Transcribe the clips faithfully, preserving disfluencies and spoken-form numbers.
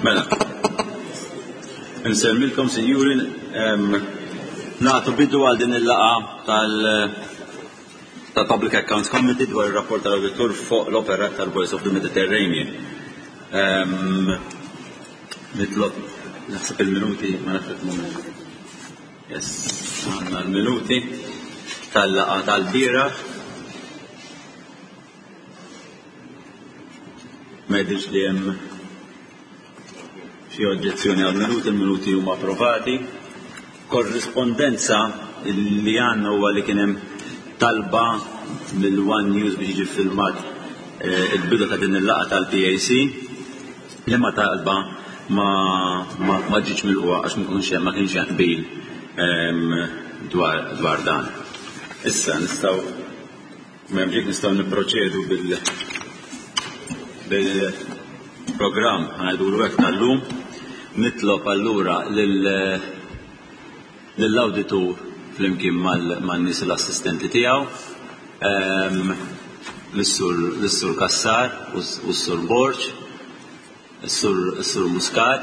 Mela. Nsemmilkom sinjuri nagħtu bidu għal din il-laqa tal tal-Public Accounts Committee dwar ir-rapport tal-Awditur fuq l-opera tal-Voice of the Mediterranean. Nitlob naħseb il-minuti ma nafx il-moment. Yes, għandna l-minuti tal-laqa tal-bieraħ. Ma jidhirx li hemm xi oġġezzjoni għal-minuti, il-minuti huma approvati. Korrispondenza li għandna huwa li kien hemm talba mill-One News biex jiġi filmat il-bidu ta' din il-laqgħa tal-P A C li ma talba ma ma ġietx milquha għax ma kienx ma kienx hemm qbil dwar dwar dan. Issa nistgħu m'hemm ġiek nistgħu nipproċedu bil bil-programm ħanajdu hekk tal-lum. Nitlob allura lill-awditur flimkien man-nies l-assistenti tiegħu, l-Sur Kassar u s-Sur Borġ, s-Sur Muscat.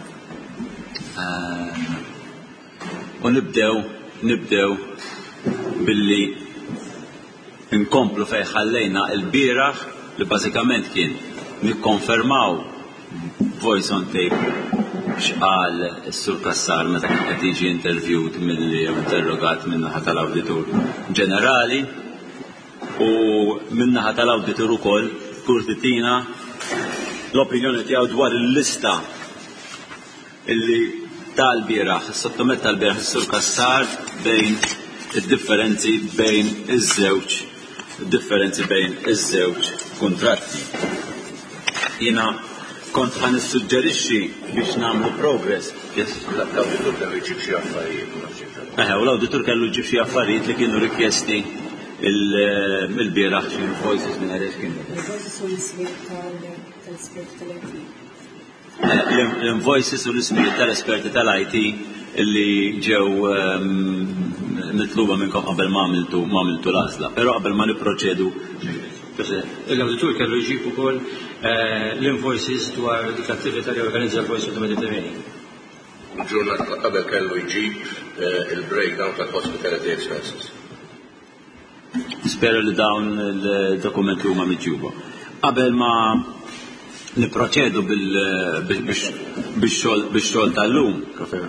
U nibdew nibdew billi nkomplu fejn ħallejna l-bieraħ li bażikament kien nikkonfermaw voice on tape x'qal is-Sur Kassar meta kien qed jiġi interviewed milli interrogat min-naħa tal-Awditur Ġenerali u min-naħa tal-Awditur ukoll kurtitina l-opinjoni tiegħu dwar il-lista illi tal-bieraħ, sottomett tal-bieraħ is-Sur Kassar bejn id-differenzi bejn iż-żewġ differenzi bejn iż-żewġ kuntratti. Jiena kont ħan nissuġġerixxi biex nagħmlu progress. L-awditur kellu jġib xi affarijiet. Eħe, u l-awditur kellu jġib xi affarijiet li kienu rikjesti il-bieraħ xi voices minn għaliex kienu. L-invoices u l-ismijiet tal-esperti tal-I T illi ġew mitluba minnkom qabel ma għamiltu l-għażla. Però qabel ma nipproċedu l-awditur kellu jġib ukoll l-invoices dwar dik l-attività li organizza l-Voice of the Mediterranean. Il-ġurnat qabel kellu jġib il-breakdown tal-hospitality expenses. Spero li dawn il-dokumenti huma miġjuba. Qabel ma nipproċedu bix-xogħol tal-lum,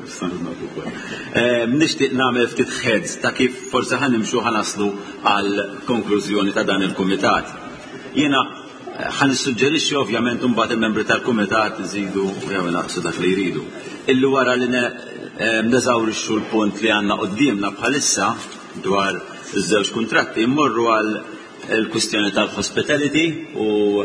nixtieq nagħmel ftit heads ta' kif forsi ħanimxu ħanaslu għal konklużjoni ta' dan il-kumitat. Jiena ħan nissuġġerixxi ovvjament imbagħad il-membri tal-kumitat iżidu jew naqsu dak li jridu. Illi wara li neżawrixxu l-punt li għandna qudiemna bħalissa dwar iż-żewġ kuntratti mmorru għal il-kwistjoni tal-hospitality u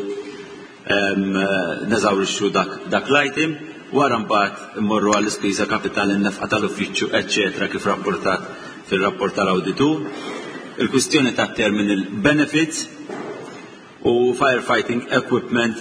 neżawrixxu dak l-item, wara mbagħad immorru għall ispiża kapitali n-nefqa tal-uffiċċju eċċetera kif rapportat fir-rapport tal-awditur, il-kwistjoni tat-terminal benefits u firefighting equipment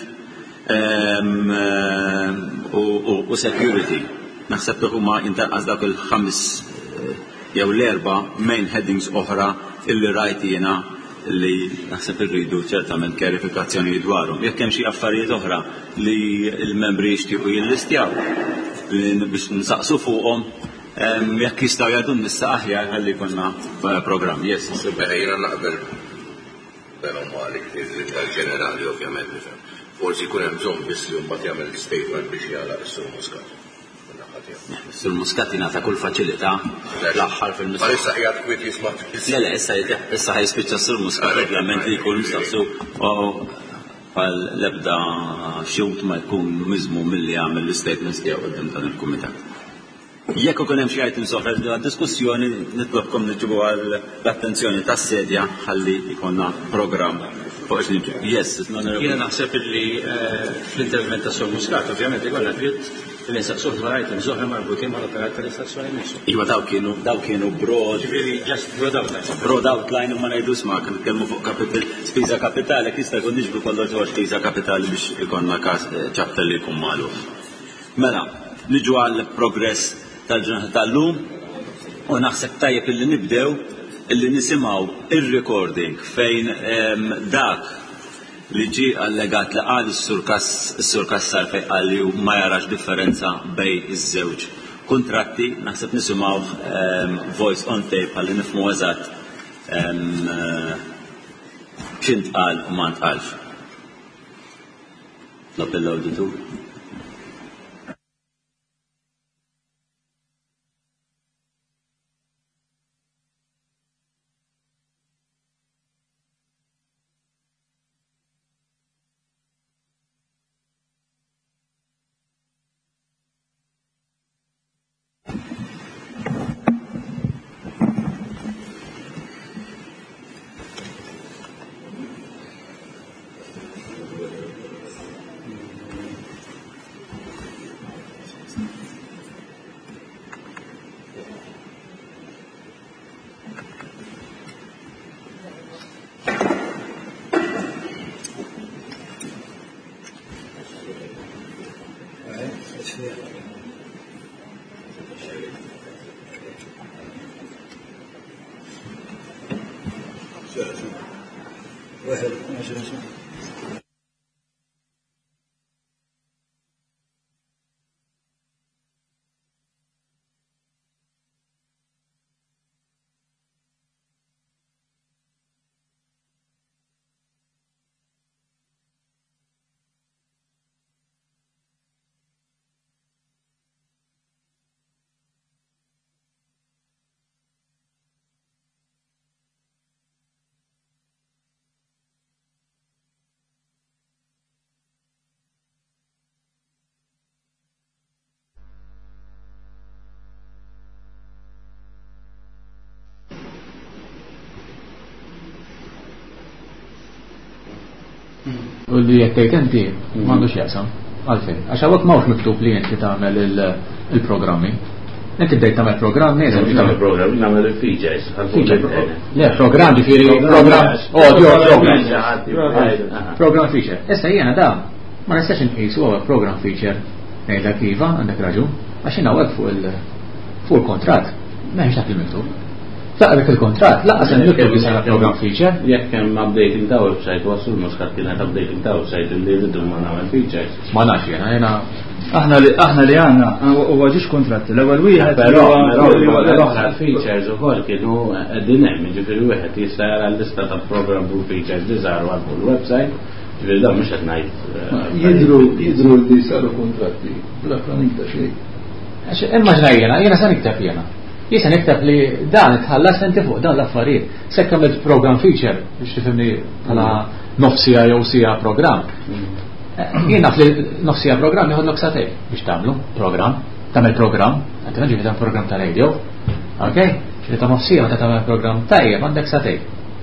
u security. Naħseb li huma intanqas dak il-ħames jew l-erba' main headings oħra illi rajt jiena li naħseb irridu ċertament kjarifikazzjoni dwarhom. Jekk hemm xi affarijiet oħra li l-membri jixtiequ jillistjaw biex nsaqsu fuqhom jekk jistgħu jgħidu nista' aħjar ħalli jkollna programm. Yes, jiena naqbel benhom għalik il-ġenerali ovvjament nifhem. Forsi jkun hemm bżonn biss li mbagħad jagħmel statement biex jagħlaq is-Sur Muscat. Sur Muscat jingħata kull faċilità l-aħħar fil-Muscat. Ma issa qiegħed kwiet jisma' Le le, issa ħajspiċċa Sur Muscat ovvjament li jkun mistaqsu bħal l-ebda xewt ma jkun miżmu milli jagħmel l-statements tiegħu qudiem dan il-kumitat. Jekk ikun hemm xi item soħra diskussjoni nitlobkom niġibu l-attenzjoni tas-sedja ħalli jkollna programm. Yes, jiena naħseb li fl-intervent ta' Sur Muscat ovvjament ikollna trid li nsaqsuh dwar items oħra marbutin mal-operat tal-istazzjoni nifsu. Iva daw kienu daw kienu broad. Just broad outline. Broad outline ma ngħidu sma' kelmu fuq kapital spiża kapitali jista' jkun niġbru kollox dwar spiża kapitali biex ikollna każ ċapter li jkun magħluf. Mela, niġu għall progress tal-ġurnata tal-lum u naħseb tajjeb illi nibdew illi nisimgħu ir-recording fejn dak li ġi allegat li qal is-sur Kassar fejn qal li ma jarax differenza bejn iż-żewġ kuntratti, naħseb nisimgħu voice on tape ħalli nifhmu eżatt x'intqal u ma ntqalx. L-appell awditur. U li jettejt inti m'għandux jaqsam għalfejn. Għax hawnhekk m'hawnx miktub li inti tagħmel il-programmi. Inti bdejt tagħmel programmi, eżempju tagħmel programmi, nagħmel il-features. Le, programm ġifieri programm audio programm. Programm feature. Issa jiena da ma nistax inqisu huwa programm feature ngħidlek iva għandek raġun għax jiena hawnhekk fuq il-kontratt m'hemmx dak il-miktub. Taqrek il-kontrat, laqas il-miktub li sara program feature. Jekk hemm updating ta' website wasul mhux kienet updating ta' website li rridu ma nagħmel features. Ma nafx jiena jiena aħna li aħna li għandna huwa ġiex kontratt l-ewwel wieħed però l-oħra features ukoll kienu qegħdin hemm, jiġifieri wieħed jista' jara l-lista ta' program u features li żaru għal il-website, jiġifieri dan mhux qed ngħid. Jidhru jidhru li saru kontratti bla planning ta' xejn. Immaġna jiena, jiena se nikteb jiena. Jisa niktab li dan itħallas inti fuq dan l-affarijiet. Sekk għamilt program feature biex tifhimni bħala nofsija jew sija program. Jiena fli nofsija program jħollok satej biex tagħmlu program, tagħmel program, għanti ġifieri tagħmel program ta' radio. Okej? Ġifieri ta' nofsija meta tagħmel program tajjeb għandek satej.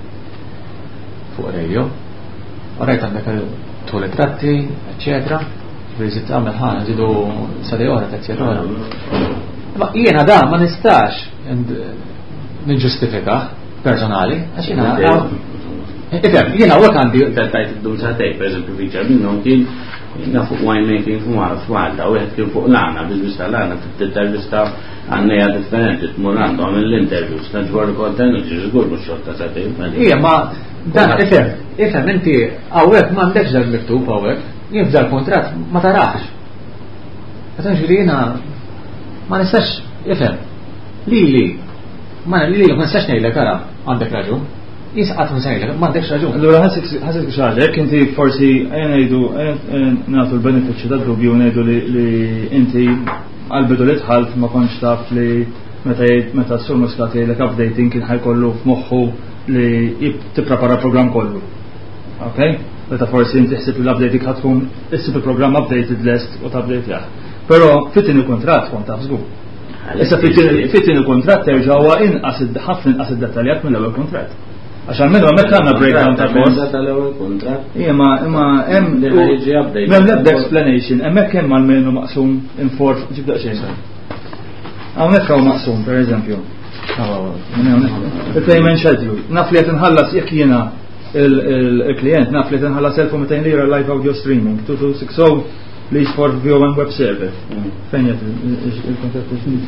Fuq radio. Orajt għandek tul tratti, eċċetera. Ġifieri żid tagħmel ħana żidu satej ora, eċċetera. Ma jiena da ma nistax niġġustifika personali, għax jiena ifhem, jiena huwa għandi tajt id-dum satej, per eżempju feature minnhom kien fuq winemaking f'Malta, u wieħed kien fuq l-għana biex tal-għana tintervista għannejja differenti, tmur għandhom l-interviews, naġbor kontenut, żgur mhux xogħol ta' satej. Ija ma dan ifhem, ifhem inti hawnhekk m'għandekx dan miktub hawnhekk, jien f'dal kontratt ma tarax. Qed jiena ma nistax ifhem li li ma li li ma nistax ngħidlek ara għandek raġun jisqat ma ngħidlek m'għandekx raġun. Allura ħasek ħasek xagħlek inti forsi ejja ngħidu nagħtu l-benefiċċju tad-dubju ngħidu li inti għall-bidu li tħalt ma kontx taf li meta meta s-sur Muscat jgħidlek updating kien ħajkollu f'moħħu li tipprepara l-programm kollu. Okay? Meta forsi inti ħsib li l-updating ħatkun issib il-programm updated lest u tabdate jaħ. Però fit-tieni kuntratt kont taf żgur. Issa fit-tieni kuntratt terġa' huwa inqas ħafna inqas id-dettaljat mill-ewwel kuntratt. Għax almenu hemmhekk għandna breakdown ta' cost. tal-ewwel kuntratt. Hija ma imma hemm hemm l-ebda explanation, hemmhekk hemm almenu maqsum infor ġibda xejn. Hawnhekk hawn maqsum pereżempju. Il-payment schedule. Naf li qed inħallas jekk jiena il-klient naf li qed inħallas elf u mejtejn lira live audio streaming two two six zero lease for V O N web server. Fejn jgħid il-kontratt il-ġdid?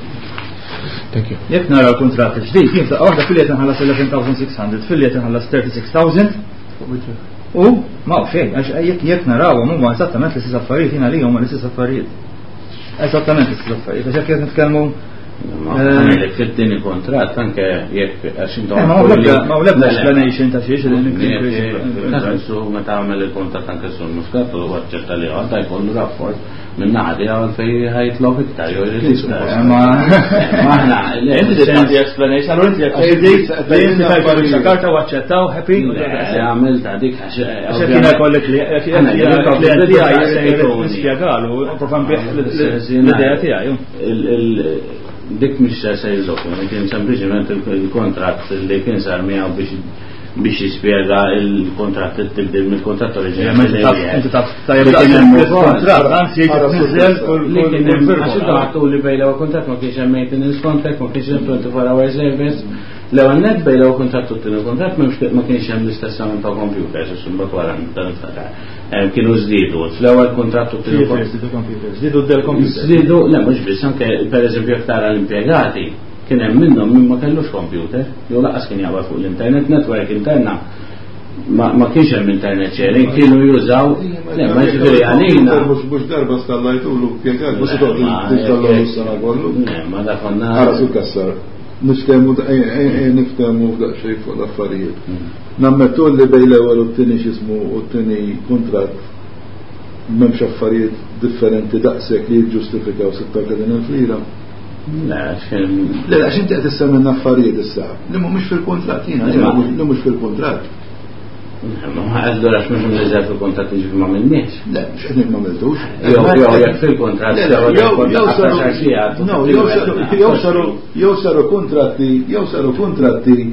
Thank you. Jekk nara l-kontratt il-ġdid, jien ta' waħda fil-jiet inħallas eleven thousand six hundred, fil-jiet inħallas thirty-six thousand. U ma xejn għax jekk jekk narawhom huma eżattament l-istess affarijiet jiena li huma l-istess affarijiet. Eżattament l-istess affarijiet. Għax jekk qed nitkellmu Għamilek fit-tini kontrat, anke jekk għax intom. Ma u lebda explanation ta' xiex l-inkriżu. Meta għamil il-kontrat anke sul Muscat u għacċetta li għadda jkollu rapport minn naħdi għal fej ħajtlob iktar, jew jrid Ma aħna, inti għandi explanation, allura inti għed li inti tajtu karta u għacċettaw, happy? Għamil ta' dik għax. Għax jina kollek li għed nispiegalu, profan bieħ l-ideja tijaj. Dik mux se jizzokum, kien sempliciment il-kontrat li kien sar miegħu biex biex jispiega il-kontrat tibdil mill-kontrat oriġinali. Inti taf tajjeb il-kontrat, anzi jgħid għax għattu li bejla u kontrat ma kienx hemm maintenance contract, ma kienx hemm twenty-four hour service. L-ewwel bejla u kontrat u t-tieni kontrat ma kienx hemm l-istess ta' computers, imbagħad wara dan iftakar. Kienu żdiedu, fl-ewwel kontrat u t-tieni kontrat. Żdiedu del computers. Żdiedu, le mhux biss anke pereżempju jekk tara l-impjegati kien hemm minnhom min ma kellux computer, jew laqas kien jagħmel fuq l-internet, network interna ma kienx hemm internet sharing, kienu jużaw le ma jiġifieri għalina. Mhux darba stallajtulu impjegat, mhux tagħmlu s-sena kollu. Le, ma dak konna. Ara su kassar. Niftehmu niftehmu f'daqsxejn fuq l-affarijiet. Nammettu li bejn l-ewwel u t-tieni x'ismu u t-tieni kuntratt m'hemmx affarijiet differenti daqshekk li jiġġustifikaw sitta elf lira. لا لا عشان انت تسمى نفاريه الساعه لما مش في الكونترات هنا لا مش في الكونترات ما قالوش مش منزل في الكونترات يجي ما منيش لا مش احنا ما عملتوش في الكونترات يوصلوا يوصلوا كونتراتي يوصلوا كونتراتي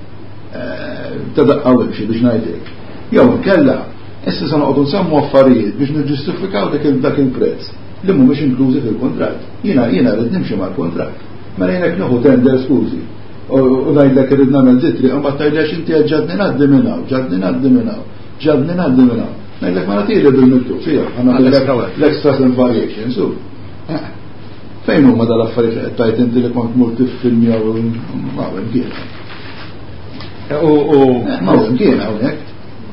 تدقوا شيء باش نايدك يوم كلا issa sa noqogħdu nsemmu affarijiet biex niġġustifikaw dak il-prezz li mhumiex inklużi fil-kontratt. Jiena jiena rrid nimxi mal-kontratt. Mela jienek nieħu tender skużi. U ngħidlek irid nagħmel ditri u ma tgħidlex inti ġadni ngħaddi minn hawn, ġadni ngħaddi minn hawn, ġadni ngħaddi minn hawn. Ngħidlek ma nagħtili bil-miktub fiha, l-extras and variations u. Fejn huma dal-affarijiet qed tgħid inti li kont multi fil-mija u ma kien. U ma kien hawnhekk.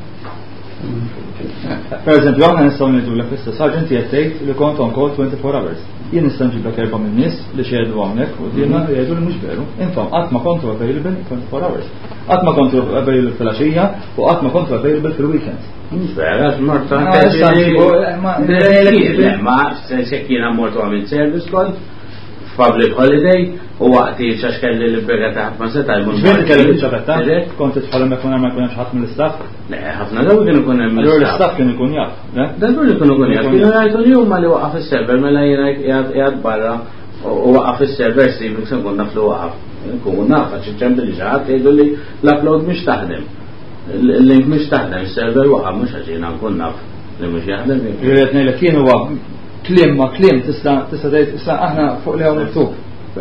Per eżempju, għahna nistaw nidu l-fissa sarġenti jattajt li kont on call twenty-four hours. Jien nistan ġibla kerba minn nis li xeħedu għawnek u dina jgħidu li mux veru. Intom, għatma kontu available twenty-four hours. Għatma kontu available fil-axija u għatma kontu available fil-weekend. Mux vera, marta. Ma, sekkina mortu għamil service kont, public holiday, u waqti ċax kelli l-impjegata ħatma seta' jmur. Ġvien kelli l-ċabetta? Kont titħallem jekun hemm ma jkun hemmx ħadd mill-istaff? Le, ħafna daw kienu kun hemm mill-istaff. L-istaff kien ikun jaf, Dadur li kienu kun jaf. Kienu jgħidu li huma li waqaf is-server mela jiena qiegħed barra u waqaf is-server si jibrik se nkun naf li waqaf. Nkun naf għax iċċempli li ġaħat jgħidu li l-upload mhux taħdem. Il-link mhux taħdem, is-server waqaf mhux għax jiena nkun naf li mhux jaħdem. Jrid ngħidlek kien huwa kliem ma kliem tista' tista' tgħid issa aħna fuq li hawn miktub.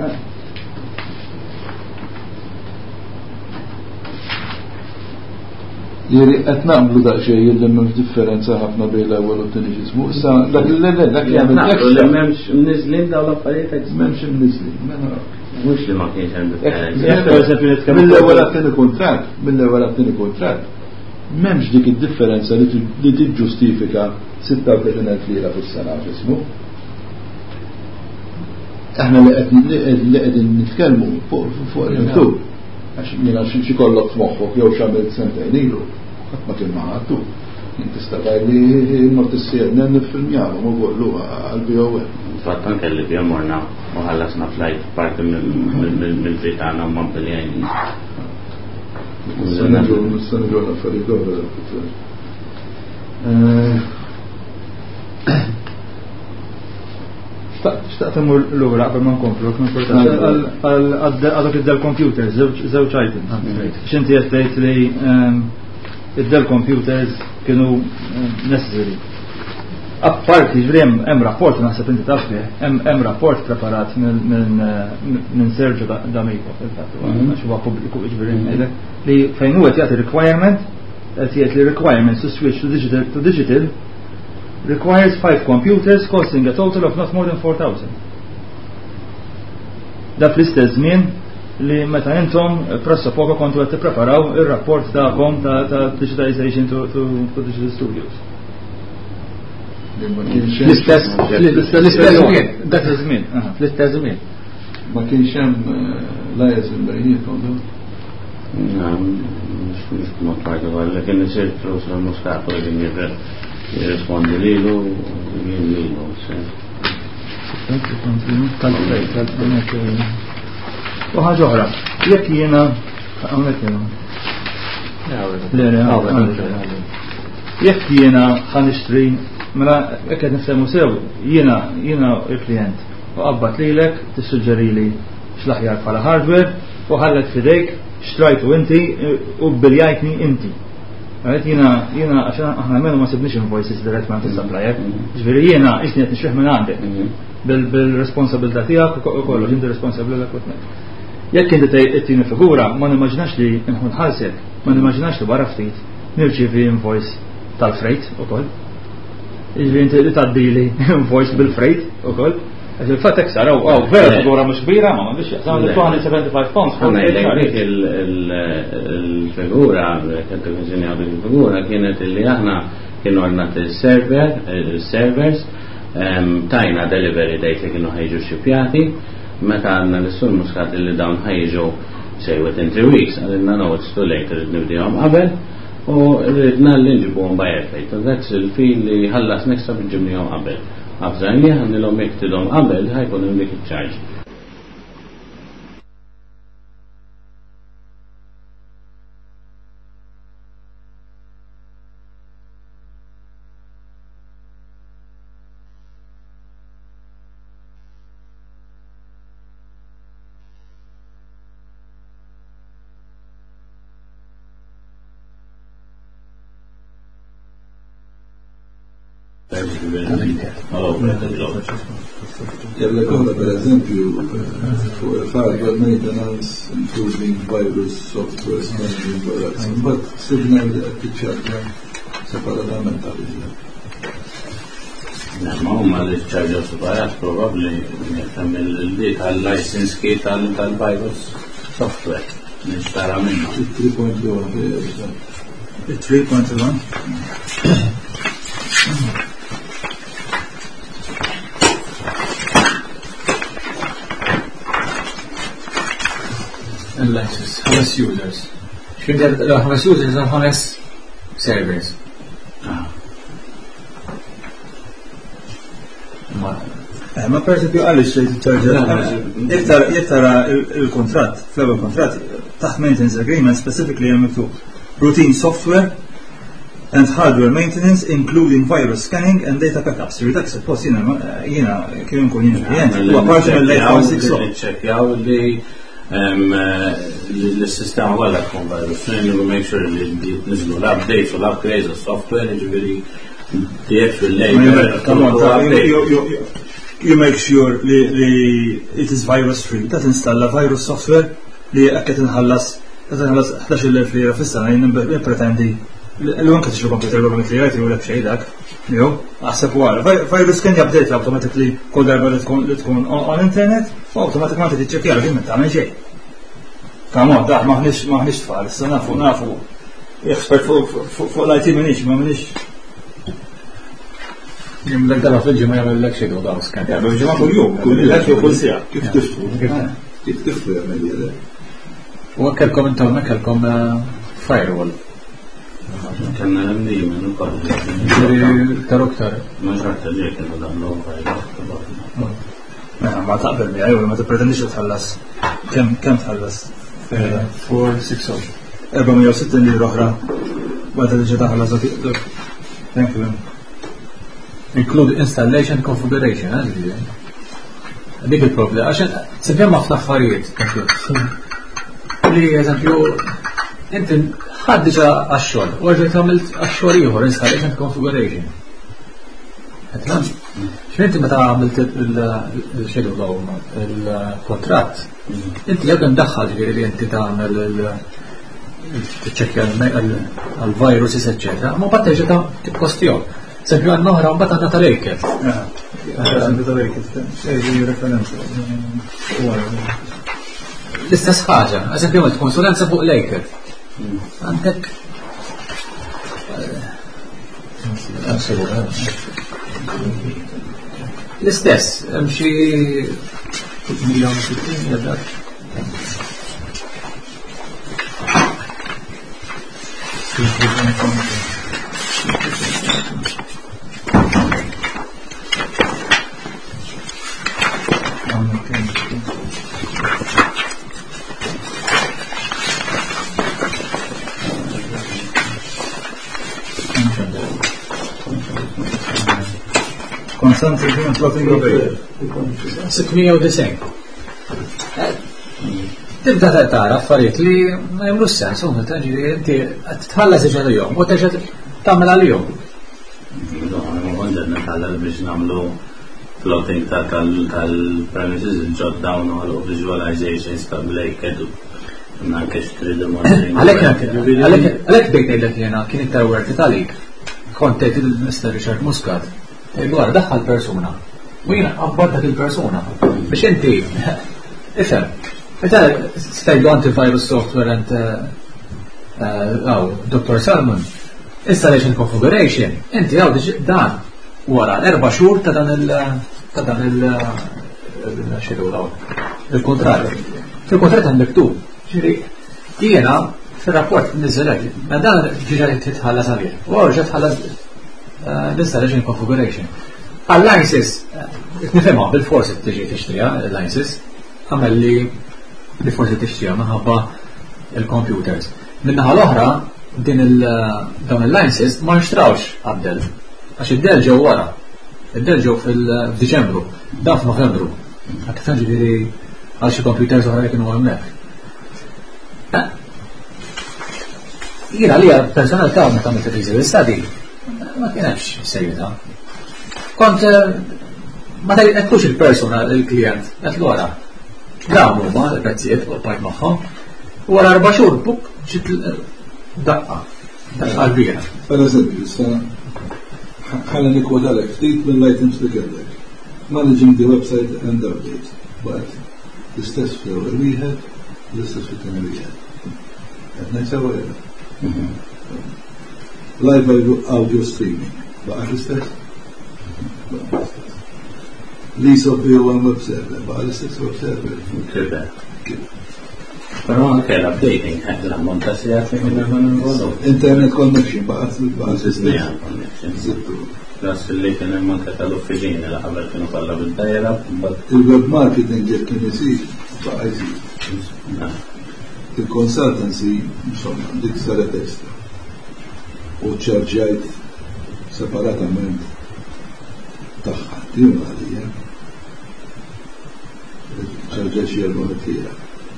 Jiri qed naqblu daqsxejn jilli m'hemmx differenza ħafna bejn l-ewwel u t-tieni ġismu. Issa dak le le dak jagħmel li m'hemmx mniżlin dawn l-affarijiet m'hemmx imniżlin. Mhux li ma kienx hemm differenza. Mill-ewwel għat-tieni kuntratt, mill-ewwel għat-tieni kuntratt m'hemmx dik id-differenza li tiġġustifika sitta u tletin elf lira fis-sena ġismu. Aħna li qegħdin nitkellmu fuq il-miktub. Għax jina xi kollok f'moħħok jew x'għamilt sentejn ilu, ħadd ma kien maħadtu. Inti stabaj li mort issierna nifilmjahom u kollu għall-B O M. Fatt anke li bjem morna u ħallasna flight parti mill-bit tagħna u Montpellier. Nistenneġu l-affarijiet oħra. Xtaqt imur l-ura qabel ma nkomplu għal id-Dell computers, żewġ items. X'inti qed tgħid li id-Dell computers kienu necessary. Apparti ġifieri hemm rapport naħseb inti taf fih, hemm rapport preparat minn Sergio D'Amico fil-fatt għax huwa pubbliku ġifieri li fejn huwa qed jagħti requirement qed jgħid li requirements to switch to digital to digital requires five computers costing a total of not more than four thousand. Da fl-istess żmien li meta intom presso poco kontu qed tippreparaw ir-rapport tagħkom ta' ta' digitization to to digital studios. L-istess l-istess żmien, dak iż-żmien, l-istess żmien. Ma kienx hemm lajers il-bejnietkom do? mux mod partikolari, li kien isir flus l-Muscat u kien jirrispondi lilu u jien lilu. U ħaġa oħra, jekk jiena hawnhekk jekk jiena ħanixtri mela jekk qed nifhmu sew jiena jiena l-klijent u qabad lilek tissuġġerili x'l-aħjar bħala hardware u ħallet fidejk xtrajtu inti u biljajtni inti. Għalet jina, jina, għaxan aħna menu ma sibnix invoices direct ma' t-supplier, ġviri jina, isni għet nixriħ minn għandek, bil-responsabilta tijak u kollu, ġindi responsabilta kutnek. Jekk inti t-tini figura, ma nimmaġinax li nħun ħalsek, ma nimmaġinax li barra ftit, nirċivi invoice tal-frejt u koll. Ġviri inti li taddili invoice bil-frejt u koll. Il-fat eksar, għaw, vera figura mux bira, ma biex jaqsam il-two pounds. Għanna id-dik il-figura, kategorizjoni għadu il-figura, kienet li aħna kienu għanna il-server, il-servers, tajna delivery date li kienu ħajġu xipjati, meta għanna l-sur Muscat li dawn ħajġu say within three weeks, għalina no, it's too late, rrid nibdijom qabel, u rridna l-inġibu għom bajer fejt, u that's il-fil li ħallas neksta bġibnijom qabel. Għafżajni għandilom jiktidom qabel ħajkun dik il-ċarġ. Jella kolla per esempio hardware maintenance including virus software scanning products, but signal attiċċarġa separatament għal Ma huma li ċarġa separat probabli tagħmel il-dik għal-license key tal-virus software nixtara minnu. three point one three point one license, ħames users. X'kien ħames users għal ħames servers. Ma per esempio għalix li t-ċarġa, jittara il-kontrat, fl-ewwel kontrat, taħt maintenance agreement specifically hemm miktub routine software and hardware maintenance including virus scanning and data backups. Dak suppost jiena jiena kien nkun jien klient. Huwa parti mill-eight six zero. Ċekkjaw li l-sistema għalla tkun virus, we make sure li nizlu l-updates u l-upgrades u software, ġiviri the actual labor. You make sure li it is virus free, ta' tinstalla virus software li għakket nħallas ħdax il-elf lira fis-sena jien pretendi l-għanka t-xu computer l-għu mitrijajti u l-ebxej dak, jow, għasab u għara. Virus can update automatically kol darba li tkun on internet, u automatically t-ċekjara kien metta għamil ġej. Kamon, daħ maħnix tfal, issa nafu, nafu, expert fuq l-I T minix, ma minix. Jimlek dara fil-ġi ma jgħamillek xedu daw skan. Ja, bħiġi ma kull-jum, kull-jum, kull-sija. Kif tiftu? Kif tiftu jgħamil jgħamil? U għakkelkom intom għakkelkom firewall. Kanna l-mni minn ukoll. Taru ktar. Ma ġarta li kienu damlu firewall. Ma taqbel mi għajur, ma t-pretendix tħallas. Kem tħallas? four six zero. four sixty li roħra. Għadda li ġeta tħallas. Thank you. Include installation configuration, għaddi. Dik il-problem, għaxen sebjem ma fl-affarijiet. Li, eżempju, inti ħaddiġa għaxxol, u għagġa tamilt għaxxol ieħor installation configuration. X'inti meta għamilt il-xedu daw il-kontratt, inti jgħu ndaħħal ġifieri li inti tagħmel t-ċekkja għal-viruses, eccetera, ma batteġa ta' tikkostjom. Sempju għan noħra un batana tal-ejket. Għan tal-ejket, xejri referenza. L-istess ħaġa, eżempju konsulenza fuq lejker. Għandek l-istess, hemm xi miljon sittin dak. Konstanti kien floating over. sittmija u design. Tibda tara affarijiet li ma jemlu sens, u meta ġifieri inti tħallas iġġel jom u terġa' tagħmel għalihom. Għandna nitħallal biex nagħmlu floating tal-premises ġod dawn u visualizations ta' Blake u anke three D modeling. Għalhekk bejt ngħidlek jiena kien iktar werti talik. Kont tgħid il-Mister Richard Muscat. Dwar daħħal persuna. U jiena qabbar dak il-persuna. Biex inti ifhem. Meta stajdu antivirus software and Doctor Salmon, installation configuration, inti għaw dan wara erba' xhur ta' dan il ta' dan il il-kontrat. Fil-kontrat għandek tu. Ġieri jiena fir-rapport niżelek, ma dan ġiġa titħallas għalih. U ġa tħallas l-installation configuration. Alliances, nifhemha bil-forsi tiġi tixtrija alliances, għamel li li forsi tixtrija minħabba il-computers. Minnaħa l-oħra, din il-dawn il-alliances ma nxtrawx għad-Dell. Għax id-Dell ġew wara. Id-Dell ġew fil-Diċembru, dan f'Novembru. Għat tifhem ġifieri għal xi computers oħra li kienu hemmhekk. Jiena li personalità meta għamilt il-feasibility study ma kienx sejjida. Kont ma tgħidx il-persuna il-klient qed l-wara. Dawn huma l-prezzijiet u l-pajt magħhom. Wara erba' xhur buk ġiet daqqa. Daqqa kbira. Pereżempju, issa ħalli nikwadalek ftit mill-items li kellek. Managing the website and update. But l-istess fl-ewwel wieħed, l-istess fit-tieni wieħed. Qed ngħid live audio streaming. Baqa l-istess? Lease of the one web server. Baqa l-istess web server. Però anke l-updating ħed l-ammont ta' sigħat li kienu nvolvu. Internet connection baqa Sistema connection. Plus li kien hemm anke tal-uffiċini li qabel kienu kollha bil-dajra. Il-web marketing jekk kien isir baqa jsir. Il-consultancy, insomma, dik saret ekstra. U ċarġajt separatament taħħa. Jien għalija. ċarġajt xi erba' tira.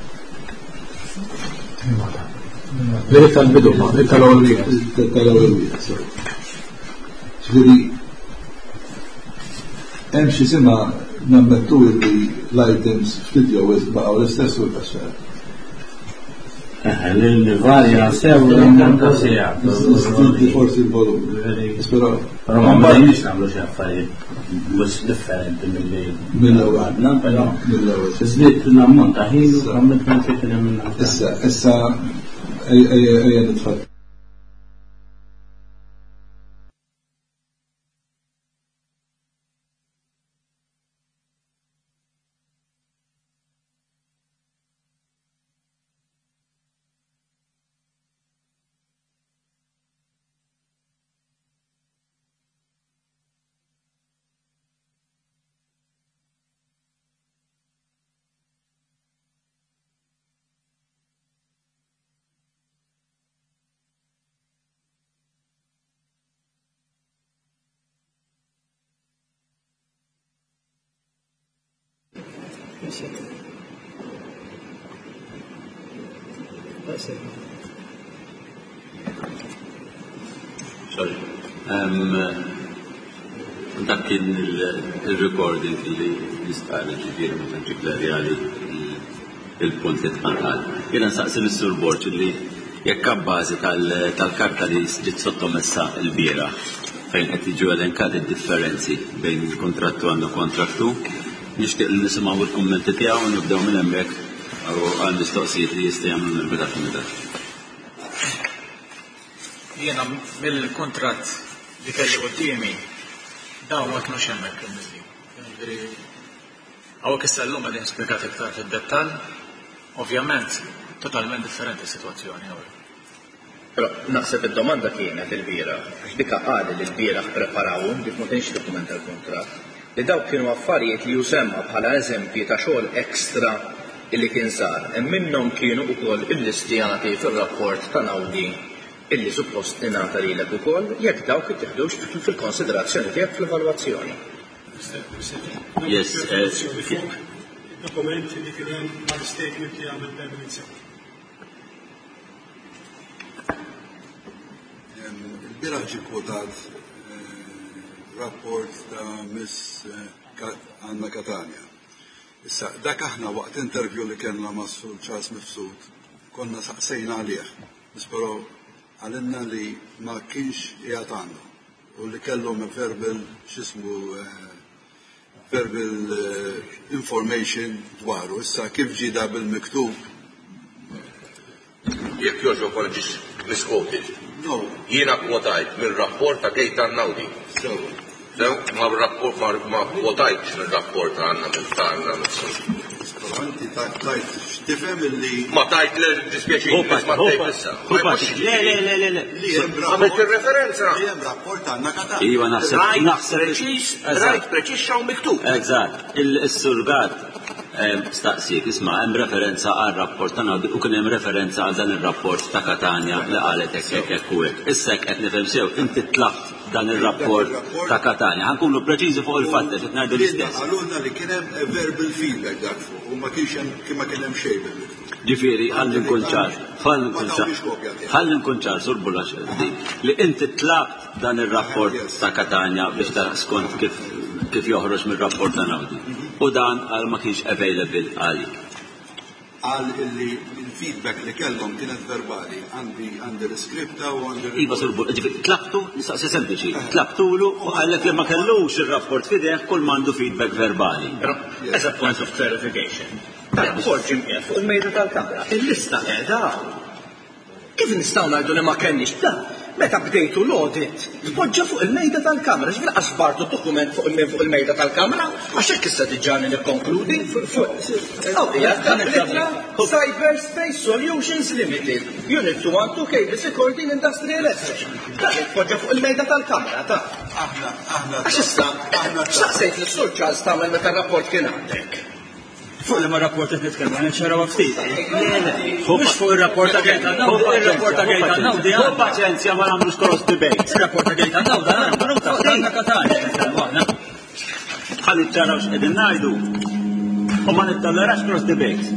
Li tal-bidu, li tal-ewwelija. Tal-ewwelija, sorry. Ġifieri hemm xi sima nammettu li l-items ftit jew baqgħu l-istess u l-passat. L-varja sew l-ammont ta' sigħat. Forsi l-volum. Però ma bdejniex nagħmlu xi affarijiet mhux differenti milli mill-ewwel. Però żied l-ammont ta' ħin u għamilt ma kien hemm. Issa issa ejja nitfatt. Sorry. Dak kien il-recording li nistaqli ġifieri ma tantx klarjali il-punt li tqanqal. Jiena nsaqsi lis-Sur Borġ li jekk abbażi tal-karta li ġiet sottomessa l-bieraħ fejn qed jiġu elenkati d-differenzi bejn il-kontrattu għandu kontrattu, nixtieq li nisimgħu l-kummenti tiegħu u nibdew minn hemmhekk u għal mistoqsijiet li jista' jagħmlu mill-bida fil-midat. Jiena mill-kuntratt li kelli qudiemi dawn ma kinux hemmhekk il-miżli. Hawnhekk issa llum qegħdin spjegat iktar fid-dettall, ovvjament totalment differenti s-sitwazzjoni hawn. Però naħseb id-domanda kienet il-bira, għax dika qali li l-bira preparawhom dik ma kienx dokumenta l-kuntratt, li dawk kienu affarijiet li jusemma bħala eżempji ta' xogħol ekstra illi kien sar. Hemm minnhom kienu wkoll illistjati fir-rapport ta' Nawdi illi suppost ingħata lilek ukoll jekk dawk ittieħdux fil-konsiderazzjoni tiegħek fl-evalwazzjoni. Yes, dokumenti li kien hemm mal-statement li għamel Beverly City. Il-biraħ ġie kwotat rapport ta' Miss Anna Catania. Issa, dak aħna waqt intervju li kellna ma' Sur Charles Mifsud, konna saqsejna għalih, nispero għalinna li ma kienx qiegħed għandu u li kellhom verbal x'ismu verbal information dwaru. Issa kif ġida bil-miktub? Jekk jogħġbok ma ġiex misquoted. No. Jiena kwotajt mill-rapport ta' Gaetan Nawdi. So, ma rapport ma kwotajtx mill-rapport ta' Anna Miltana. Anti tajt x'tifhem illi ma tajt l-dispjaċi ma tajt issa. Le, le, le, le, le. Għamilt il-referenza. Li hemm rapport ta' Anna Catania. Iva naħseb naħseb preċis, rajt preċis xaw miktub. Eżatt, il-surgat staqsik, isma' hemm referenza għal rapport ta' Nawdi u kien hemm referenza għal dan ir-rapport ta' Catania li qalet hekk hekk u hekk. Issa hekk qed nifhem sew, inti tlaft dan ir-rapport ta' Catania. Ħankunu preċiżi fuq il-fatt qed ngħidu l-istess. Għalulna li kien hemm verbal feedback dak fuq u ma kienx hemm kien ma kien hemm xejn. Ġifieri ħalli nkun ċar, ħalli nkun ċar, ħalli nkun ċar sur Bulax li inti tlaft dan ir-rapport ta' Catania biex tara skont kif kif joħroġ mir-rapport ta' Nawdi. U dan għal ma kienx available għalik. Għal illi il-feedback li kellhom kienet verbali, għandi għandi l-iskripta u għandi. Iva sur Bulax, tlaqtu, nistaqsi sempliċi, tlaqtulu u għallek li ma kellux ir-rapport fideħ kull mandu feedback verbali. As a point of clarification. Rapport ġimqiet fuq il-mejda tal-kamra. Il-lista qiegħda. Kif nistgħu ngħidu li ma kenniex da? Meta bdejtu l-audit, tpoġġa fuq il-mejda tal-kamra, x'bil qasbartu dokument fuq il-mejda tal-kamra, għax hekk issa diġà nikkonkludi Cyberspace Solutions Limited, Unit two one two Cables Recording Industrial Estate. Dak tpoġġa fuq il-mejda tal-kamra ta' Aħna, aħna. Għax issa, x'aqsejt lis-Sur Charles tagħmel meta r-rapport kien għandek. Fuq li ma rapport qed nitkellmu għan ċaraw ftit. Mhux fuq ir-rapport ta' Gaetan Nawdi, ir-rapport ta' Gaetan Nawdi. Fuq paċenzja ma nagħmlux cross debate. Ir-rapport ta' Gaetan Nawdi għandna fuq Anna Catania. Ħalli ċaraw x'qegħdin ngħidu. U ma nittallerax cross debate.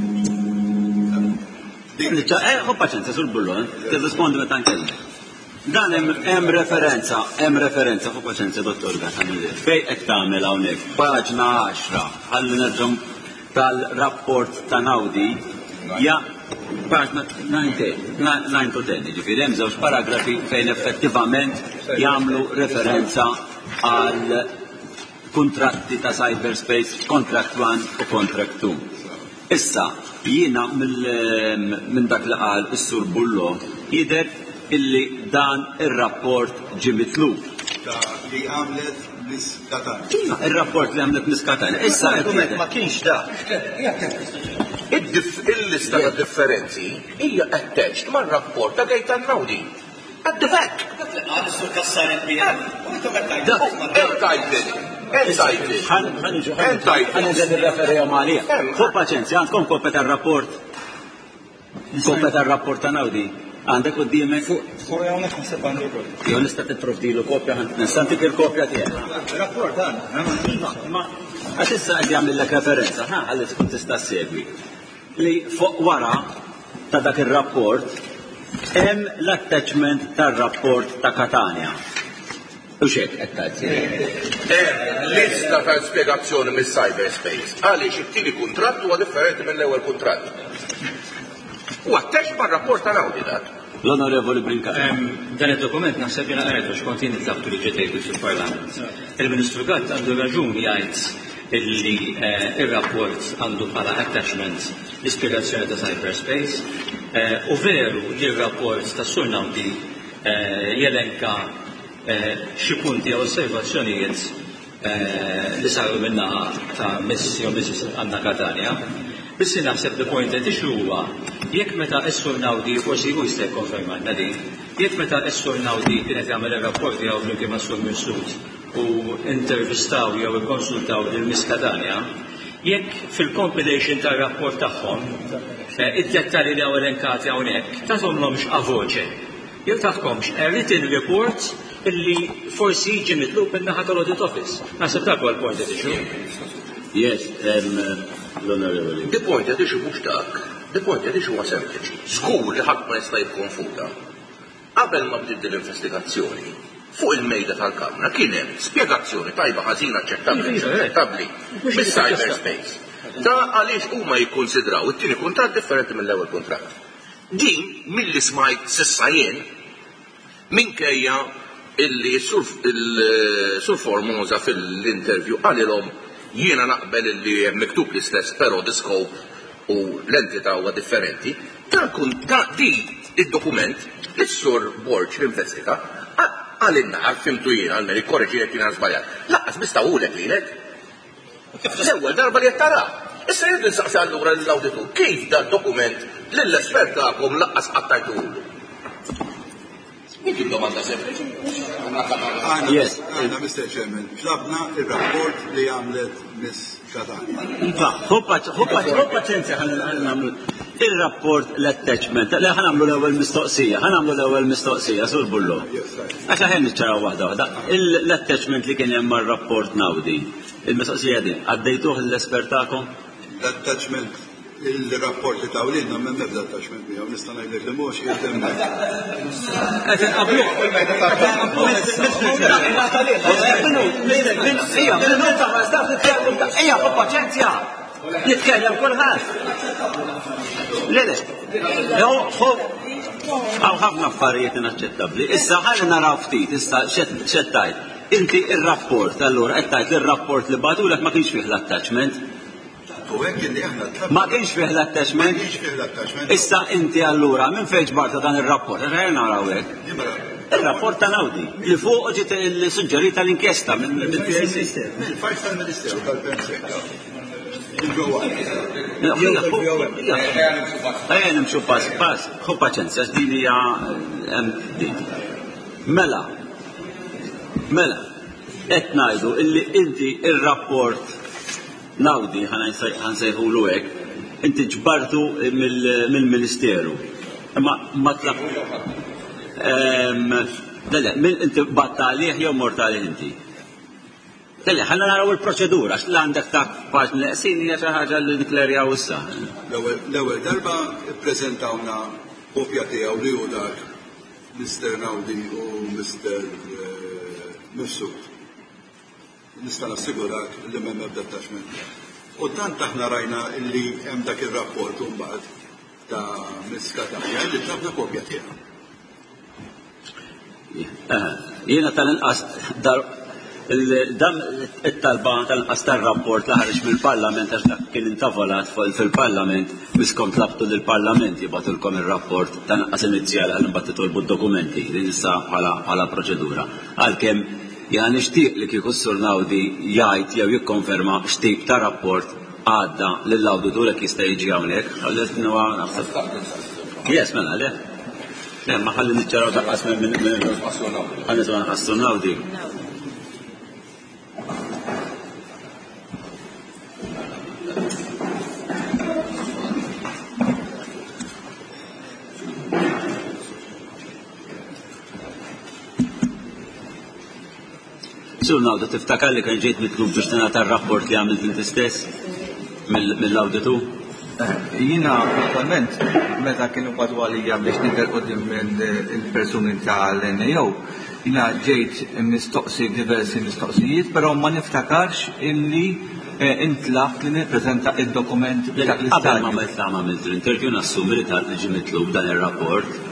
Fuq paċenzja sur Bullon, tirrispondi meta nkellem. Dan hemm referenza, hemm referenza fuq paċenzja dottor Gaetan. Fejn qed tagħmel hawnhekk? Paġna għaxra. Ħalli nerġgħu tal-rapport ta' Nawdi, ja, paġna nine to ten, ġifieri hemm żewġ paragrafi fejn effettivament jagħmlu referenza għal kuntratti ta' cyberspace, contract one u contract two. Issa, jiena minn dak li qal is-Sur Bullo jidher illi dan ir-rapport ġie mitlub. Li għamlet Miss Catania. Iva, ir-rapport li għamlet Miss Catania. Issa ma kienx da. Il-lista ta' differenzi hija attached mar-rapport ta' Gaetan Nawdi. At the back. Għal-Sur Kassar N-Bija. Entitled. Entitled. Entitled. Għanżel il-referija malija. Fuq paċenzja, għandkom kopja tar-rapport. Kopja tar-rapport ta' Nawdi. Għandek u d-dime? Fuq għawnek nasib għandu kol. Jo nista t-provdilu kopja, nistantik il-kopja tiegħek. Rapport għanna. Ma għax issa qed jagħmlilek referenza, ħa ħalli tkun tista' segwi. Li fuq wara ta' dak ir-rapport hemm l-attachment tar-rapport ta' Catania. U xek qed tgħid. Lista ta' spjegazzjoni mis-cyberspace. Għaliex it-tieni kuntratt huwa differenti mill-ewwel kuntratt. U attached mar-rapport ta' Nawdi dak. L-Onorevoli Brinka. Dan id-dokument naħseb jiena qed għax kontin tlabtu li ġejt fil-Parlament. Il-Ministru Gatt għandu raġuni jgħid illi ir-rapport għandu bħala attachment l-ispjegazzjoni ta' cyberspace u veru li r-rapport ta' Sur Nawdi jelenka xi punti u osservazzjonijiet li saru minna ta' Miss jew Missus Anna Catania. Bissi naħseb the point qed ixu huwa jekk meta s-Sur Nawdi forsi hu jista' jikkonfermalna din, jekk meta s-Sur Nawdi kienet jagħmel ir-rapport jew flimkien ma' Sur Mirsud u intervistaw jew ikkonsultaw lil Miss Catania, jekk fil-compilation tar-rapport tagħhom id-dettalji li hawn elenkati hawnhekk tagħhomhomx avoċe. Jew taħkomx a written report illi forsi jiġi mitlub min-naħa tal-Audit Office. Naħseb dak huwa l-point qed ixu. Yes, l-Onorevoli. The point qed ixu mhux dak. The point qed ixu huwa sempliċi. Żgur li ħadd ma jista' jikkonfuta. Qabel ma bdiet l-investigazzjoni, fuq il-mejda tal-Kamra kien hemm spjegazzjoni tajba ħażina aċċettabbli aċċettabbli bis-cyberspace. Ta' għaliex huma jikkonsidraw it-tieni kuntratt differenti mill-ewwel kuntratt. Din milli smajt s'issa jien minkejja illi sur Formosa fil-intervju għalilhom jiena naqbel illi hemm miktub l-istess però the-scope u l-entità huwa differenti. Ta' kun ta' di id-dokument li s-sur Borġ l-investiga għalinna għal-fimtu jiena għal-meri korreġi jek jiena żbaljat. Laqqas mistawulek lilek. L-ewwel darba li jattara. Issa jrid nsaqsi allura l-awditur kif da dokument lill-espert tagħkom laqqas qattajtuhulu. Miki domanda sempliċi. Yes. Għandna mister Chairman, tlabna il-rapport li għamlet Miss Catania. Iva, hu paċenzja ħan nagħmlu il-rapport l-attachment, li ħan nagħmlu l-ewwel mistoqsija, ħan nagħmlu l-ewwel mistoqsija sur Bullo. Għax ħen niċċaraw waħda waħda. L-attachment li kien hemm mar-rapport Nawdi. Il-mistoqsija din, għaddejtuh l-espert tagħkom? L-attachment il-rapport li tawlidna ma mebda attachment miegħu nista' ngħidlek li mhux jihdemna. Qed inqablu. Ejja, minuta ma stax nitkellem. Ejja, hu paċenzja. Nitkellem kulħadd. Lele. Għaw ħafna affarijiet inaċċettabbli. Issa ħalli naraw ftit, issa x'qed tajt. Inti ir-rapport allura qed tajt ir-rapport li bagħtulek ma kienx fih l-attachment. Ma kienx fih l-attachment? Issa inti allura minn fejn ġbarta dan ir-rapport? Ħajja naraw hekk. Ir-rapport ta' Nawdi li fuq ġiet il-suġġerita l-inkjesta minn il-Vice tal-Ministeru tal-Penseka. Ejja nimxu pass pass, ħu paċenzja din hija mela. Mela, qed ngħidu illi inti ir-rapport Nawdi ħansejħulu hekk, inti ġbartu mill-Ministeru. Imma ma tlaq. Inti battalih jew mortalih inti. Telle, ħanna naraw il-proċedura, x l-għandek ta' paġni l-qsin hija xi ħaġa li niklerjaw issa. L-ewwel darba ppreżentawna kopja tiegħu li hu dak Mister Nawdi u Mister Mirsud. Nista' nassigurak li m'hemm ebda attachment. U dan taħna rajna illi hemm dak ir-rapport mbagħad ta' Miss Catania li tlabna kopja tiegħu. Jiena tal-inqas dam it-talba tal-inqas tar-rapport li ħareġ mill-Parlament għax dak kien intavolat fil-Parlament miskom tlabtu lill-Parlament jibgħatulkom ir-rapport tal-inqas inizjali għal imbagħad titolbu d-dokumenti li issa bħala proċedura. Għalkemm jena nixtieq li kieku s-Sur Nawdi jgħid jew jikkonferma x'tip ta' rapport għadda lill-awditur jekk jista' jiġi hawnhekk. Ħallet nuha naħseb. Yes, mela le. Le, ma ħalli niċċaraw daqqas minn ħalli nisma' Sur Nawdi. Sur Nawdi tiftakar li kien ġejt mitlub biex tingħata r-rapport li għamilt inti stess mill-awditu? Jiena attualment meta kienu badu għalija biex nidher qudiem il-persuni tal-N A O, jiena ġejt mistoqsi diversi mistoqsijiet, però ma niftakarx illi intlaħt li nippreżenta id-dokument dak l-istadju. Qabel ma ma jtla' għamilt l-intervju nassumi li tal ġie mitlub dan ir-rapport.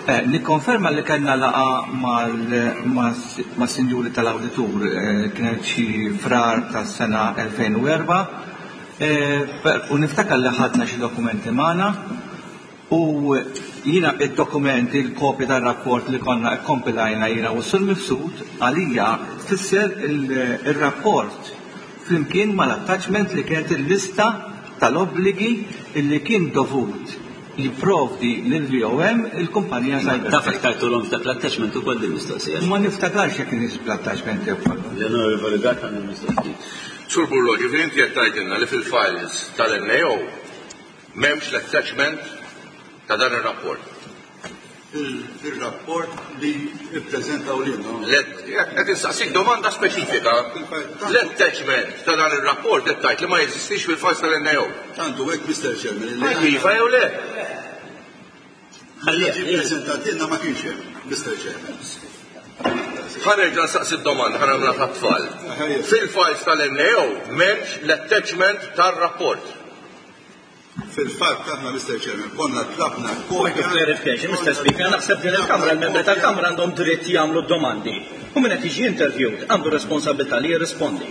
Nikkonferma li kellna laqa mas-Sinjuri tal-Awditur kienet xi frar tas-sena elfejn u erba' u niftakar li ħadna xi dokumenti magħna u jiena id-dokumenti l-kopja tar-rapport li konna kkompilajna jiena u Sur Mifsud għalija tfisser ir-rapport flimkien mal-attaċment li kienet il-lista tal-obbligi li kien dovut jipprovdi lill-V O M il-kumpanija Cyber. Taf iktartulhom dak l-attaċment ukoll il-mistoqsija. Ma niftakarx jekk kien l-attaċment ukoll. L-onorevoli Gatt għandu mistoqsija. Sur Burloġi, fin inti qed tgħidilna li fil-files tal-N A O m'hemmx l-attaċment ta' dan ir-rapport. Il-rapport li ippreżentaw lilna. Qed instaqsik domanda speċifika. L-attachment ta' dan ir-rapport qed tgħid li ma jeżistix fil-files tal-N A O. Tantu hekk mister Chairman. Iva jew le? Ħalli ippreżentatilna ma kienx hemm, mister Chairman. Ħanerġa' nsaqsi d-domanda ħanamla tat-tfal. Fil-files tal-N A O m'hemmx l-attachment tar-rapport. Fil-fatt aħna mister Chairman konna tlabna kopja. Clarification, mister Speaker, naħseb din il-Kamra l-membri tal-Kamra għandhom dritt jagħmlu d-domandi. U min qed jiġi interviewed għandu responsabilità li jirrispondi.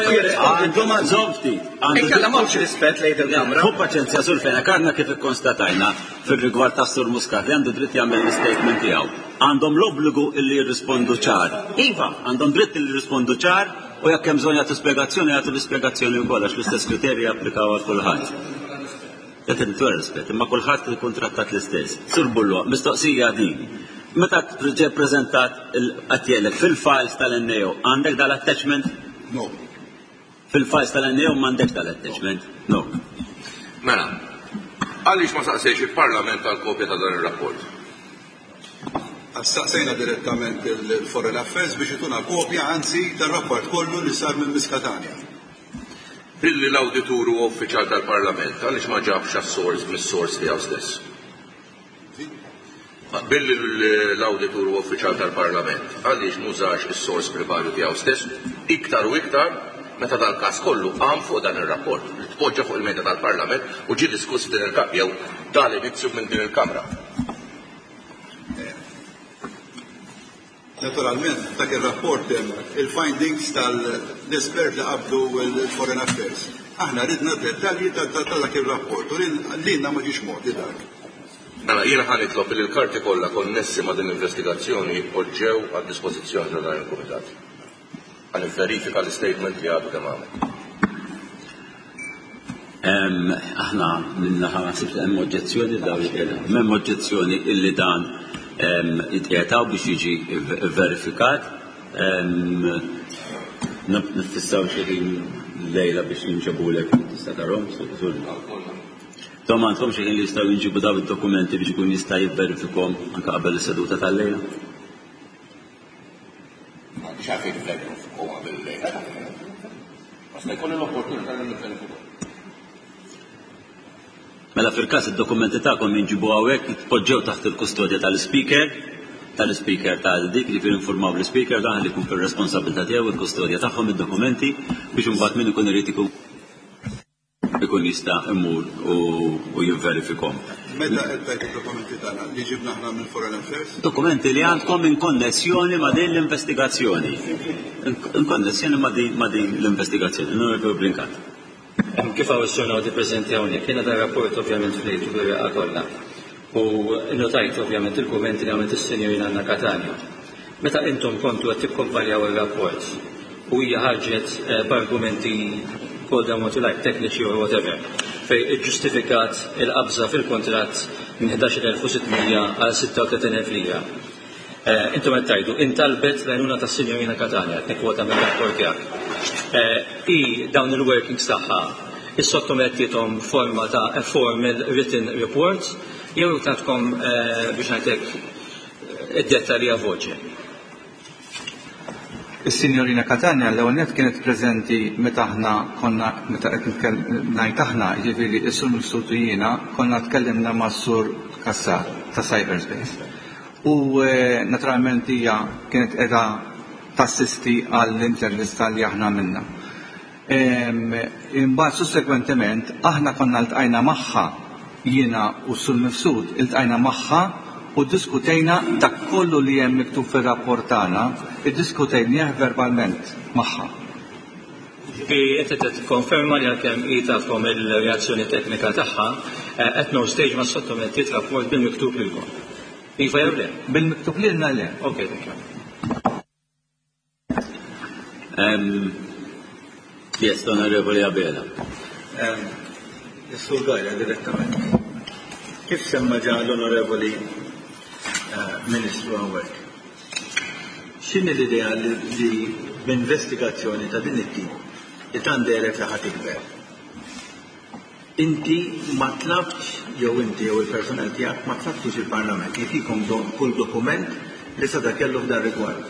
Inkella m'hawnx rispett lejn il-Kamra. Hu paċenzja sur fejn għandna kif ikkonstatajna fir-rigward tas-Sur Muscat li għandu dritt jagħmel l-istatement tiegħu. Għandhom l-obbligu li jirrispondu ċar. Iva, għandhom dritt li jirrispondu ċar u jekk hemm bżonn jagħtu spjegazzjoni jagħtu l-ispjegazzjoni wkoll għax l-istess kriterji japplikaw għal kulħadd. Qed intu rispett, imma kulħadd ikun trattat l-istess. Sur Bullo, mistoqsija din. Meta ġie ppreżentat il-qatjelek fil-files tal-N A O, għandek dal-attachment? No. Fil-files tal-N A O m'għandek dal-attachment? No. Mela, għaliex ma saqsejx il-Parlament tal-kopja ta' dan ir-rapport? Staqsejna direttament il-Foreign Affairs biex ituna kopja anzi tar-rapport kollu li sar minn Miskatania. Billi l-awditur u uffiċjal tal-Parlament, għaliex ma ġabx għas-sors mis-sors tiegħu stess. Billi l-awditur u uffiċjal tal-Parlament, għaliex mużax is-sors privarju tiegħu stess, iktar u iktar meta dal-każ kollu qam fuq dan ir-rapport li tpoġġa fuq il-mejda tal-Parlament u ġie diskuss din il-Kamra jew dal-inizzju minn din il-Kamra. Naturalment, dak il-rapport il-findings tal-espert li qablu il-Foreign Affairs. Aħna ridna dettalji ta' dak il-rapport u l-linna ma ġiex modi dak. Mela, jiena ħanitlob li l-karti kollha konnessi ma' din l-investigazzjoni jitpoġġew għad-dispożizzjoni ta' dan il-Kumitat. Għal verifika l-statement li għadu kemm għamel. Aħna minna ħasib li hemm oġġezzjoni dawn m'hemm oġġezzjoni illi dan jitqiegħtaw biex jiġi verifikat. Nifissaw xi lejla biex jinġabulek tista' tarhom. Tom għandkom xi ħin li jistgħu jinġibu dawn id-dokumenti biex ikun jista' jivverifikhom anke qabel is-seduta tal-lejla. Xafik verifikhom qabel il-lejla. Basta jkun l-opportunità li nivverifikhom. Mela fil-każ id-dokumenti tagħkom jinġibu hawnhekk jitpoġġew taħt il-kustodja tal-speaker, tal-speaker tal dik li kien informaw l-speaker dan li jkun fir-responsabilità tiegħu il-kustodja tagħhom id-dokumenti biex imbagħad min ikun irid ikun ikun jista' imur u jivverifikhom. Meta qed tajt id-dokumenti tagħna li ġibna aħna minn Foreign Affairs? Dokumenti li għandkom in konnessjoni ma' din l-investigazzjoni. In konnessjoni ma' din l-investigazzjoni, non Brinkat. Kif għaw s-suna għodi prezenti għonek, jena da rapport ovvjament fl-ejtu bil-reqa kolla. U notajt ovvjament il-kommenti li għamet il-senjorina Anna Catania. Meta intom kontu għed tikkomparjaw il-rapport u hija ħarġet b'argumenti call them what you like, tekniċi or whatever, fej ġustifikat il-qabża fil-kontrat minn ħdax elf u sittmija għal sitta u tletin elf lira. Intom qed tajdu, intalbet l-għajnuna tas-Sinjorina Catania, nekwota minn rapport tiegħek. I dawn il-workings tagħha is-sottomettietom forma ta' formal written reports jew tatkom biex ngħidlek id-dettalji voċi. Is-Sinjorina Catania l-ewwel nett kienet preżenti meta aħna konna meta qed ngħid aħna jiġifieri is-sur Mifsud jiena konna tkellimna mas-sur Kassar ta' Cyberspace. U naturalment hija kienet qiegħda tassisti għall-intervista li aħna minna. Imbagħad sussekwentement aħna konna ltqajna magħha jiena u Sur Mifsud iltqajna magħha u diskutejna dak kollu li hemm miktub fir-rapport tagħna, iddiskutejnieh verbalment magħha. Qed tikkonferma li għalkemm hi tafhom il-reazzjoni teknika tagħha, at no stage ma sottomettiet rapport bil-miktub lilkom. Iva jew le? Bil-miktub lilna le. Okay, thank you. Um, yes, Onorevoli Abela. Sur Gajra direttament. Kif semma ġa l-Onorevoli Ministru għawek? X'inhi l-idea li b'investigazzjoni ta' din it-tip li tanderek li ħadd ikber? Inti ma tlabx jew inti jew il-personal tiegħek ma tlabtux il-Parlament li fikom kull dokument li sada kellu f'dan rigward.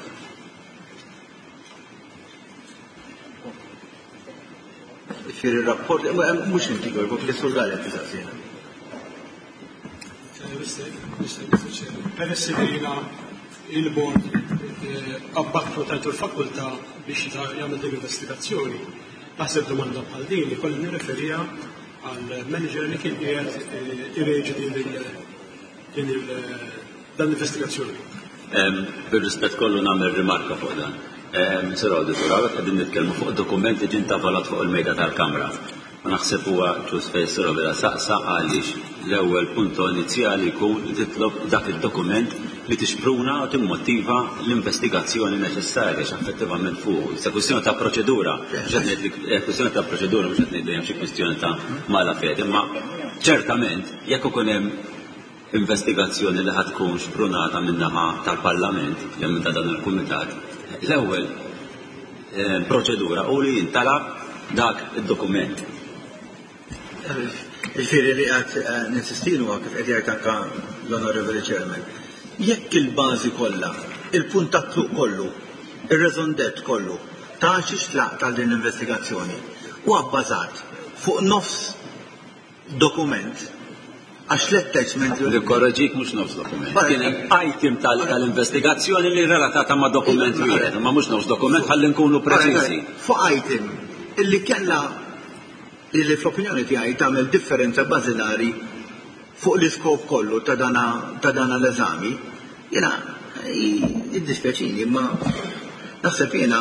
Fir ir-rapport, mhux inti jgħidlek li sur Gajra tisaqsina. Peress li jiena il-bord abbattu tajtu l-fakultà biex jagħmel din l-investigazzjoni, naħseb domanda bħal din li kolli nirreferija għal-manager li kien qiegħed ireġi din l-investigazzjoni. Bir-rispett kollu nagħmel rimarka fuq dan. Sir Auditor, għawek qegħdin nitkellmu fuq dokumenti ġin tavalat fuq il-mejda tal-Kamra. Ma naħseb huwa ġus fejn Sir Auditor saqsa għaliex l-ewwel punt inizjali jkun li titlob dak id-dokument li tixpruna u timmotiva l-investigazzjoni neċessarja x'effettivament fuq. Issa kwistjoni ta' proċedura, kwistjoni ta' proċedura mhux qed ngħidejjem xi kwistjoni ta' mala fede, imma ċertament jekk ikun hemm investigazzjoni li ħad tkun xprunata min-naħa tal-Parlament jew minn ta' dan il-Kumitat, l-ewwel proċedura u li jintalab dak id-dokument. Il-firri li għad nisistinu għak kif għedjajt anka l-Onorevoli Chairman. Jekk il-bazi kollha, il-punt ta' tluq kollu, il-rezondet kollu, ta' xiex tlaq tal din l-investigazzjoni, u għabbażat fuq nofs dokument, għax l-attachment li korreġik mhux nofs dokument. Kien item tal-investigazzjoni li relatata ma' dokument wieħed, ma mhux nofs dokument ħalli nkunu preċiżi. Fuq item illi kellha illi fl-opinjoni tiegħi tagħmel differenza bażilari fuq l-iskop kollu ta' dana l-eżami, jiena id-dispjaċini, imma naħseb jiena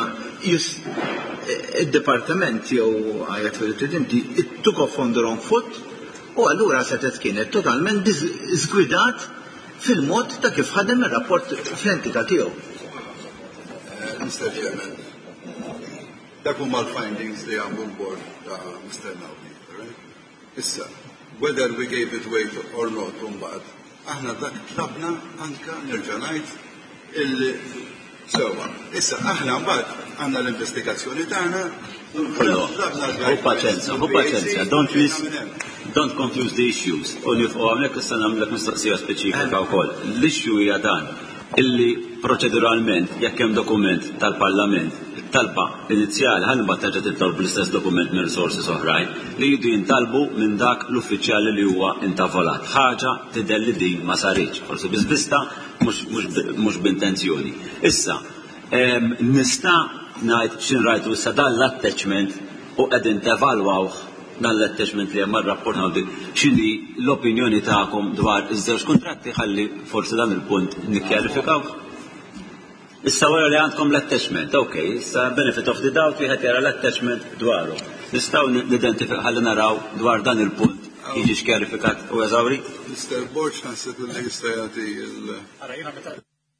id-Dipartiment jew għajat fil-Presidenti it took off on the wrong foot u allura setet kienet totalment żgwidat fil-mod ta' kif ħadem ir-rapport fl-entità tiegħu. Mister Chairman, dak huma l-findings li għamlu l-bord ta' Mister Nawdi, issa, whether we gave it weight or not, mbagħad, aħna dak tlabna anka nerġa' ngħid il-sewa. Issa aħna mbagħad għandna l-investigazzjoni tagħna. Hu paċenzja, hu paċenzja, don't miss, don't confuse the issues. U nifqu hawnhekk issa nagħmlek mistoqsija speċifika wkoll. L-issue hija dan illi proċeduralment jekk hemm dokument tal-Parlament talba inizjali ħalli mbagħad terġa' titolb l-istess dokument minn resources oħrajn li jridu jintalbu minn dak l-uffiċjali li huwa intavolat. Ħaġa tidher li din ma saritx, forsi biżbista mhux b'intenzjoni. Issa, nista' ngħid x'inrajtu issa dan l-attachment u qegħdin tevalwawh dan l-attachment li hemm mar-rapport Nawdi x'inhi l-opinjoni tagħkom dwar iż-żewġ kuntratti ħalli forsi dan il-punt nikkjarifikaw. Issa wara li għandkom l-attachment, ok, issa benefit of the doubt wieħed jara l-attachment dwaru. Nistgħu nidentifikaw ħalli naraw dwar dan il-punt jiġi xkjarifikat u eżawri? Mister Borch naħseb li jista' jagħti l-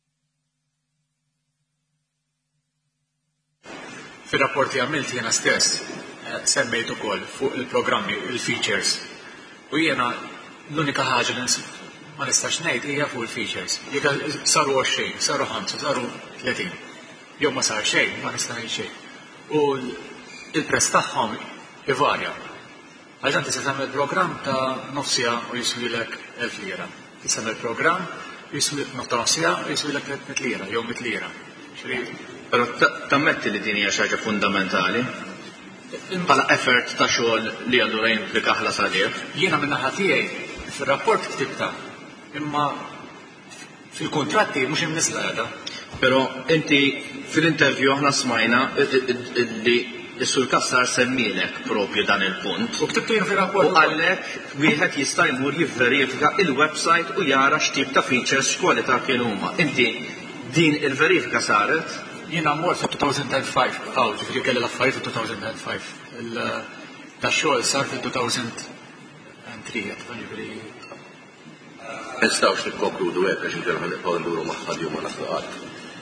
Fir-rapporti għamilt jiena stess semmejt ukoll fuq il-programmi, il-features. U jiena l-unika ħaġa li ma nistax ngħid hija fuq il-features. Jekk saru għoxrin, saru ħamsa, saru tletin. Jew ma sar xejn, ma nista' ngħid xejn. U il-prezz tagħhom ivarja. Għal dan tista' tagħmel programm ta' nofsija u jiswilek elf lira. Tista' tagħmel programm jiswilek nofsija u jiswilek tliet lira, jew mit lira. Però tammetti li din hija xi ħaġa fundamentali. Bħala effort ta' xogħol li allura jimplika ħlas għalih. Jiena minn naħa tiegħi fir-rapport ktibta, imma fil-kuntratti mhux hemm nisla għadha. Però inti fil-intervju aħna smajna li is-sur Kassar semmilek propju dan il-punt. U ktibtu fir-rapport. U għalhekk wieħed jista' jmur jivverifika il-website u jara x'tip ta' features x'kwalità kienu huma. Inti din il-verifika saret? Jiena mmort fi two thousand five, għaw ġifri kelli l-affarijiet fi two thousand five. Il-tax-xogħol sar fi two thousand three, ġifri. Nistgħux nikkonkludu hekk għax inkellem nibqgħu nduru magħha jum ma naflaqat.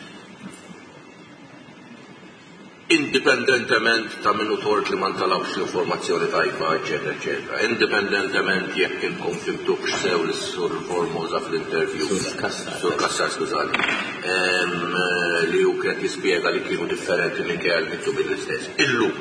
Indipendentement ta' minnu tort li ma ntalawx l-informazzjoni tajba, eċetera, eċetera. Indipendentement jekk inkom fimtux sew l-sur Formosa fl-interview. Sur Kassar, skużani. Li hu kien jispjega li kienu differenti minn kien mittu bil-istess. Illum.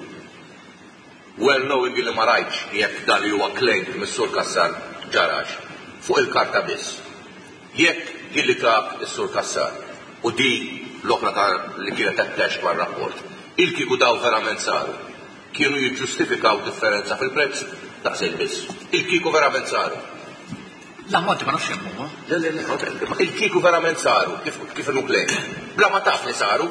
Well knowing li ma rajtx jekk dan li huwa claim mis-sur Kassar ġarax. Fuq il-karta biss. Jekk illi kap is-sur Kassar u di l-oħra li kienet attached ma' rapport. Il-kiku daw verament saru. Kienu jiġġustifikaw differenza fil-prezz daqsel biss. Il-kiku verament saru. L-ammonti ma nafx hemm huma. Il-kiku verament saru, kif nuklejn. Bla ma taf li saru.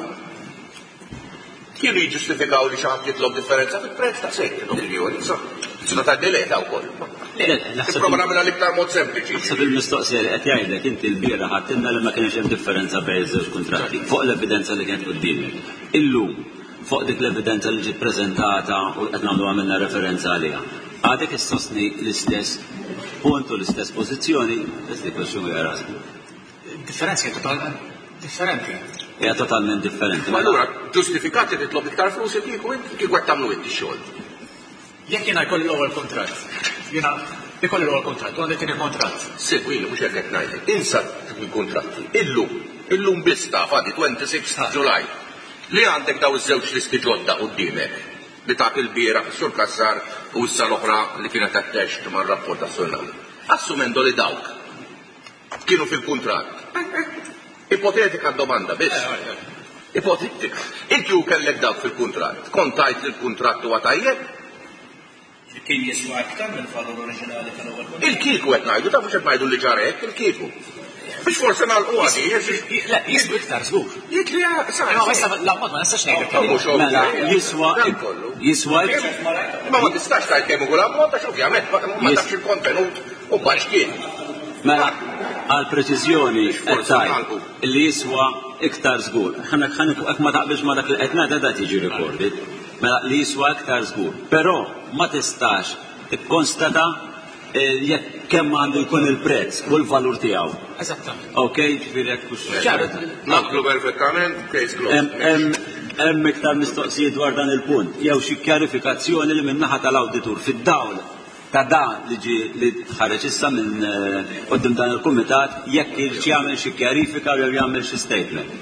Kienu jiġġustifikaw li xaħat jitlob differenza fil-prezz daqsel. Miljoni, sina ta' deleta wkoll. Il-problema minna l-iktar mod sempliċi. Sa fil-mistoqsija li qed jgħidlek inti l-biera ħattinna li ma kienx hemm differenza bejn iż-żewġ kuntratti fuq l-evidenza li kienet quddiemek. Illum fuq dik l-evidenza li ġiet preżentata u qed nagħmlu għamilna referenza għaliha. Għadek issostni l-istess punt u l-istess pożizzjoni, dik xi jara. Differenzi totalment differenti. Hija totalment differenti. Ma allura ġustifikati titlob iktar flus il-kieku kieku qed tagħmlu inti x-xogħol. Jekk jiena jkolli l-ewwel kontratt, jiena ikolli l-ewwel kontratt, u għandi tieni kontratt. Segwili mhux hekk ngħidlek. Insa il-kontratti. Illum, illum bista fadi twenty-six ta' Ġulaj. Li għandek daw iż-żewġ listi ġodda quddiemek li ta' il-biera sur Kassar u issa l-oħra li kienet attached mar-rapport tas-Surnali. Assumendo li dawk kienu fil-kuntratt. Ipotetika domanda biss. Ipotetika. Inti kellek dawk fil-kuntratt. Kontajt il-kuntratt huwa tajjeb? Kien jiswa aktar minn valur oriġinali tal-ewwel kontratt. Il-kieku qed ngħidu, ta' mhux qed ngħidu li ġara hekk, il-kieku. Biex forsi nagħlqu għadi. Le, jiswa iktar żgur. Jitli sa. L-ammont ma nistax ngħidlek. Mela jiswa jiswa ma ma tistax tgħid kemm ukoll ammont għax ovvjament ma tafx il-kontenut u baxx kien. Mela għal preċiżjoni qed tgħid li jiswa iktar żgur. Hekk ma taqbilx ma dak li qed ngħid da tiġi recorded. Mela li jiswa iktar żgur. Però ma tistax ikkonstata jekk kemm għandu jkun il-prezz u l-valur tiegħu. Eżattament. Okej, ġifieri hekk mhux. Naqblu perfettament, case closed. Hemm iktar mistoqsijiet dwar dan il-punt. Jew xi kjarifikazzjoni li min-naħa tal-awditur fid-dawl ta' dan li ġi li tħareġ issa minn qudiem dan il-kumitat jekk irid jagħmel xi kjarifika jew jagħmel xi statement.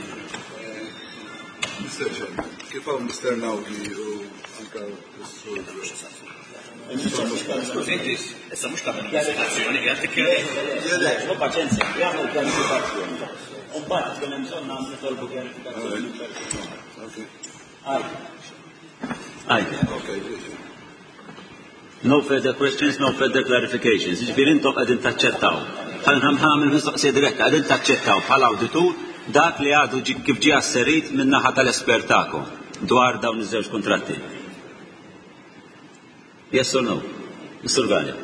Kif hawn mister Nawdi u anke s-sur Issa mhux ta' kjarifikazzjoni hija tikkjarifika. Ma paċenzja, jagħmel kjarifikazzjoni. U mbagħad kien hemm bżonn nagħmlu tolbu kjarifikazzjoni. No further questions, no further clarifications. Ġifieri intom qegħdin taċċettaw. Ħamel mistoqsija diretta qegħdin taċċettaw bħala awditur dak li għadu kif ġie asserit min-naħa tal-espert tagħkom dwar dawn iż-żewġ kuntratti. Yes or no? Mister Gania.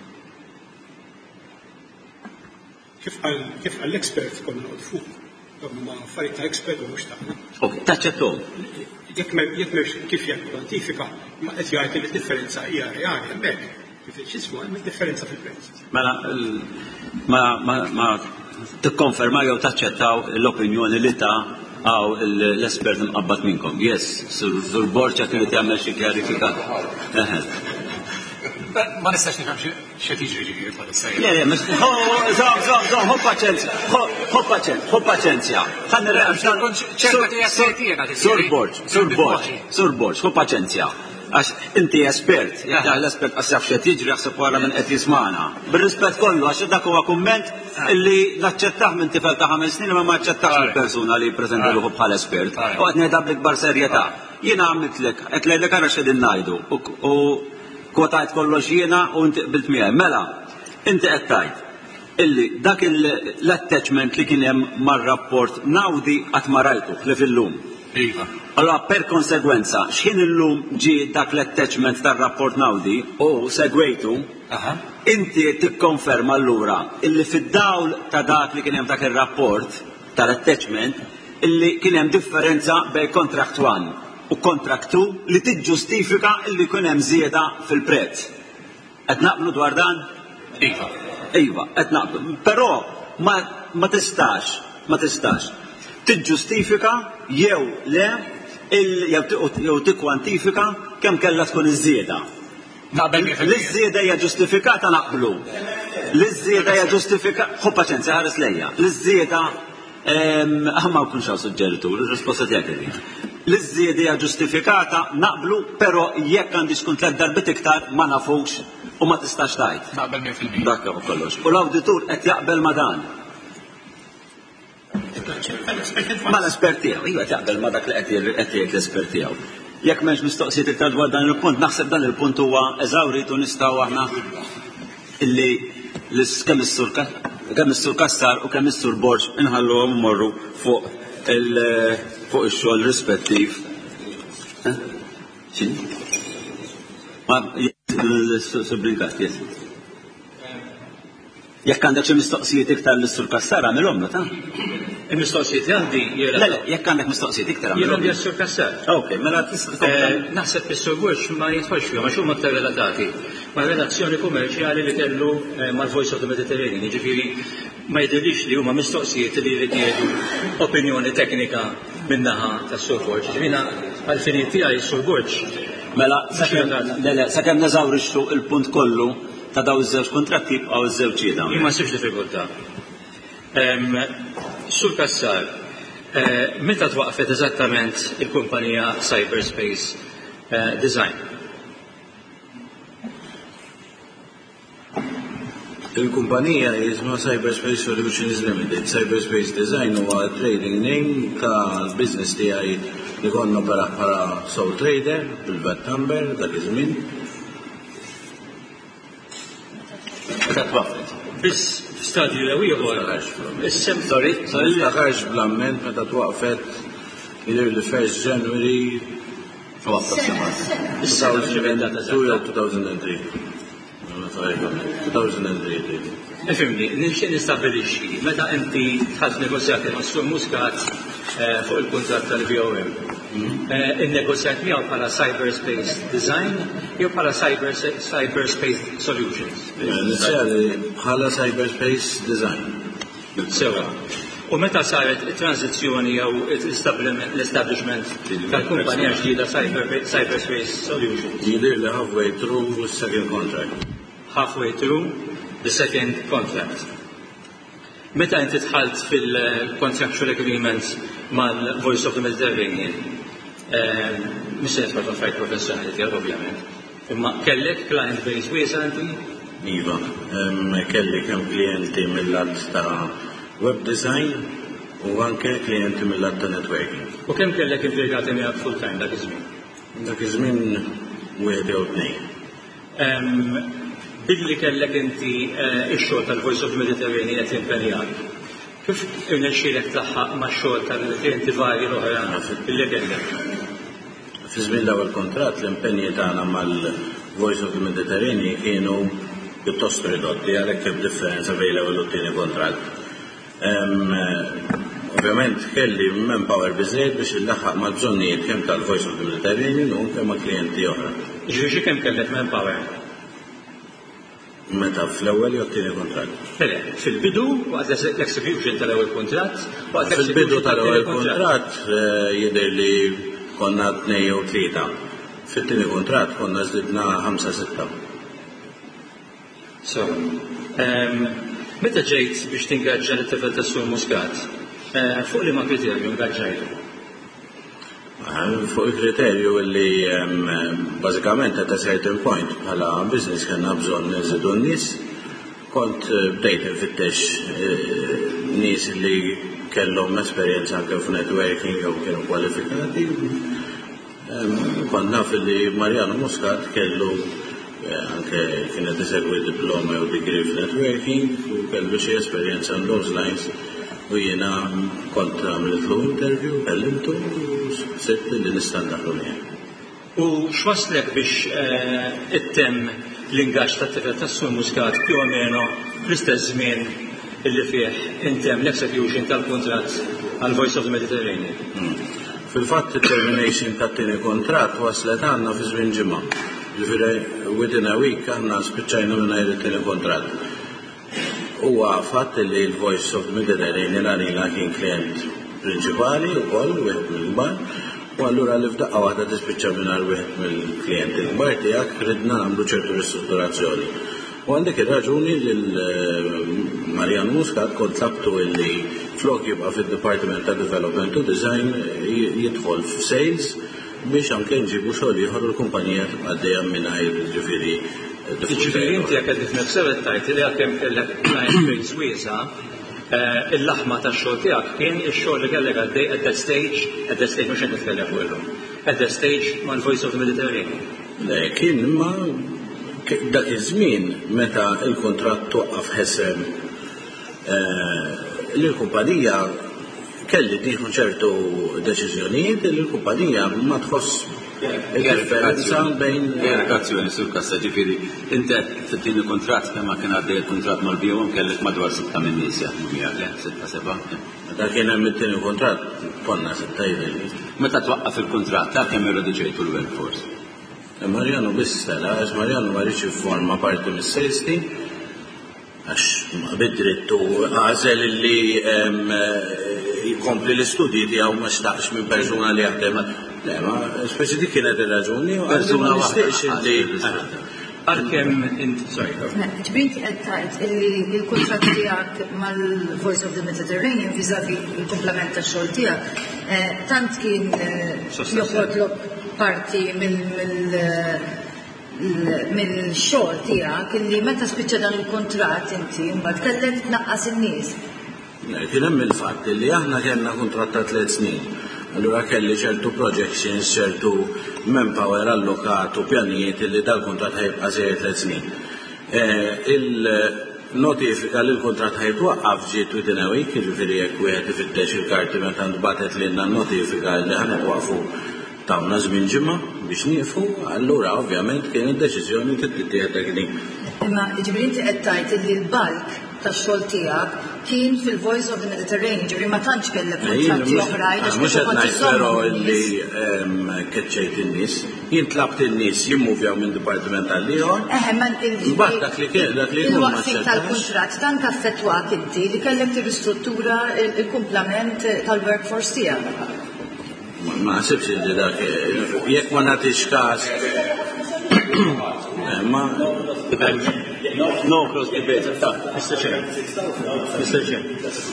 Kif għal l-expert konna għod fuq, ma affarijiet ta' expert u mhux tagħna. Ok, taċċettom. Jekk m'hemmx kif jekk kwantifika, ma qed jgħid li d-differenza hija reali hemmhekk. Kif x'ismu hemm differenza fil-prezz. Mela ma ma tikkonferma jew taċċettaw l-opinjoni li ta' għaw l-espert mqabbad minnkom. Yes, sur Borċa kien jagħmel xi kjarifikat. Ma nistax nifhem x'qed jiġri ġifieri bħalissa. Le, le, mhux żomm, żomm, żomm, ħobb paċenzja, ħobb paċenzja, ħobb paċenzja. Ħanni Sur Borċ, Sur Borċ, Sur Borċ, ħobb paċenzja. Għax inti espert, l-espert għasaf xed jiġri għasab wara minn qed jismana. Bir-rispett kollu, għax dak huwa kumment illi naċċettaħ minn tifel ta' ħames snin ma ma ċċettax il-persuna li jippreżentaluhu bħala espert. U qed ngħidha bl-ikbar serjetà. Jiena għamiltlek, qed ngħidlek ara x'qegħdin ngħidu. U kwotajt kollox jiena u inti qbilt miegħi. Mela, inti qed tgħid illi dak l-attachment li kien hemm mar-rapport Nawdi qatt ma rajtuh li fillum. Iva. Allora, per konsegwenza, x'kien illum ġie dak l-attachment tar-rapport Nawdi u segwejtu, inti tikkonferma allura illi fid-dawl ta' dak li kien hemm dak ir-rapport tal-attachment illi kien hemm differenza bejn contract one u contract two li tiġġustifika illi kien hemm żieda fil-prezz. Qed naqblu dwar dan? Iva. Iva, qed naqblu. Però ma, ma tistax, ma tistax tiġġustifika jew le jew tikkwantifika kemm kellha tkun iż-żieda. L-iż-żieda hija ġustifikata naqblu. L-iż-żieda hija ġustifikata, ħu paċenzja ħares lejja. L-iż-żieda aħma ma kunx hawn suġġeritu, l-risposta tiegħek hi. L-iż-żieda hija ġustifikata naqblu, però jekk għandi tkun tliet darbit iktar ma nafux u ma tistax tgħid. Naqbel mija fil-mija. Dak u kollox. U l-awditur qed jaqbel ma dan. Ma l-espert tiegħu, iva taqbel ma dak li qed jgħid l-espert tiegħu. Jekk m'hemmx mistoqsijiet iktar dwar dan il-punt, naħseb dan il-punt huwa eżawrit u nistgħu aħna illi kemm is-sur kemm is-sur Kassar u kemm is-sur Borġ inħalluhom imorru fuq fuq ix-xogħol rispettiv. Ma l-subrinkat, yes. Jekk għandek xi mistoqsijiet iktar lis-sur Kassar għamilhom ta' Il-mistoqsijiet għandi jera. Le, le, jekk għandek mistoqsijiet iktar Jera għandi għas-sur Kassar. Ok, mela tista' naħseb is-sur Borġ ma jitħolx fihom għax huma aktar relatati ma' relazzjoni kummerċjali li kellu mal-Voice of the Mediterranean. Jiġifieri ma jidhirlix li huma mistoqsijiet li jridu opinjoni teknika min-naħa tas-sur Borġ. Jiena għall-finijiet tiegħi is-sur Borġ. Mela, sakemm neżawrixxu il-punt kollu ta' daw iż-żewġ kontratti jibqgħu iż-żewġ ċieda. Ma sibx diffikultà. Sur Kassar, meta twaqfet eżattament il-kumpanija Cyberspace Design? Il-kumpanija jisma Cyberspace Solutions Limited. Cyberspace Design huwa trading name ta' business tiegħi li konna opera bħala sole trader bil-vat number dak iż-żmien. Meta twaqfet? Biss stadju l ieħor. Is-sem sorry, sorry, taħarx bl-amment meta twaqfet jidher li first January waqfa s-semat. two thousand three. two thousand three. Ifimni, nixtieq nistabilixxi meta inti ħadd negozjati ma' Sur Muscat fuq il-kuntratt tal-V O M. Il-negozjat miegħu bħala Cyberspace Design jew bħala Cyberspace Solutions. Inizjali bħala Cyberspace Design. Sewa. U meta saret it-tranzizzjoni jew l-establishment tal-kumpanija ġdida Cyberspace Solutions? Jidher li halfway through the second contract. Halfway through the second contract. Meta inti tħalt fil-contractual agreements mal-Voice of the Mediterranean, mis se nisbatu fajt professjonali tiegħek ovvjament. Imma kellek client base wiesa inti? Iva, kelli kemm klijenti mill-lat ta' web design u anke klijenti mill-lat ta' networking. U kemm kellek impjegati miegħek full time dak iż-żmien? Dak iż-żmien wieħed jew tnejn. Billi kellek inti ix-xogħol tal-Voice of the Mediterranean qed impenjat. Kif irnexxielek tlaħħaq max-xogħol tal-klijenti varji l-oħra billi kellek? Fi żmien l-ewwel kontratt l-impenji tagħna mal-Voice of the Mediterranean kienu pjuttost ridotti għalhekk hemm differenza bejn l-ewwel u t-tieni kontratt. Ovvjament kelli manpower biżżejjed biex illaħħaq mal-bżonnijiet kemm tal-Voice of the Mediterranean u kemm ma' klijenti oħra. Ġifieri kemm kellek manpower? Meta fl-ewwel jew t-tieni kontratt. Tele, fil-bidu waqt l-execution tal-ewwel kontratt, waqt fil-bidu tal-ewwel kontratt jidher li konna tnejn jew tlieta. Fit-tieni kontratt konna żdidna ħamsa sitta. So, meta ġejt biex tingaġġa l-tifel tas-Sur Muscat, fuq liema kriterju ngaġġajtu? Fuq il-kriterju li bażikament at a certain point bħala business kellna bżonn nżidu n-nies, kont bdejt infittex nies li kellhom esperjenza anke f'networking jew kienu kwalifikati. Kont naf li Mariano Muscat kellu anke kienet isegwi diploma jew degree f'networking u kellu xi esperjenza on those lines u jiena kont għamiltlu interview, kellimtu u sitt li nista' ndaħlu miegħu. U x'waslek biex ittemm l-ingaġġ tat-tifel tas-Sur Muscat più o meno fl-istess żmien illi fih intemm l-execution tal-kuntratt għal Voice of the Mediterranean? Fil-fatt it-termination tat-tieni kontratt waslet għandna fi żmien ġimgħa. Ġifieri within a week aħna spiċċajna mingħajr it-tieni kontratt. Huwa fatt li l-Voice of the Mediterranean għalina kien klient prinċipali wkoll wieħed mill-kbar, u allura li f'daqqa waħda tispiċċa mingħajr wieħed mill-klijenti l-kbar tiegħek ridna nagħmlu ċertu ristrutturazzjoni. U għandek ir-raġuni li Marjan Muscat kont tlabtu illi flok jibqa' fid-Dipartiment ta' Development u Design jidħol f'sales biex anke nġibu xogħol ieħor u l-kumpanija tibqa' dejjem mingħajr ġifieri. Ġifieri inti jekk qed nifsebet tajt li għalkemm kellek client base wiesa' il-laħma tax-xogħol tiegħek kien ix-xogħol li kellek għaddej at that stage, at that stage mhux qed nitkellem fuq illum. At that stage mal-Voice of the Mediterranean. Kien imma dak iż-żmien meta l-kuntratt twaqqaf ħesem l-kumpanija kelli tieħu ċertu deċiżjonijiet li l-kumpanija ma tħoss il-differenza bejn Kjarifikazzjoni sur kassa ġifieri inti fit-tieni kuntratt kemm kien għaddej il-kuntratt mal-B O M kellek madwar sitta minn nies jaħdmu miegħek, sitta seba'. Meta kien hemm it-tieni kuntratt konna sitta jidher. Meta twaqqaf il-kuntratt ta' kemm irrodiċejtu l-workforce? Marjano biss sala, għax Marjano ma rridx forma parti mis-sales team, għax ma bidrittu għażel li jkompli l-istudji tiegħu ma xtaqx minn persuna li jaħdem. Le, ma speċi dik kienet ir-raġuni u persuna ma nixtieqx li għalkemm inti sorry. Ġbinti qed tgħid illi l-kuntratt tiegħek mal-Voice of the Mediterranean viżavi l-komplement tax-xogħol tiegħek tant kien joħodlok parti mill-xogħol tiegħek illi meta spiċċa dan il-kuntratt inti mbagħad kellek tnaqqas in-nies. Kien hemm il-fatt li aħna kellna kuntratt ta' tliet snin. Allura kelli ċertu projections, ċertu manpower allokat u pjanijiet li dal-kuntratt ħajbqa' żejjed tliet snin. Il-notifika li l-kuntratt ħajtwaqqaf ġiet within a week, jiġifieri jekk wieħed ifittex il-karti meta ntbagħtet lilna n-notifika li ħanitwaqfu tawna żmien ġimgħa biex nieqfu, allura ovvjament kien id-deċiżjoni tittieħed dak din. Imma ġifieri inti qed tgħid li l-balk tax-xogħol tiegħek kien fil-Voice of the Mediterranean, ġifieri ma tantx kellek kontratti oħrajn għax mhux qed ngħid però li keċċejt in-nies, jien tlabt in-nies jimmuvjaw minn dipartiment għal ieħor. Mbagħad dak li kien dak li il-waqfin tal-kuntratt tant affettwak inti li kellek tirristruttura l-kumplament tal-workforce tiegħek. Ma nasibx li dak jekk ma nagħtix każ ma no cross debate Mister Chair Mister Chair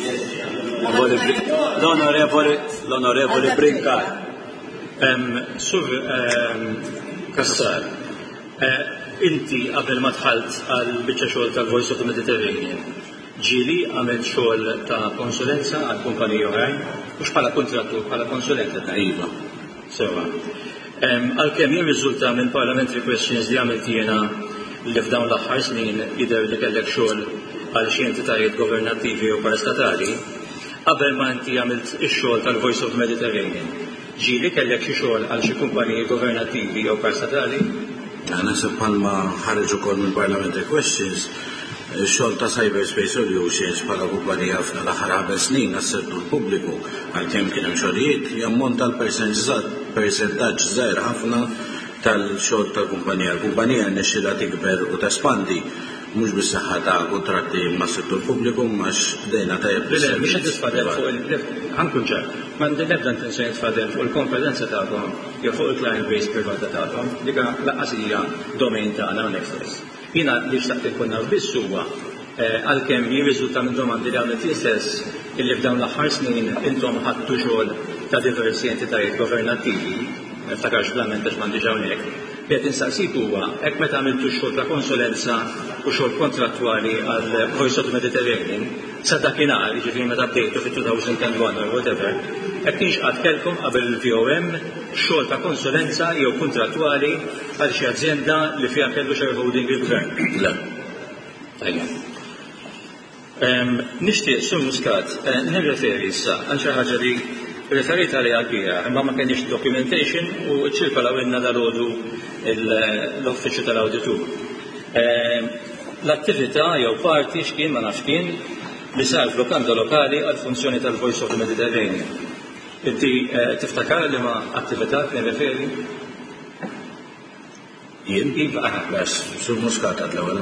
l'onorevole l'onorevole Brincar sur Kassar inti qabel ma tħalt għal biċċa xogħol tal-Voice of the Mediterranean ġieli għamilt xogħol ta' konsulenza għal kumpaniji oħrajn mhux bħala kontrattur bħala konsulenza ta' iva. Sewa. Għalkemm jien riżulta minn parliamentary questions li għamilt jiena li f'dawn l-aħħar snin jidher li kellek xogħol għal xi entitajiet governattivi u parastatali, qabel ma inti għamilt ix-xogħol tal-Voice of the Mediterranean. Ġieli kellek xi xogħol għal xi kumpaniji governattivi u parastatali? Naħseb bħalma ħareġ ukoll minn parliamentary questions xogħol ta' Cyberspace Solutions bħala kumpanija f'na l-aħħar ħames snin għas-settur pubbliku għalkemm kien hemm xogħlijiet jammonta l-persentaġġ żgħir ħafna tal-xogħol tal-kumpanija. L-kumpanija nnexxielha tikber u tespandi mhux bis-saħħa ta' kuntratti mas-settur pubbliku għax dejna tajjeb. Le, mhux qed tisfadel fuq il-ħankun ċar. M'għandi nebda intenzjoni tfadel fuq il-kompetenza tagħkom jew fuq il-client base privata tagħkom, dik laqqas hija domain tagħna hawnhekk. Jiena li xtaqt inkun naf biss huwa għalkemm jirriżulta minn domandi li għamlet istess illi f'dawn l-aħħar snin intom ħadtu xogħol ta' diversi entitajiet governattivi, niftakarx bl-ament għax m'għandix hawnhekk, qed insaqsik huwa hekk meta għamiltu xogħol ta' konsulenza u xogħol kontrattwali għal Voice of the Mediterranean sa dakinhar, jiġifieri meta bdejtu fit-two thousand one or whatever, hekk kienx qatt kellkom qabel il-V O M xogħol ta' konsulenza jew kontrattwali għal xi azienda li fiha kellu shareholding il-gvern. Le. Tajjeb. Nixtieq Sur Muscat nirreferi issa għal xi ħaġa li referita li għal-bija, imma ma kienx documentation u ċirkolawilna dal-għodu l-uffiċċju tal-awditur. L-attività jew parti x'kien ma nafx kien li sar f'lokanda lokali għal-funzjoni tal-Voice of the Mediterranean. Inti tiftakar li ma attività nirreferi? Jien? Iva, bas, Sur Muscat għadl-ewwel.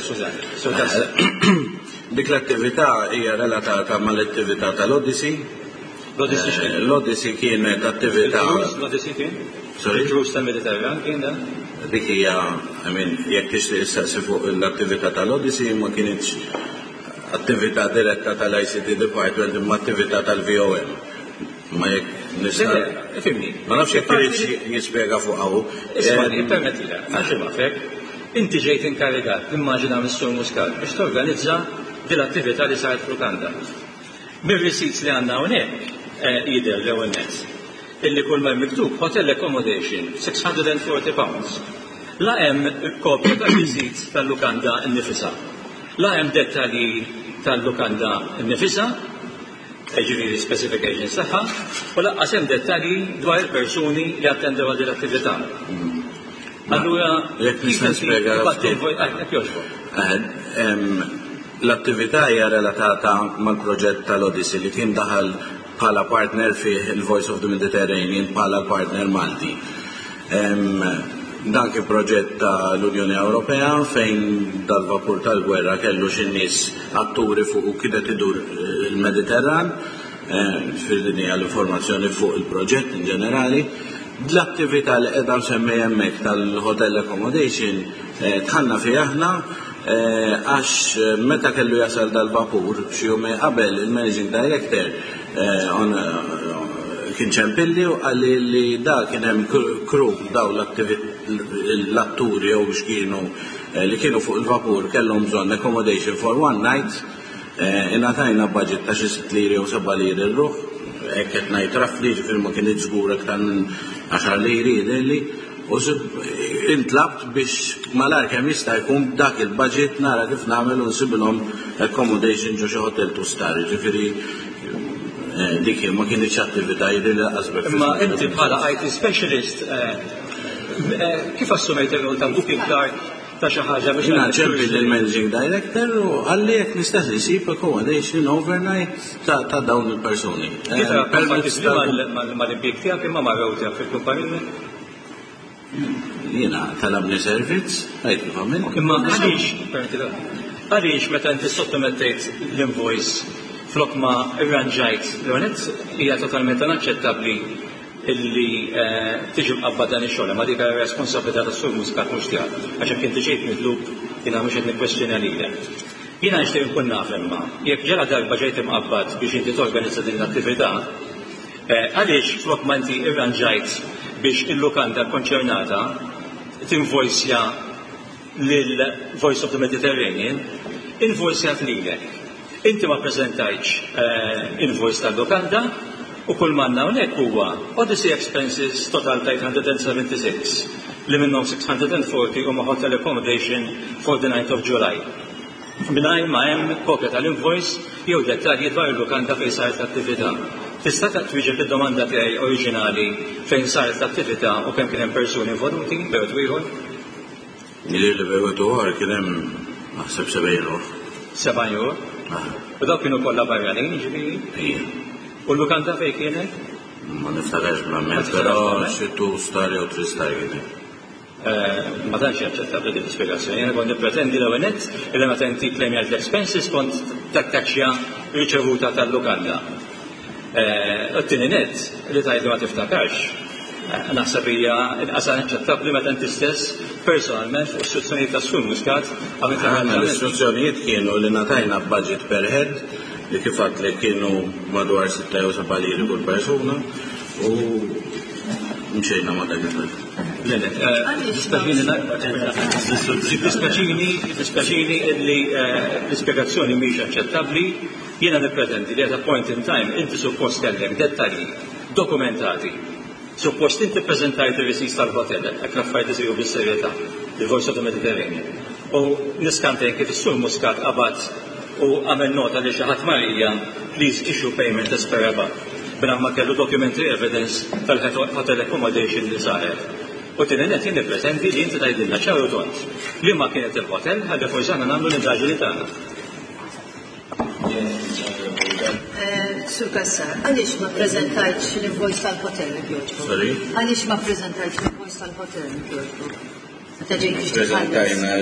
Dik l-attività hija relatata mal-attività tal-Odyssey. L-Odyssey kienet attività. L-Odyssey kien? Sorry? Il-Cruise tal-Mediterran kien da? Dik hija, I mean, jekk tixtieq issaqsi fuq l-attività tal-Odyssey ma kienx attività diretta tal-I C T Department imma attività tal-V O M. Ma jekk nista' Fimni. Ma nafx jekk irid jispjega fuq hawn. Isma' permettila, għax ma fek. Inti ġejt inkarigat, immaġina mis-Sur Muscat biex torganizza dil-attività li saret fl-Uganda. Mir-receipts li għandna hawnhekk jidher l-ewwel nett. Illi kull ma miktub hotel accommodation six hundred forty pounds. La hemm kopja tal-receipts tal-Uganda nnifisha. La hemm dettalji tal-Uganda nnifisha, ġifieri specifications tagħha, u laqqas hemm dettalji dwar il-persuni li attendew għal din l-attività. Allura, jekk nista' nispjega l-attività hija relatata mal-proġett tal-Odyssey li kien daħal bħala partner fih il-Voice of the Mediterranean bħala partner Malti. Dan kien proġett tal-Unjoni Ewropea fejn dal-vapur tal-gwerra kellu xi nies atturi fuq u kienet idur il-Mediterran, fil-dinja l-informazzjoni fuq il-proġett in ġenerali. L-attività li qiegħda nsemmi hemmhekk tal-hotel accommodation tħanna fih aħna għax meta kellu jasal dal-vapur xi jumej qabel il-Managing Director kien ċempilli u għalli li da kien hemm crew daw l-atturi jew biex kienu li kienu fuq il-vapur kellhom bżonn accommodation for one night ingħatajna budget ta' xi sitt liri jew seba' liri l-ruħ hekk qed ngħid rafli ġifier ma kienx żgur aktar minn għaxar liri jidherli u intlabt biex malar kemm jista' jkun dak il-budget nara kif nagħmel u nsibilhom accommodation ġo xi hotel tu star, ġifieri dik ma kienx attività jidher li qasbek. Imma inti bħala I T specialist kif assumejt il-rol ta' booking clerk ta' xi ħaġa biex naċċempi lill-Managing Director u għalli jekk nistax isib accommodation overnight ta' dawn il-persuni. Mal-impjeg tiegħek imma marrew tiegħek fil-kumpanija? Jiena talabni servizz, għajt kif għamil. Imma għaliex, għaliex meta inti sottomettejt l-invoice flok ma irranġajt l-għonet hija totalment inaċċettabbli illi tiġi mqabbad dan ix-xogħol, ma dik responsabilità tas-Sur Muscat mhux tiegħek. Għax hekk inti ġejt mitlub jiena mhux qed nikkwestjona lilek. Jiena nixtieq inkun naf imma jekk ġara darba ġejt imqabbad biex inti torganizza din l-attività, għaliex flok ma inti irranġajt biex il-lukanda konċernata tinvoicja lil-Voice of the Mediterranean, invoicjat lilek. Inti ma prezentajċ invoice tal-lukanda u kull manna hawnhekk huwa Odyssey expenses total ta' eight hundred seventy-six li minnhom six hundred forty huma hotel accommodation for the ninth of July. Mingħajr ma hemm kopja tal-invoice jew dettalji dwar il-lukanda fejn saret l-attività. Tista' twieġeb id-domanda tiegħi oriġinali fejn saret l-attività u kemm kien hemm persuni involuti bewet ieħor? Jidher li bewet ieħor kien hemm naħseb sebgħin ieħor. Sebgħin ieħor? U dawk kienu kollha barranin ġifieri? U l-lukanda fejn kienet? Ma niftakarx bl-amment, però xi two star jew three star kienet. Ma tantx jaċċettabbli din l-ispjegazzjoni. Jien kont nippretendi l-ewwel nett illi meta inti claim l-expenses kont takkaxxa riċevuta tal-lukanda. U-t-tieni nett li tgħid ma tiftakarx, naħseb hija inqas inaċċettabbli meta inti stess personalment fuq istruzzjonijiet tas-Sur Muscat l-istruzzjonijiet kienu li ngħatajna budget per head li kif għadt li kienu madwar sitta jew seba' liri kull persuna u mxejna ma dak il-ħadd. Dispeċini li l-ispjegazzjoni mhix aċċettabbli, jiena nippretendi li at a point in time inti suppost kellek dettalji dokumentati. Suppost inti ppreżentajt ir-receipts tal-hotel hekk l-affarijiet isiru bis-serjetà, il-Voice of the Mediterranean. U niskantejn kif is-Sur Muscat qabad u għamel nota li xi ħadd Marija please issue payment as per above. B'ramma kellu documentary evidence tal-hotel accommodation li saret. U t-tinet jien nippreżenti li inti tgħidilna ċaru tont li ma kienet il-hotel ħalli forsi aħna nagħmlu l-indaġi li tagħna. Sur Kassar, għaliex ma preżentajtx l-invoice tal-hotel jogħġbu? Sorry? Għaliex ma preżentajtx l-invoice tal-hotel jogħġbu? Meta ġejt biex Preżentajna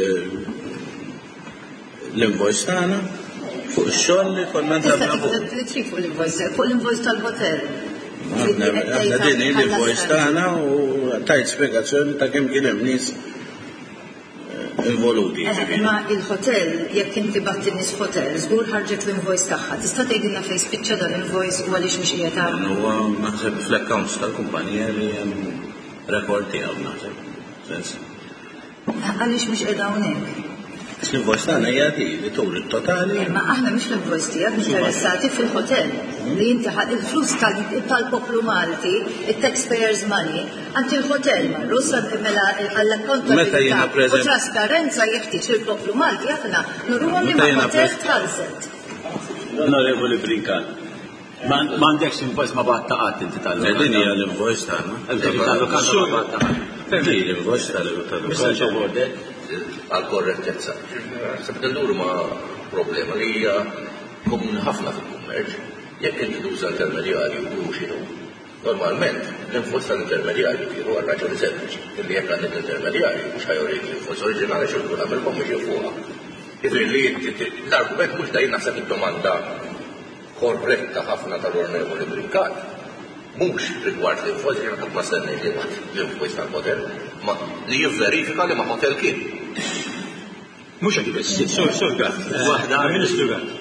l-invoice tagħna fuq ix-xogħol li konna ntabna fuq. Li trid fuq l-invoice, fuq l-invoice tal-hotel. Aħna din l-invoice tagħna u tajt spjegazzjoni ta' kemm kien hemm nies involuti. Ma il-hotel, jekk inti batti nies hotel, żgur ħarġet l-invoice tagħha. Tista' tgħidilna fejn spiċċa dan l-invoice u għaliex mhux qiegħed tagħmel? Huwa naħseb fl-accounts tal-kumpanija li hemm rekord tiegħu naħseb. Għaliex mhux qiegħda hawnhekk? L-invoice tagħna hija di li tur it-totali. Ma aħna mhux l-invoice tiegħek interessati fil-hotel li inti il-flus tal-poplu Malti, it-taxpayers money, anti l-hotel marru mela għall-akkontabilità u trasparenza jeħtieġ il-poplu Malti aħna nurruhom li ma hotel tħallset. Onorevoli Brinkan, m'għandekx invoice ma battaqat inti tal-lokal. Din hija l-invoice tagħna. Tal-lokal ma battaqat. L-invoice tal-lokal. Għal-korrettezza. Sebdellur ma problema li hija komuni ħafna fil-kummerċ. Jekk inti tuża intermedjarju u xinu. Normalment, l-infuż tal-intermedjarju kienu għal raġuni sempliċi. Illi jekk għandek l-intermedjarju mhux ħajorik l-infuż oriġinali xi jkun għamilkom biex fuqha. Jidri li l-argument mhux dajn naħseb id-domanda korretta ħafna tal-Onorevoli Brinkan. Mhux rigward l-infuż jekk ma stennej li l-infuż tal-hotel, ma li jivverifika li ma hotel kien. Mux għadi bess, sur, sur għad, wahda, ministru għad.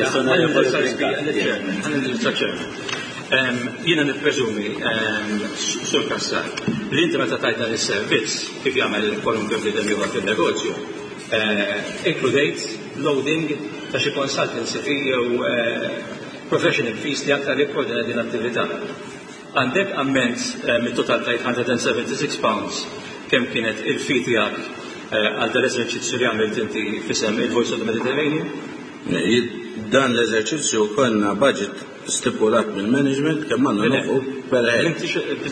Jena nippreżumi, sur Kassar, li inti meta tajta l-servizz kif jagħmel kwalunkwe bniedem ieħor fin-negozju, inkludejt loading ta' xi consultancy fee jew professional fees li aktar jikkoordina din attività. Għandek amment mit-total ta' eight hundred seventy-six pounds kemm kienet il-fee tiegħek għal dal-eżerċizzju li għamilt inti fisem il-Voice of the Mediterranean? Dan l-eżerċizzju konna budget stipulat mill-management kemm għandna nofqu per head.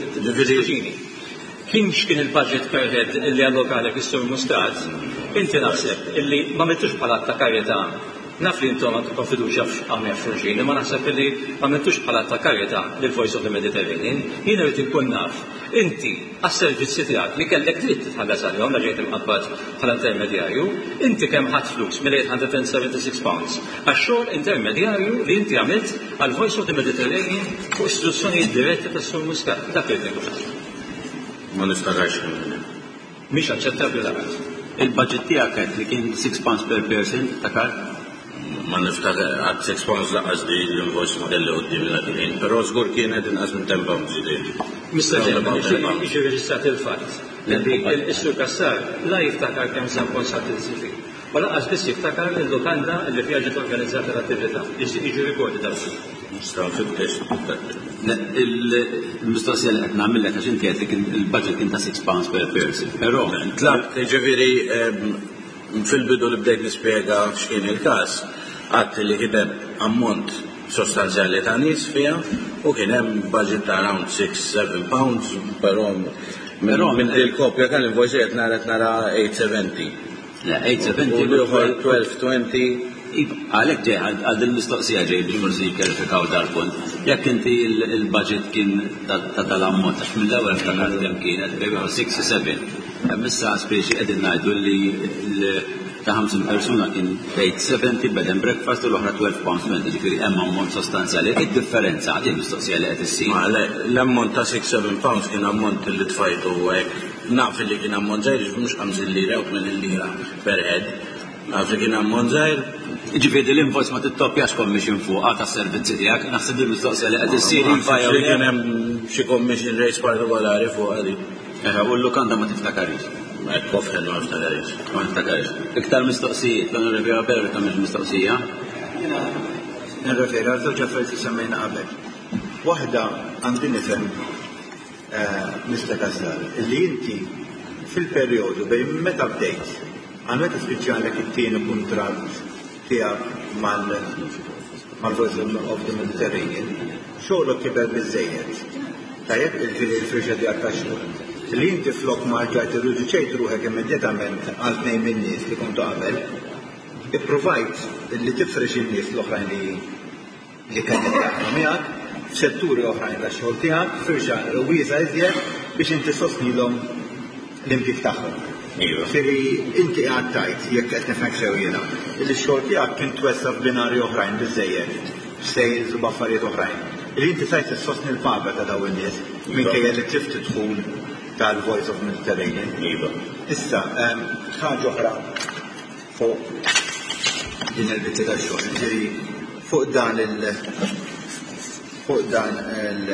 Kien x'kien il-budget per head li allokalek is-Sur Muscat, inti naħseb illi ma mettux bħala ta' karjetà. Naf li intom għandkom fiduċja f'għamja f'xulxin, imma naħseb li ma mettux bħala ta' karjetà lill-Voice of the Mediterranean, jien irid inkun naf. Inti għas-servizzi tiegħek li kellek dritt titħallas għalihom la ġejt imqabbad bħala intermedjarju, inti kemm ħadd flus mill-eight hundred seventy-six pounds għax-xogħol intermedjarju li inti għamilt għall-Voice of the Mediterranean fuq istituzzjonijiet diretti tas-Sur Muscat. Dak li nkun. Ma nistax Mhix aċċettabbli laqas. Il-budget tiegħek li kien six pounds per person ta' kar? Ma niftakar għad six pounds laqas di l-invoice modelli għoddimna kien, pero żgur kienet inqas minn ten pounds ġidejn. Mister Ġemmen, iġi reġistrat il-fatt. Il-Sur Kassar la jiftakar kemm sam consultancy fee. U laqas biss jiftakar il-lokanda li fiha ġiet organizzata l-attività. Iġi rikordi dal-su. Nistgħu fil-test. Il-mistoqsija li qed nagħmilha għax inti qed il-budget kien ta' six pounds per person. Però tlabt ġifieri fil-bidu li bdejt nispjega x'kien il-każ, għadt li kien hemm ammont sostanzjali ta' nies fiha u kien hemm budget ta' around six seven pounds, però minn il-kopja kan il-voice qed nara nara eight seventy. La eight seventy u twelve twenty. Għalhekk ġej għal din mistoqsija ġej biex forsi jikkerifikaw dal-punt. Jekk inti il-budget kien ta' tal-ammont għax mill-ewwel ftakart kemm kienet bejn six seven. Issa speċi qegħdin ngħidu li ta' ħamsin persuna kien eight seventy bed and breakfast u l-oħra twelve pounds twenty, ġifieri hemm ammont sostanzjali. Id-differenza għad il-mistoqsija li qed issir. L-ammont ta' six seven pounds kien ammont li tfajtu hekk. Naf li kien ammont żgħir mhux ħamsin lira u tmien lira per head. Naf li kien ammont żgħir. Ġifieri l-invoice ma tittoppjax commission fuqha tas-servizzi tiegħek, naħseb il-mistoqsija li qed issir jinfajja li kien hemm xi commission rates partikolari fuqha di. U l-lukanda ma tiftakarix. Kofħen ma niftakarix. Ma niftakarix. Iktar mistoqsijiet, l-Onorevoli Abel tagħmel mistoqsija. Nirreferi għal żewġ affarijiet li semmejna qabel. Waħda għandi nifhem Mister Kassar, illi inti fil-perjodu bejn meta bdejt għal meta spiċjalek it-tieni kuntratt tiegħek mal mal-Voice of the Mediterranean, xogħolok kiber biżejjed. Tajjeb il-firxa tiegħek tax-xogħol. Li inti flok ma ġajt irriduċejt ruħek immedjatament għal tnejn min-nies li kontu qabel, ipprovajt li tifrex in-nies l-oħrajn li li kellek jaħdmu miegħek f'setturi oħrajn tax-xogħol tiegħek, firxa wiesa iżjed biex inti sostnilhom l-impjieg tagħhom. Firri inti qed tajt jekk qed nifhem sew jiena, li x-xogħol tiegħek kien twessa f'binarji oħrajn biżejjed, f'sejls u b'affarijiet oħrajn. Li inti tajt issostni l-paga ta' dawn in-nies minkejja li tif tidħul tal-Voice of Mediterranean. Issa, ħaġa oħra fuq din il-bitti tax-xogħol, ġieri fuq dan il- fuq dan il-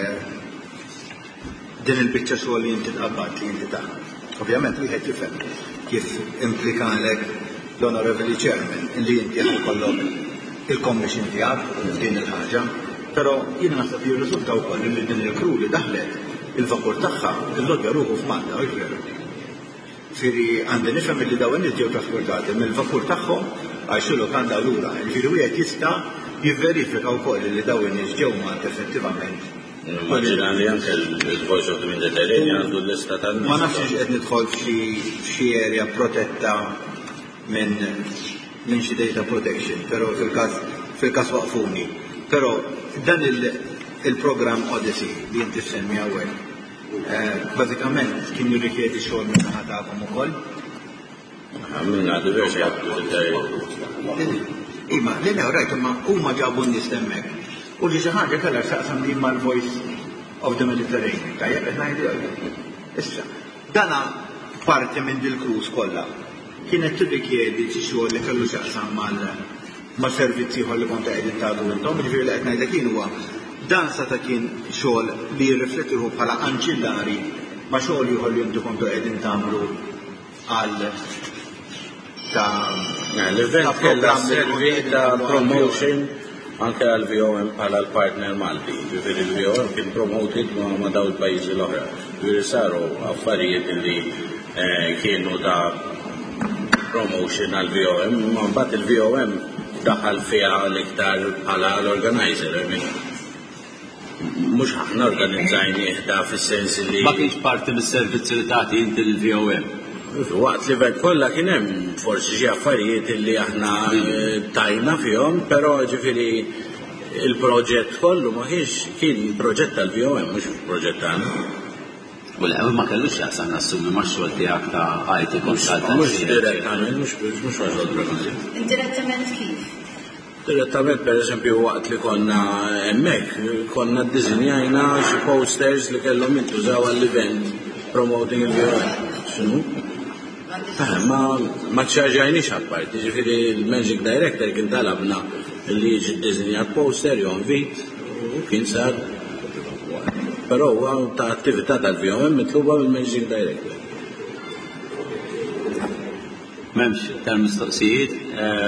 din il-biċċa xogħol li inti tqabbad li inti tagħmel. Ovvjament wieħed jifhem kif implikalek l-Honorable Chairman li inti ħajkollok il-commission tiegħek din il-ħaġa, però jiena naħseb jirriżulta wkoll li din il-kru li daħlet il-vapur tagħha il-lodja ruħu f'Malta, ġveru. Firri għandi nifhem li dawn nies ġew trasportati mill-vapur tagħhom għax lokanda lura. Ġifieri wieħed jista' jivverifika wkoll li dawn nies ġew Malta effettivament. Immaġina li anke il-Voice of the Mediterranean għandu l-lista tan-nies. Ma nafx qed nidħol f'xi area protetta minn minn xi data protection, però fil-każ fil-każ waqfuni. Però dan il-programm Odyssey li inti semmi hawnhekk. Bażikament kien jirrikjedi xogħol minn naħa tagħkom ukoll. Għamilna diversi attivitajiet. Ima, li new rajt imma huma ġabu n-nies hemmhekk. U li xi ħaġa kellha x'taqsam li mal-Voice of the Mediterranean. Tajjeb qed ngħidu. Issa, dana parti minn dil-cruise kollha kienet tirrikjedi xi xogħol li kellu x'taqsam mal servizzi ieħor li kont qegħdin tagħdu intom, jiġifieri li qed ngħidlek kien huwa dan sa ta' kien xogħol li jirriflettihu bħala anċillari ma' xogħol ieħor li intu kontu qegħdin tagħmlu għal ta' l-event kellha servi ta' promotion anke għal V O M bħala l-partner Malti. Ġifieri l-V O M kien promoted ma' dawn il-pajjiżi l-oħra. Ġifieri saru affarijiet li kienu ta' promotion għal V O M, ma mbagħad il-V O M daħal fiha l-iktar bħala l-organizer. Mux ħafna organizzajni da fis-sens li ma kienx parti mis-servizzi li tagħti inti l-V O M. Waqt li bed kollha kien hemm forsi xi affarijiet li aħna tajna fihom, però ġifieri il-proġett kollu ma kienx kien proġett tal-V O M mhux proġett tagħna. U l ma kellux jaqsam nassumi ma' xogħol tiegħek ta' I T consultant. Mhux direttament, mhux mhux xogħol direttament. Indirettament kif? Direttament, per eżempju, waqt li konna hemmhekk, konna ddisinjajna xi posters li kellhom jintużaw għall-event promoting il-V O M. X'inhu? Ma ma ċċarġajniex apparti, ġifieri il-Managing Director kien talabna li jiġi ddisinjat poster jew invit u kien sar. Però huwa ta' attività tal-V O M mitluba mill-Managing Director. M'hemmx tal-mistoqsijiet.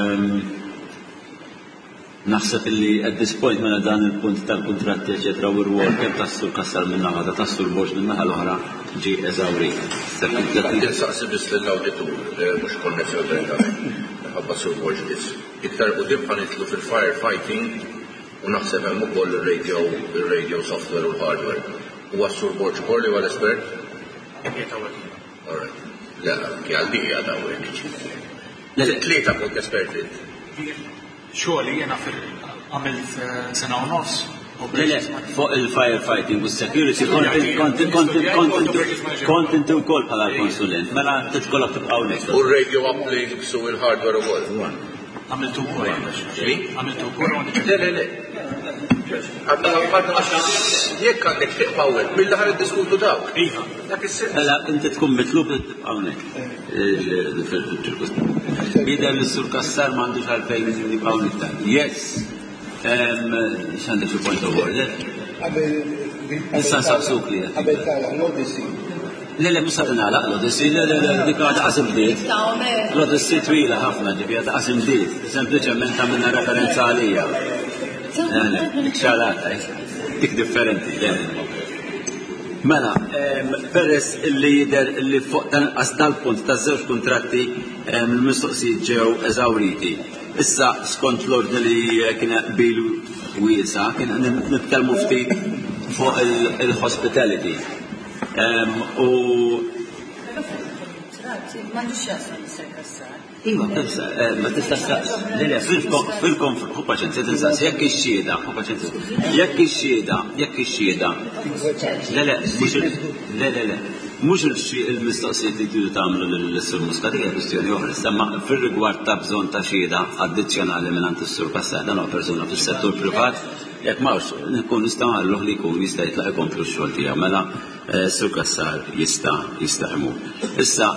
Naħseb illi at this point mela dan il-punt tal-kuntratti eċetera u r-wol kemm tassu kassar minn naħa ta' tassu l-boġ minn naħa l-oħra ġi eżawrit. Saqsi biss lill-awditur mhux konnessju direttament ħabba sur boġ biss. Iktar quddiem ħanitlu fil-firefighting u naħseb hemm ukoll ir-radio ir-radio software u l-hardware. Huwa sur boġ ukoll li huwa l-espert? Alright. La, għal dik hija dawek. Tlieta kont esperti. Xogħol jiena għamilt sena u nofs. Fuq il-firefighting u s-security kont inti wkoll bħala konsulent, mela titkollok tibqgħu lek. U r-radio uplink su il-hardware ukoll. Għamiltu wkoll. Għamiltu wkoll. Le, le, le. Jekk għandek tiqbawek, mill-ħar id-diskutu dawk. Mela inti tkun mitlub tibqgħu lek. Bider li sur kassar m'għandux għalfejn nibqgħu niktar. Yes. X'għandek fi point of order? Issa nsaqsuk li qed. Le le mhux qed nagħlaq l-Odyssey, le le dik għadha qasim bdiet. L-Odyssey twila ħafna ġifi għadha qasim bdiet. Sempliċement għamilna referenza għalija. Dik xalata, dik differenti. Mela, peress illi jider illi fuq dan dal-punt ta' żewġ kuntratti il-mistoqsijiet ġew eżawriti. Issa, skont l-ordni li kien qbil wiesa, kien nitkellmu ftit fuq il-hospitality. U m'għandux jasal is-serkassar. Iva, ma tistax taqs. Fil-konfront, paċenzja tinsaqs, jekk ix-xhieda, paċenzja, jekk ix-xhieda, jekk ix-xhieda. Le, le, le, le, le. Mhux il-mistoqsijiet li tridu tagħmlu lill-Sur Muscat hija kwistjoni oħra. Semma fir-rigward ta' bżonn ta' xhieda addizzjonali mingħand is-Sur Kassar, dan huwa persuna fis-settur privat, jekk m'hawnx nkun nistgħu nagħmluh li jkun jista' jitlaq ikomplu x-xogħol tiegħu. Mela Sur Kassar jista' jista' imur. Issa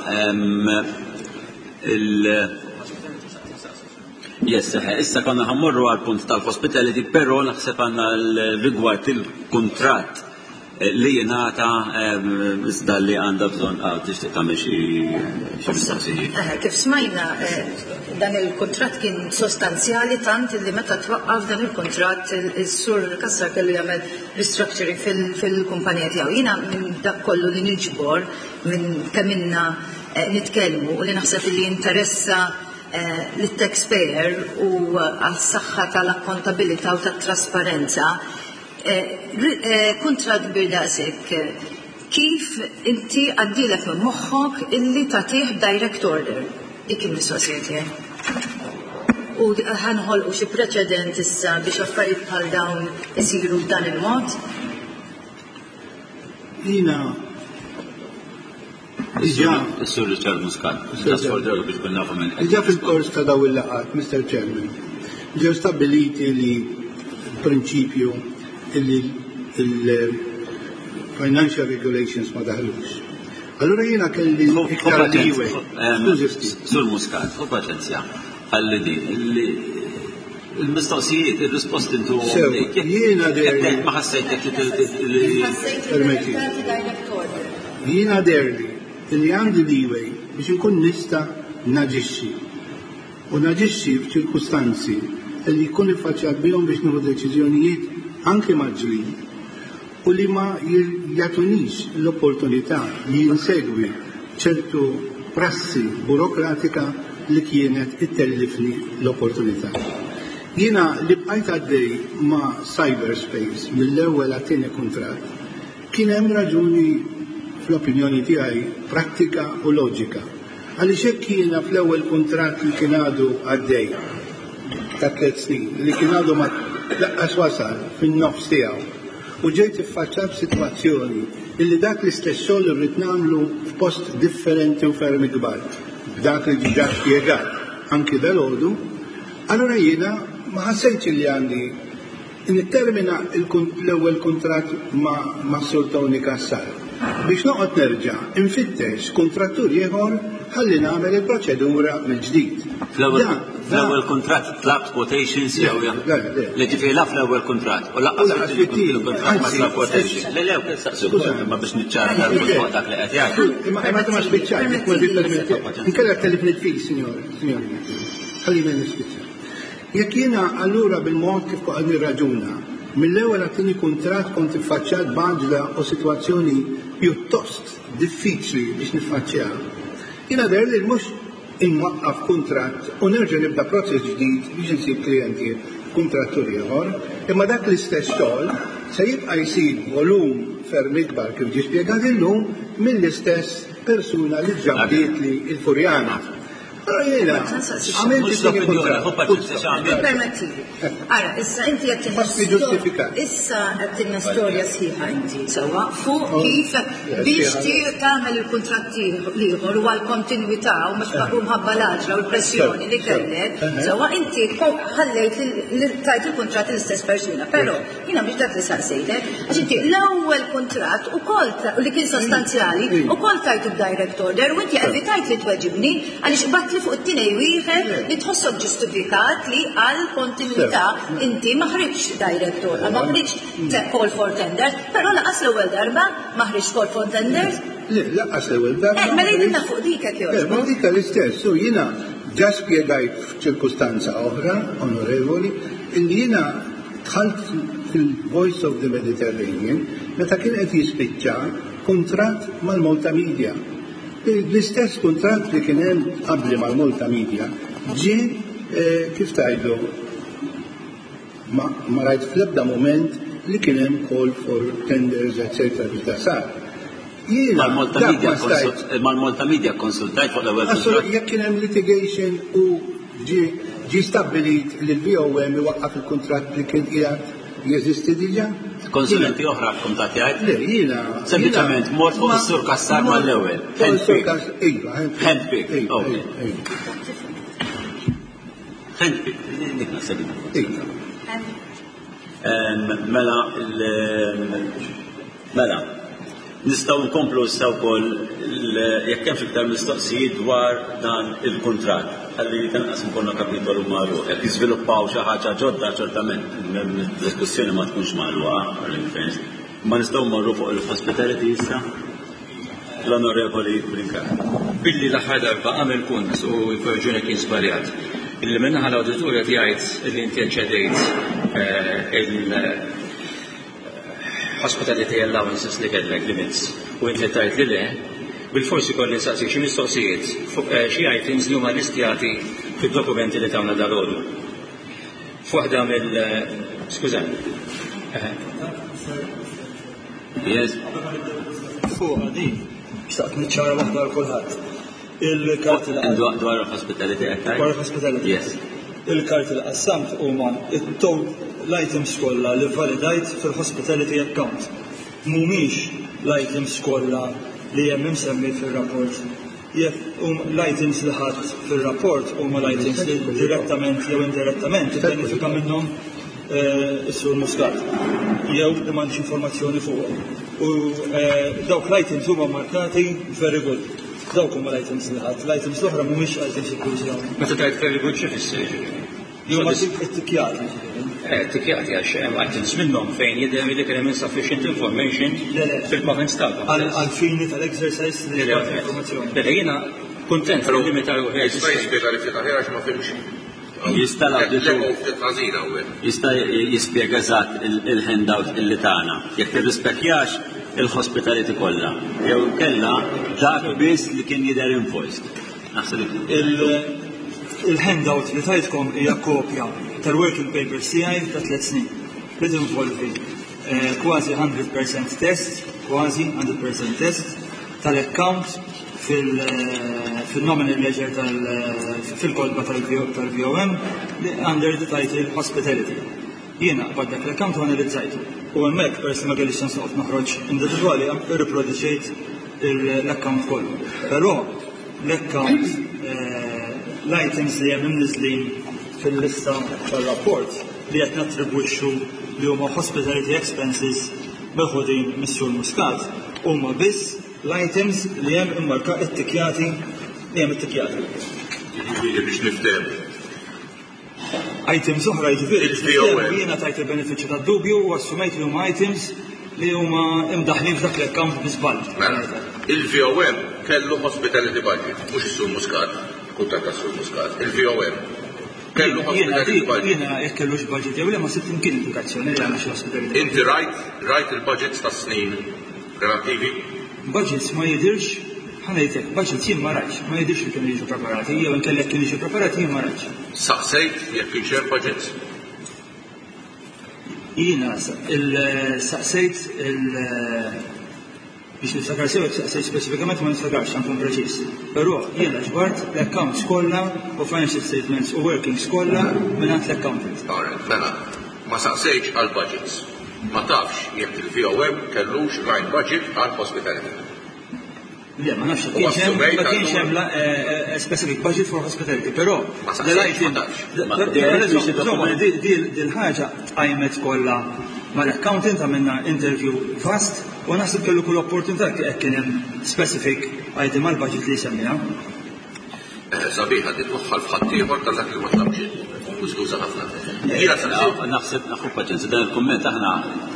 il Yes, issa konna ħammorru għal punt tal-hospitality, però naħseb għandna l-rigward il-kuntratt li jingħata iżda li għandha bżonn għal tixtieq tagħmel xi mistoqsijiet. Kif smajna dan il-kuntratt kien sostanzjali tant li meta twaqqaf dan il-kuntratt is-Sur Kassar kellu jagħmel restructuring fil-kumpanija tiegħu. Jiena minn dak kollu li niġbor minn kemm inna nitkellmu u li naħseb li interessa l-taxpayer u għal-saħħa tal-akkontabilità u tat-trasparenza, kuntratt birdaqsek, kif inti għaddilek minn moħħok illi tagħtih direct order? Dik il-mistoqsijiet. U ħanħolqu xi preċedent issa biex affarijiet bħal dawn isiru b'dan il-mod? Jiena Is-Sur Richard Muscat, tas-soldaru biex kun nafu minn. Ġa fil-kors ta' daw il-laqat, Mister Chairman, ġew stabiliti li prinċipju li il-financial regulations ma daħlux. Allura jiena kelli iktar liwe. Sur Muscat, u paċenzja, għalli di, il-mistoqsijiet, il-risposti intu jiena derli. Ma ħassejtek li jiena derli li għandi liwej biex nkun nista naġixxi. U naġixxi f'ċirkustanzi li jkun iffaċċjat bihom biex nieħu deċiżjonijiet anke maġġlin u li ma jatunix l-opportunità li jinsegwi ċertu prassi burokratika li kienet ittellifni l-opportunità. Jiena li bqajt għaddej ma' cyberspace mill-ewwel għat-tieni kuntratt kien hemm raġuni fl-opinjoni tiegħi prattika u loġika. Għaliex hekk kiena fl-ewwel kuntratt li kien għadu għaddej ta' tliet snin, li kien għadu ma laqqas wasal fin-nofs tiegħu u ġejt iffaċċat f'sitwazzjoni illi dak l-istess xogħol irrid nagħmlu f'post differenti u ferm kbar. Dak li ġiġa spjegat anki dalgħodu, allura jiena ma ħassejtx li għandi nittermina l-ewwel kuntratt ma' Sur Tony Kassar. Biex noqgħod nerġa' infittex kontrattur ieħor ħalli nagħmel il-proċedura mill-ġdid. Fl-ewwel kuntratt tlabt quotations jew li ġifieri la fl-ewwel kuntratt u laqqas il-kuntratt ma tlab quotations. Le lew kien ma biex niċċara fuq dak li qed jgħid. Imma ma spiċċajt, inkella telefon il-fil, signor, signor. Ħallina nispiċċa. Jekk jiena allura bil-mod kif qed nirraġuna, mill-ewwel għattini kuntratt kont iffaċċjat b'għaġla u sitwazzjoni pjuttost diffiċli biex niffaċċjaha. Jiena derli mhux inwaqqaf kuntratt u nerġa' nibda proċess ġdid biex insib klijenti kuntrattur ieħor, imma dak l-istess xogħol se jibqa' jsir volum ferm ikbar kif ġie spjegat illum mill-istess persuna li ġabdiet li l-Furjana. Ara, issa inti għattinna issa għattinna storja sħiħa inti, sewa, fuq kif biex tagħmel il-kontratti liħor u għal-kontinuità u mux faqrum ħabba l-aġra u l-pressjoni li kellek, sewa inti ħallejt tajt il-kontrat l-istess persuna, pero jina biex dak li saqsejtek, għax inti l-ewwel kontrat u kol li kien sostanzjali u kol tajt il-direct order u inti evitajt li tweġibni għaliex bat li fuq it-tinej wieħed li tħossok ġustifikat li għal kontinuità inti ma ħriġx director, ma ħriġx call for tenders, però laqas l-ewwel darba ma ħriġx call for tenders. Le, laqas l-ewwel darba. Ma rridna fuq dik hekk jew. Ma dik l-istess, u jiena ġa spjegajt f'ċirkustanza oħra, onorevoli, illi jiena dħalt fil-Voice of the Mediterranean meta kien qed jispiċċa kuntratt mal-Malta Media. L-istess kontrat li kien hemm qabli mal-Malta Media ġie kif tajdu, ma rajt fl-ebda moment li kien hemm call for tenders, et cetera, biex ta' sar. Mal-Malta Media konsultajt fuq l-ewwel kontratt. Jekk kien hemm litigation u ġi stabbilit li l-V O M iwaqqaf il-kuntratt li kien qiegħed jeżisti diġà? Konsulenti oħra kontati għajt? Le, jiena. Sempliċement, mort fuq is-sur Kassar mal-ewwel. Handpick. Handpick, okay. Handpick, dik naħseb. Mela, mela, nistaw nkomplu nistaw kol jekk hemm iktar mistoqsijiet dwar dan il-kuntratt. Ħalli tanqas nkollna kapitolu magħruq. Jekk jiżviluppaw xi ħaġa ġodda ċertament diskussjoni ma tkunx magħluqa ma nistgħu mmorru fuq il-hospitality issa. L-Onorevoli Brinka. Billi l-aħħar darba għamel punt u l-korġuni kien żbaljat. Illi minnaħa l-awditurja tgħid li inti ċedejt il-hospitality allowances li kellek limits u inti tajt li le, bil-forsi kolli nsaqsi xi mistoqsijiet fuq xi items li huma listjati fid-dokumenti li tagħna dal-għodu. F'waħda mill skużani. Yes. Fuq għadi, xtaqt niċċara waħda għal kulħadd. Il-karti dwar il-hospitality attack? Dwar il-hospitality. Yes. Il-karti li qassamt huma it-tow l-items kollha li validajt fil-hospitality account. Mhumiex l-items kollha li hemm imsemmi fir-rapport. L-items li ħadd fir-rapport huma l-items li direttament jew indirettament ibbenefika minnhom is-sur Muscat. Jew li m'għandix informazzjoni fuqhom. U dawk l-items huma markati very good. Dawk huma l-items li ħadd, l-items l-oħra mhumiex items ikkużjoni. Meta tgħid very good xi fisser? Huma t-tikjati. Tikjati għax hemm items minnhom fejn jidher li kien hemm insufficient information fil-comments tagħhom. Għal-fini tal-exercise li informazzjoni. Beda jiena kuntent limitaw jista' jispjega li fil aħjar għax ma fimx. Jista' jispjega eżatt il-handout illi tagħna. Jekk tirrispettjax il-hospitality kollha. Jew kellha dak biss li kien jidher invoiced. Il-handout li tajtkom hija kopja tal-working paper tiegħi ta' tliet snin. Li tinvolvi kważi one hundred percent test, kważi one hundred percent test tal-account fil-nominal ledger fil-kodba tal-V O M under the title hospitality. Jiena għaddak l-account u analizzajtu. U hemmhekk peress ma kellix chance noqgħod noħroġ individwali irriproduċejt l-account kollu. Però l-account l-items li hemm imniżlin fil-lista tal-rapport li qed nattribwixxu li huma hospitality expenses meħudin mis-sur Muscat huma biss l-items li hemm immarka ittikjati li hemm ittikjati. Biex nifhem. Items oħra jiġifieri jiena tajt il-benefiċċju tad-dubju u assumejt li huma items li huma imdaħlin f'dak l-account biżball. Il-V O M kellu hospitality budget, mhux is-sur Muscat, kuntat tas-sur Muscat. Il-V O M kellu hospitality budget. Jiena jekk kellux budget jew ma sitt imkien indikazzjoni li għandna xi hospitality. Inti rajt rajt il-budgets tas-snin relattivi? Budgets ma jidirx, ħanajtek, budgets jien ma rajx, ma jidirx li kienu jiġu preparati, jew inkellek kienu jiġu preparati jien ma rajx. Saqsejt jekk kienx hemm budgets? Jiena saqsejt il- biex niftakar sew saqsejt speċifikament ma nistakarx nkun preċiż. Però jiena ġbart l-accounts kollha u financial statements u workings kollha mingħand l-accountant. Mela, ma saqsejtx għal budgets. Ma tafx jekk il-V O M kellux line budget għal hospitality. Le, ma nafx kienx hemm ma kienx hemm specific budget for hospitality, però dil-ħaġa qajmet kollha mal-accountant għamilna interview fast u naħseb kellu kull opportunità jekk kien hemm specific item għal budget li jsemmiha. Sabiħa titwaħħal f'ħadd ieħor ta' dak li ma tlabx. Skuża ħafna. Naħseb naħu paċenza dan il-kumment aħna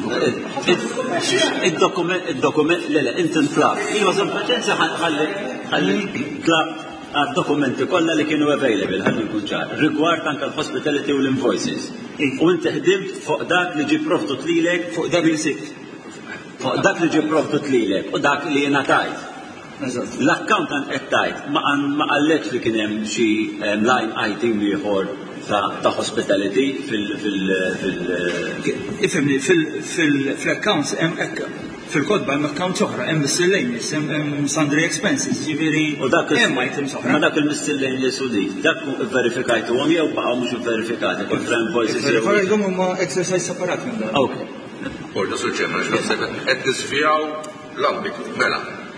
id-dokument le le inti ntlab. Iva żomm paċenza ħalli ħalli tlab għad-dokumenti kollha li kienu available ħalli nkun ċar. Rigward anke l-hospitality u l-invoices. U inti ħdimt fuq dak li ġi provdut lilek fuq dak li sikt. Fuq dak li ġi provdut lilek u dak li jiena tajt. L-accountant qed tgħid ma qallekx li kien hemm xi line item ieħor ta' hospitality fil Ifhimni fil-accounts hemm hekk fil-kodba hemm accounts oħra, hemm miscellaneous, hemm sundry expenses, ġifieri hemm items oħra. Ma dak il-miscellaneous u dik, dak verifikajtuhom jew baqgħu mhux verifikati kontra invoices. Verifikajtuhom huma exercise separat minn dan. Okay. Orda suċċema, x'naħseb qed nisfijaw l-ambitu, mela.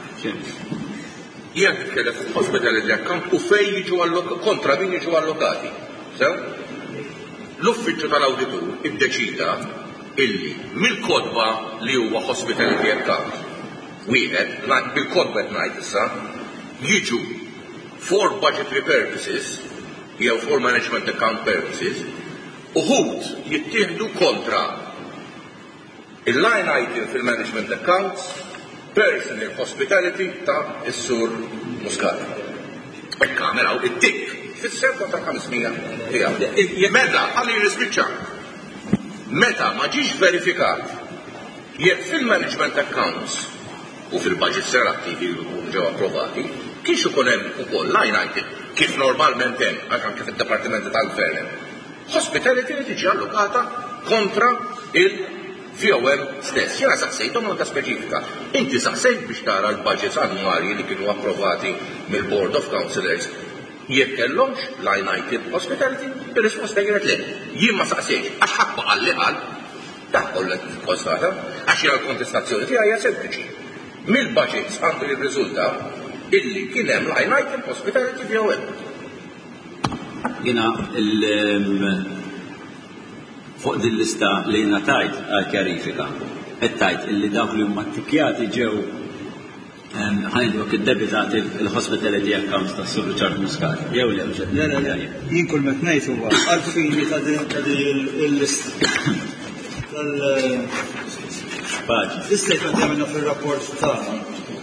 Jekk kellek hospitality account u fejn jiġu allokati, kontra min jiġu allokati. Sew? L-uffiċċju tal-awditur iddeċida illi mill-kodba li huwa hospitality account wieħed bil-kodba qed ngħid issa jiġu for budgetary purposes jew for management account purposes uħud jittieħdu kontra il-line item fil-management accounts personal hospitality ta' is-sur Muscat. Ekkamera u it-tik fis-serba ta' ħamsmija tiegħu. Meta ħalli nispiċċa. Meta ma ġiex verifikat jekk fil-management accounts u fil-budget serattivi li ġew approvati kienx ikun hemm ukoll line item kif normalment hemm għax anke fid-Dipartimenti tal-Gvern. Hospitality li tiġi allokata kontra il- V O M stess, jena saqsejtom għanda speċifika. Inti saqsejt biex tara l-budgets annwali li kienu approvati mill-Board of Councillors jekk kellhomx line item hospitality, ir-risposta kienet le. Jien ma saqsejx, għax ħabba għalli għal, dak kollet konstata, għax jena l-kontestazzjoni tiegħi hija sempliċi. Mill-budgets għandu jirriżulta illi kien hemm line item hospitality V O M. Jena il- fuq din lista li jena tajt għal-kjarifika, qed tajt illi dawk li huma ttikjati ġew ħajdu id-debitati il-hospitality accounts ta' Sur Richard Muscat. Jew le mhux Le le le. Jien kull meta ngħid huwa għalfejn ta' din il-lista tal Paġi. Issa qed għamilna fir-rapport tagħna.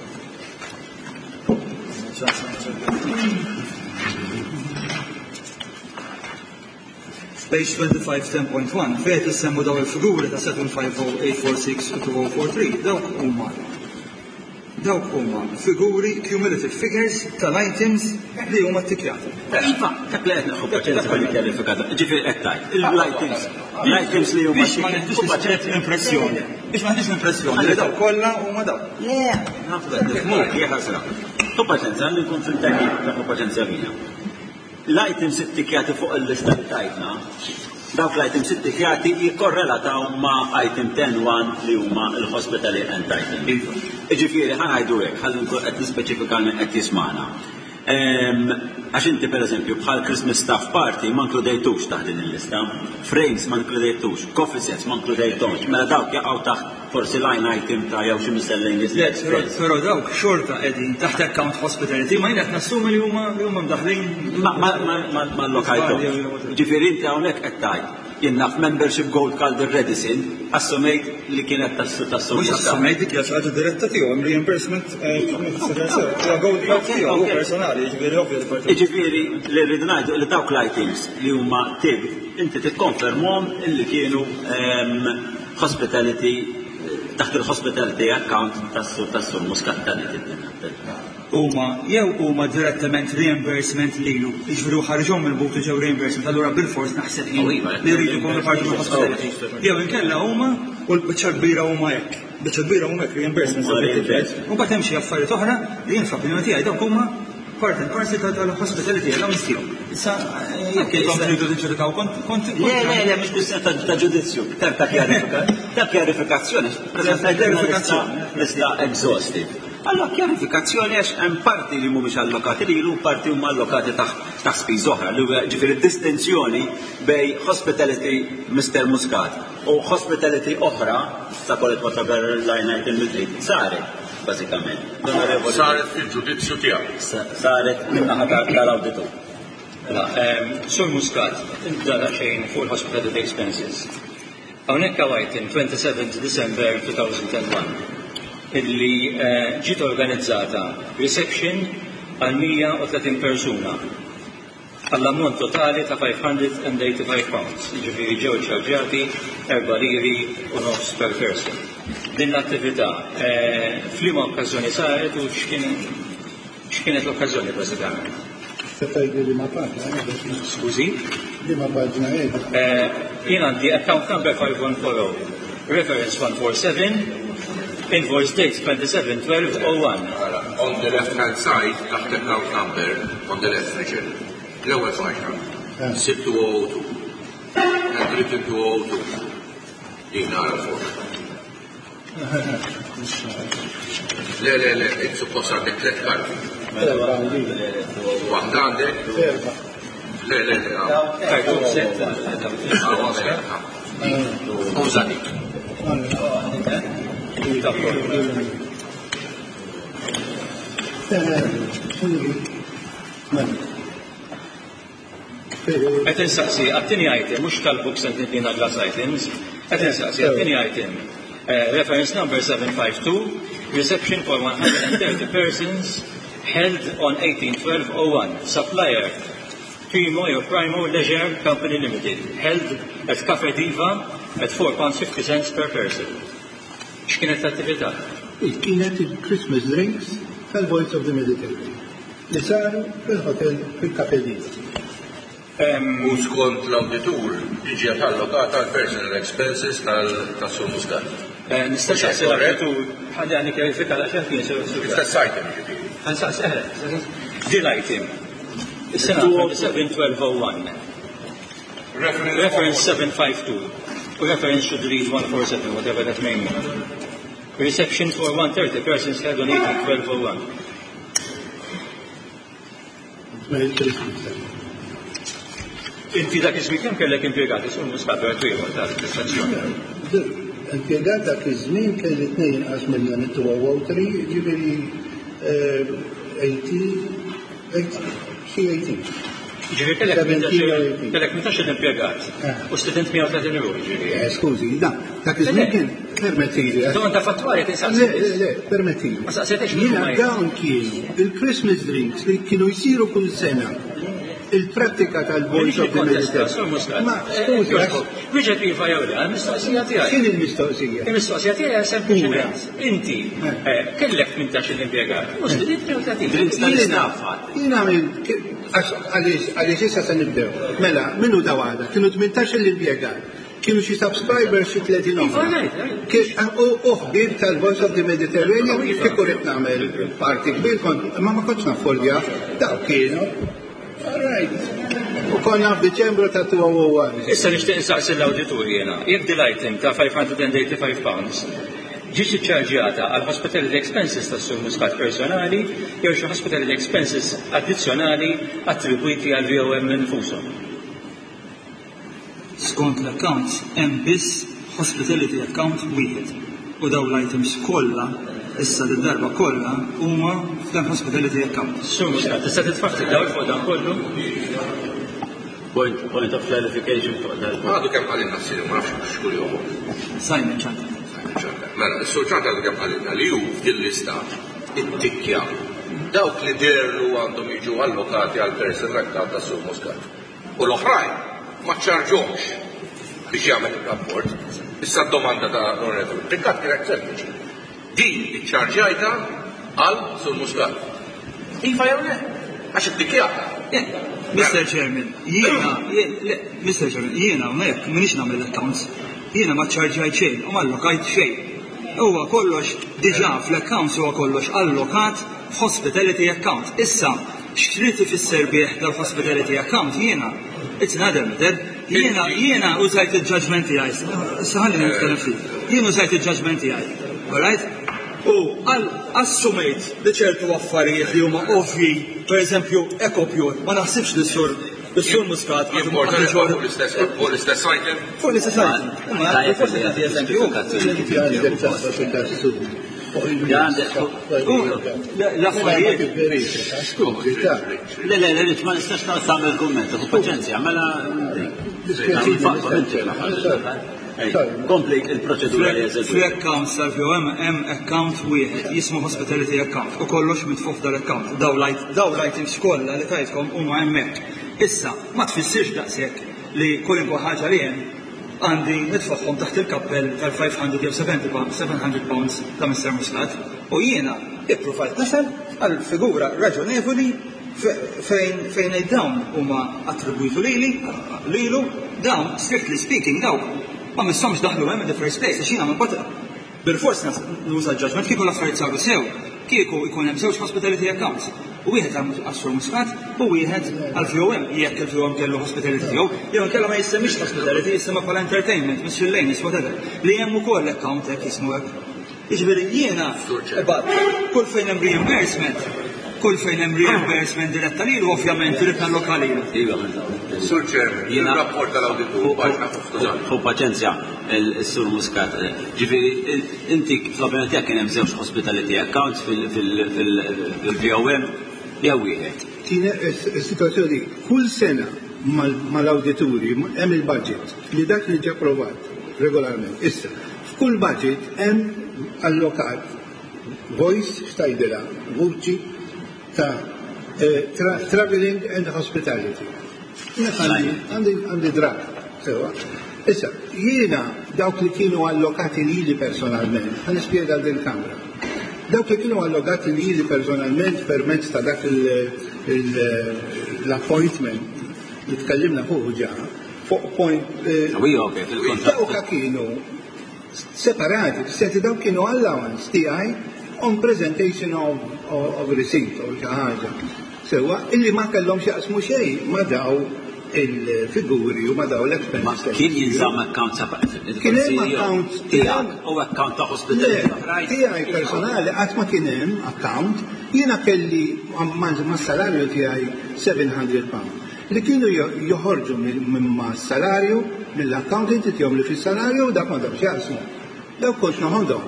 Page twenty-five ten point one, fejn issemmu daw il-figuri ta' seven five zero eight four six two zero four three, dawk huma. Dawk huma figuri cumulative figures tal-items li huma ttikjati. Iva, dak li qed naħu paċenza bil kjarifikata. Ġifieri qed tajt. Il-items, l-items li huma biex ma neħdux l-impressjoni. Biex ma neħdux l-impressjoni li daw kollha huma daw. Le, nafda, mhux hija ħasra. Tu paċenza għandi nkun fil-tajjeb ta' paċenza mina. L-items ittikjati fuq il-lista li tajtna, dawk l-items ittikjati jikkorrelataw ma' item ten one li huma l-hospitality and item. Iġifieri ħanajdu hekk, ħalli nkun qed nispeċifikalment qed jismana. Għax inti pereżempju bħal Christmas staff party ma nkludejtux taħt din il-lista, frames ma nkludejtux, coffee sets ma nkludejtux, mela dawk jaqgħu taħt forsi line item ta' jew xi miscellaneous. Però dawk xorta qegħdin taħt account hospitality ma jien qed nassumi li huma li huma mdaħlin ma allokajthom. Ġifieri inti hawnhekk qed tgħid jien naf membership gold card ir-Redison assumejt li kienet tas-tassu. Mhux assumejt dik hija ħaġa diretta tiegħu hemm reimbursement hija gold card tiegħu personali, ġifieri ovvja. Iġifieri li rridu ngħidu li dawk l-items li huma tib inti tikkonfermhom illi kienu hospitality taħt il-hospitality account tas-sur Muscat huma jew huma direttament reimbursement lilu, jiġifieri ħarġhom mill-butu ġew reimbursement, allura bil-fors naħseb li jridu jkunu parti mill-hospitality. Jew inkella huma u l-biċċa kbira huma hekk. Biċċa kbira huma hekk reimbursement. U mbagħad hemm xi affarijiet oħra li jien fl-opinjoni tiegħi dawk huma part and parcel tal-hospitality għal nistiju. Issa jekk intom tridu tiġġudikaw kont. Le, le, le, mhux kwistjoni ta' ġudizzju, ta' kjarifikazzjoni. Kjarifikazzjoni. Lista exhaustive. Allora, kjarifikazzjoni għax hemm parti li mhumiex allokati lilu, parti huma allokati ta' spiż oħra, li ġifieri distinzjoni bej hospitality Mister Muscat u hospitality oħra ta' kollet whatever line item li saret, bażikament. Saret fil-ġudizzju tiegħek. Saret min-naħa tal-awditur. Sur Muscat, dara xejn fuq il-hospitality expenses. Hawnhekk hawn item twenty-seventh December two thousand one. Illi ġiet organizzata reception għal one hundred thirteen persuna. għall-ammont totali ta' five hundred eighty-five pounds. Ġifieri ġew ċarġati erba' liri u nofs per person. Din l-attività f'liema okkażjoni saret u x'kienet l-okkażjoni bażikament? Skużi? Jien għandi account number five one four zero, reference one four seven, invoice date twenty-seven twelve oh one. On the left hand side, taħt account number, on the left region, l-ewwel faċra, sib two oh two, and written two oh two. Din nara fuq. Le, le, le, it-suppost għandek tlet karti. Waħda għandek? Le, le, le, kartu setta. Uża dik. Qed insaqsi għat-tieni item, mhux tal-books and nidina glass items, qed insaqsi għat-tieni item. Reference number seven five two, reception for one hundred thirty persons held on eighteen twelve oh one. Supplier, Primo or Primo Leisure Company Limited, held at Cafe Diva at four pounds fifty cents per person. X'kienet l-attività? Kienet il-Christmas drinks tal-Voice of the Mediterranean li saru fil-hotel fil-Cafe Diva. U skont l-auditur ġiġi allokata għal-personal expenses tal-Sur Muscat. Nistax għasil l-auditur ħaddi għani kjarifika l-għaxan kien sur sur. Istess item ġiġi. Għansaqs eħe, din item. Is-sena twenty-seven twelve oh one. Reference seven five two. U reference should read one four seven, whatever that may mean. Reception for one hundred thirty persons held on eighteen twelve oh one. Inti dak iż-żmien kemm kellek impjegati sur Muscat għatwieħor tal-istazzjoni? Impjegat dak iż-żmien kelli tnejn qas miljon it-two oh three, ġifieri eighty, xi eighteen. Ġifieri kellek mitax impjegat u student mija u tletin euro ġifieri. Skużi, da, dak iż-żmien kien permettili. Dom ta' fattwari tinsaqsi. Le, le, permettili. Ma saqsejtex Jiena dawn kienu il-Christmas drinks li kienu jsiru kull sena. Il-prattika tal-Voice of the Mediterranean. Ma, skużi. Wieġeb iva jew le, mistoqsija tiegħi. X'in il-mistoqsija? Il-mistoqsija tiegħi sempliċement. Inti kellek mintax l-impjegat. U student mija u tletin. Drinks tal-istaff. Jiena għaliex issa se nibdew. Mela, minnu daw għada? Kienu tmintax l-impjegat. Kienu xi subscribers xi tletin oħra. U ħbib tal-Voice of the Mediterranean kieku rid nagħmel parti kbir, ma ma kontx naffordja, daw kienu. U konna f'Diċembru ta' two oh one. Issa nixtieq insaqsi l-awditur jiena. Jekk dil-item ta' five hundred eighty-five pounds ġiet iċċarġjata għal hospitality expenses tas-Sur Muscat personali jew xi hospitality expenses addizzjonali attribwiti għal V O M infushom. Skont l-accounts hemm biss hospitality account wieħed u dawn l-items kollha issa d-darba kollha huma f'dan hospitality account. Sur Muscat, tista' titfakti dawl fuq dan kollu? Point, point of clarification fuq dan. Għadu kemm għalina s-siri, ma nafx xkur joħu. Simon ċanta. Mela, s-sur ċanta għadu kemm għalina li hu f'dil-lista it-tikja dawk li derlu għandhom jiġu allokati għal person account tas Sur Muscat. U l-oħrajn ma ċarġomx biex jagħmel il-rapport. Issa d-domanda ta' non-retur. Tikkat kienet sempliċi. Din iċċarġajta għal Sur Muscat. Iva jew le? Għax it-tikjata. mister Chairman, jiena, mister Chairman, jiena mek minix nagħmel accounts. Jiena ma ċarġajt xejn u ma allokajt xejn. Huwa kollox diġà fl-accounts huwa kollox allokat hospitality account. Issa x'trid ifisser bih tal-hospitality account jiena it's another matter. Jiena jiena użajt il-judgment tiegħi. Saħalli nitkellem fih. Jien użajt il-judgment tiegħi. All right? U assumejt li ċertu affarijiet li huma ovvji, per eżempju, ekopjur, ma naħsibx li sur Is-Sur Muscat għadu fuq l-istess item? Fuq l-istess item. Ma forsi għandi eżempju. L-affarijiet. Le, le, le, ma nistax tagħmel kumment, fuq paċenzja, mela kompli il-proċedura li jeżistu. Fl-accounts tal-V O M hemm account wieħed jismu hospitality account u kollox mitfuq dal-account. Daw l-items kollha li tajtkom huma hemmhekk. Issa, ma tfissirx daqshekk li kolinkwa ħaġa li hemm għandi nitfaħħom taħt il-kappell tal-five hundred jew seven hundred pounds ta' Mister Muscat u jiena ippruvajt nasal għal figura raġonevoli fejn fejn dawn huma attribwitu lili lilu dawn strictly speaking dawk ma missomx daħlu hemm in the first place għax jiena ma bata bil-fors nuża ġaġment kieku l-affarijiet saru sew kieku jkun hemm żewġ hospitality accounts u wieħed għas-Sur Muscat u wieħed għal-V O M jekk il-V O M kellu hospitality tiegħu jew inkella ma jissemmix hospitality jissemma bħala entertainment mis fil-lejnis whatever li hemm ukoll account hekk jismu hekk. Jiġifieri jiena kull fejn hemm reimbursement kull fejn hemm reimbursement diretta lilu ovvjament irid nallokali. Sur Chairman, jiena rapport tal-awditur fu paċenzja il-Sur Muscat. Ġifieri inti fl-opinjoni tiegħek kien hemm żewġ hospitality accounts fil-V O M jew wieħed. Is-sitwazzjoni kull sena mal-awdituri hemm il-budget li dak li ġie approvat regolarment. Issa, f'kull budget hemm allokat voice xtajdilha vuċi ta' traveling and hospitality. Għandi draft, sewa. Issa, jiena dawk li kienu allokati lili personalment, għan ispiega din kamra. Dawk li kienu allokati lili personalment permezz ta' dak l-appointment li tkellimna fuq ġa, fuq point. Dawk kienu separati, seti dawk kienu allowance tiegħi on presentation of, of, of receipt or ħaġa. Sewa, illi ma kellhom xaqsmu xejn ma daw il-figuri u ma daw l-expenses. Ma kien jinżamm account separate. Kien hemm account tiegħek u account ta' hospitality. Tiegħi personali qatt ma kien hemm account jiena kelli ma' salarju tiegħi seven hundred pounds. Li kienu joħorġu minn salarju mill-accountant tihom li fis-salarju dak ma daw xaqsmu. Daw kont naħodhom.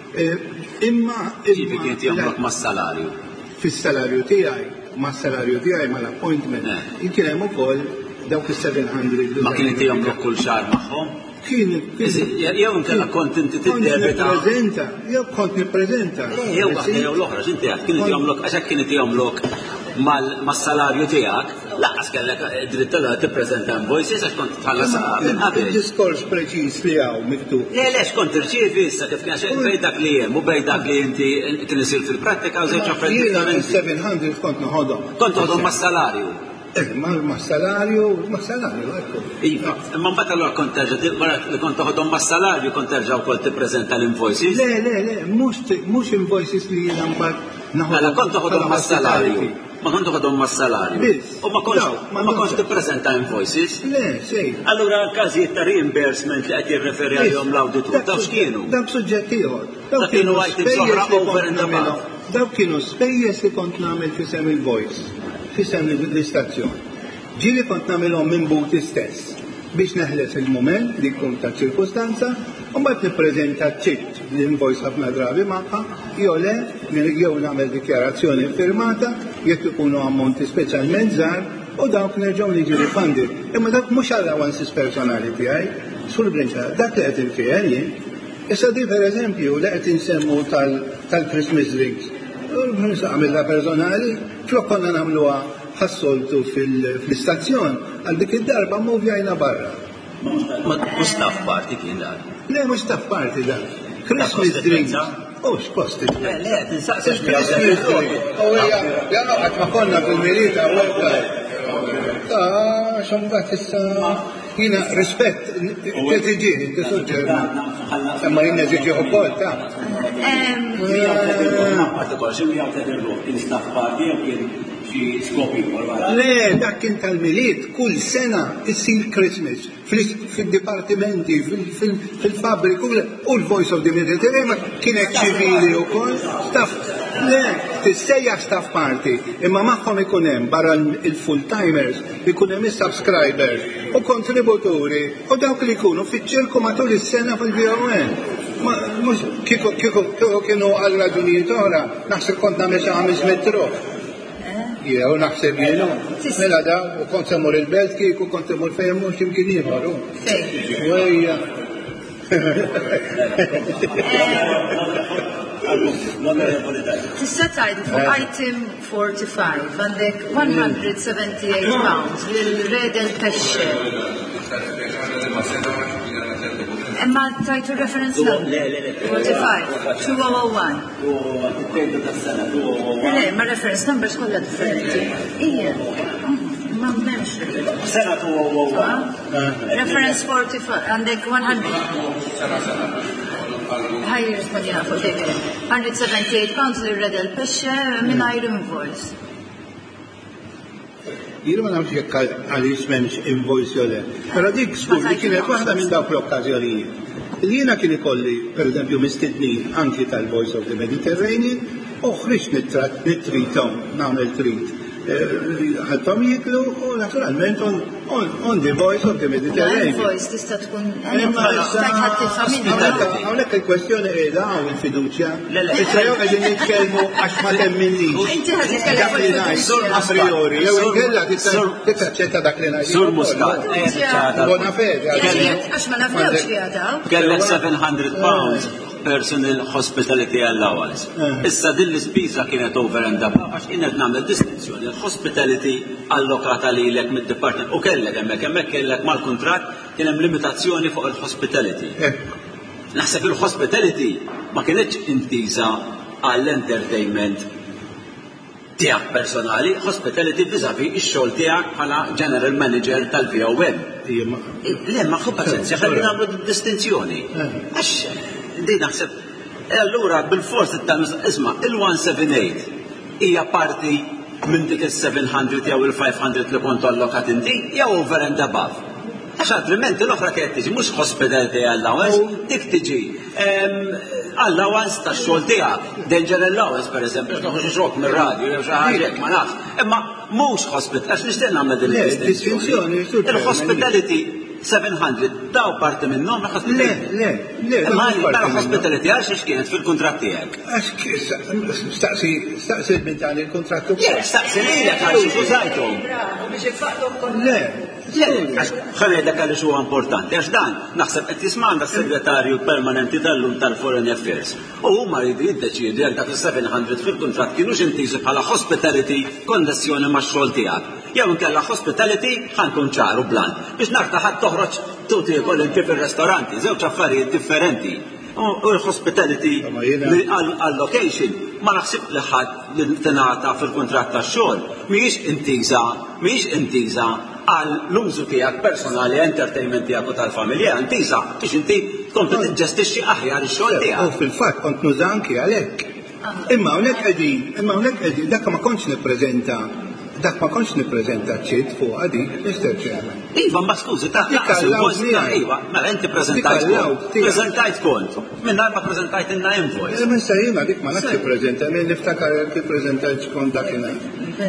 Imma Ġifi kien tijomlok ma' salarju. Fis-salarju tiegħi, ma' salarju tiegħi ma' l-appointment. Kien hemm ukoll dawk is-seven hundred. Ma kien tijomlok kull xahar magħhom? Kien. Jew inkella kont inti tiddebita. Nippreżenta, jew kont nippreżenta. Jew waħda jew l-oħra, x'inti għad kien tijomlok għax hekk kien tijomlok mas-salarju tiegħek, laqas kellek dritt tal tippreżenta invoices għax kont tħallas minn qabel. Diskors preċiż li hawn miktub. Le lex kont irċievi issa kif kien bejn dak li hemm u bejn dak li inti kien isir fil-prattika u żejt affarijiet differenti. seven hundred kont noħodhom. Kont noħodhom mas-salarju. mas-salarju, mas-salarju, ekku. Iva, imma mbagħad allura kont terġa' wara li kont toħodhom mas-salarju kont terġa' wkoll tippreżenta l-invoices. Le, le, le, mhux invoices li jiena mbagħad naħodhom. Kont toħodhom mas-salarju. Ma kont toħodhom mas-salarju. U ma kontx ma kontx tippreżenta invoices. Le, xejn. Allura każijiet ta' reimbursement li qed jirreferi għalihom l-awditur daw x'kienu? Dak suġġett ieħor. Dak kienu items oħra over and above. Dawk kienu spejjeż li kont nagħmel fisem il-voice, fisem l-istazzjoni. Ġieli kont nagħmilhom minn buti stess biex neħles il-mument li jkun ta' ċirkustanza u mbagħad nippreżenta ċitt l-invoice ħafna drabi magħha jew le jew nagħmel dikjarazzjoni firmata jekk ikunu ammonti speċjalment żgħar u dawk nerġgħu niġi rifandi. Imma dak mhux allowances personali tiegħi, sur brinċa, dak li qed infieħ jien. Issa di pereżempju li qed insemmu tal-Christmas drinks. Għamilha personali, flok konna nagħmluha ħassoltu fil-istazzjon għal dik id-darba movjajna barra. Mhux staff party kien dan. Le, mhux staff party dan. Christmas drinks. Oh, x'kosti. Le, le, tinsaqsix Christmas drinks. Oh, ja, qatt ma konna fil-Merita wekka. Ah, x'mbagħad issa jiena rispett tiġi, inti suġġerma. Imma jiena ġiġi ukoll ta'. Le, dak kien tal-miliet, kull sena issir Christmas fil-dipartimenti, fil-fabriku, u l-Voice of the Mediterranean kienet ċivili u koll, staff, le, tissejja staff party, imma maħħom ikunem barra il-full-timers, ikunem il-subscribers, u kontributuri, u dawk li kunu fiċ-ċirku matul is-sena fil-V O M. Mux kiku kienu għal raġunijiet oħra, naħseb kont nagħmel xi ħames metru. Jew naħseb jienu, mela da, u kont semmur il-belt kieku kont semmur fejn mhux imkien ieħor. Wejja. Tista' tgħid fuq item forty-five għandek one hundred seventy-eight pounds lil Redel Pesce. Imma tajtu reference number forty-five two thousand one. Le, ma reference numbers kollha differenti. Ija. Ma m'hemmx Sena two thousand one. reference forty-five għandek one hundred. Ħaj rispondina fuq dik. one hundred seventy-eight pounds lil Redel Pesce mingħajr invoice. Jiena ma nafx jekk għaliex m'hemmx invoice jew le. Però dik żgur li kienet waħda minn dawk l-okkażjonijiet. Li jiena kien ikolli, pereżempju, mistednin anki tal-Voice of the Mediterranean, u ħriġt nittritom, nagħmel trit. Ħadhom jiklu u naturalment on the Voice of the Mediterranean. Voice tista' tkun hawnhekk il-kwestjoni qiegħda hawn il-fiduċja. Issa jew qegħdin nitkellmu għax ma temminniex. Dak li ngħid a priori, jew inkella tittaċċetta dak li ngħid. Sur Muscat. Bona fede. Għax ma nafhewx li għadaw. Kellek seven hundred pounds personal hospitality allowance. Issa din l-ispiża kienet over and above għax kienet nagħmel distinzjoni. Il-hospitality allokata lilek mid-department u kellek hemmhekk hemmhekk kellek mal-kuntratt kien hemm limitazzjoni fuq il-hospitality. Naħseb il-hospitality ma kienitx intiża għall-entertainment tiegħek personali, hospitality vis-à-vis ix-xogħol tiegħek bħala general manager tal-V O M. Le ma ħu paċenzja ħalli nagħmlu distinzjoni. Għax din naħseb allura bil-fors isma' il-one seventy-eight hija parti minn dik is-seven hundred jew il-five hundred li kont allokat inti jew over and above. Għax altrimenti l-oħra kienet tiġi mhux hospitality allowance, dik tiġi allowance tax-xogħol tiegħek, danger allowance pereżempju, toħroġ xogħol mir-radju jew xi ħaġa ma nafx. Imma mhux hospitality, għax nixtieq nagħmel din il-distinzjoni. Il-hospitality seven hundred daw parti minnhom il-hospitality. Le, le, le. Imma il-hospitality għax ix kienet fil-kuntratt tiegħek. Għax staqsi staqsi minn dan il-kontrattu. Le, staqsi lilek għax użajthom. Le. Ħanejlek għaliex huwa importanti għax dan naħseb qed jisma'na s-segretarju permanenti tal-lum tal-Foreign Affairs. U huma jridu jiddeċiedu jekk dak is-seven hundred fil-kuntratt kienux intiżi bħala hospitality konnessjoni max-xogħol tiegħek. Jew inkella hospitality ħankun ċaru blan biex narta ħadd toħroġ tuti jkoll inti fir-restoranti, żewġ affarijiet differenti. U l-hospitality għall-location ma naħsib li ħadd li tingħata fil-kuntratt tax-xogħol mhijiex intiża, mhijiex intiża għal l-użu tiegħek personali, entertainment tiegħek u tal-familja, intiża biex inti tkompli tiġġestixxi aħjar ix-xogħol tiegħek. U fil-fatt kont nuża anki għalhekk. Imma hawnhekk qegħdin, imma hawnhekk qegħdin dak ma kontx nippreżenta dak ma kontx nippreżenta ċit fuq dik mister Chairman. Iva, ma skużi, ta' iva, mela inti preżentajt kont. Preżentajt kont. Minna ma preżentajt inna invoice. Imma sajjima dik ma nafx tippreżenta, minn niftakar jekk ippreżentajt kont dakinhar.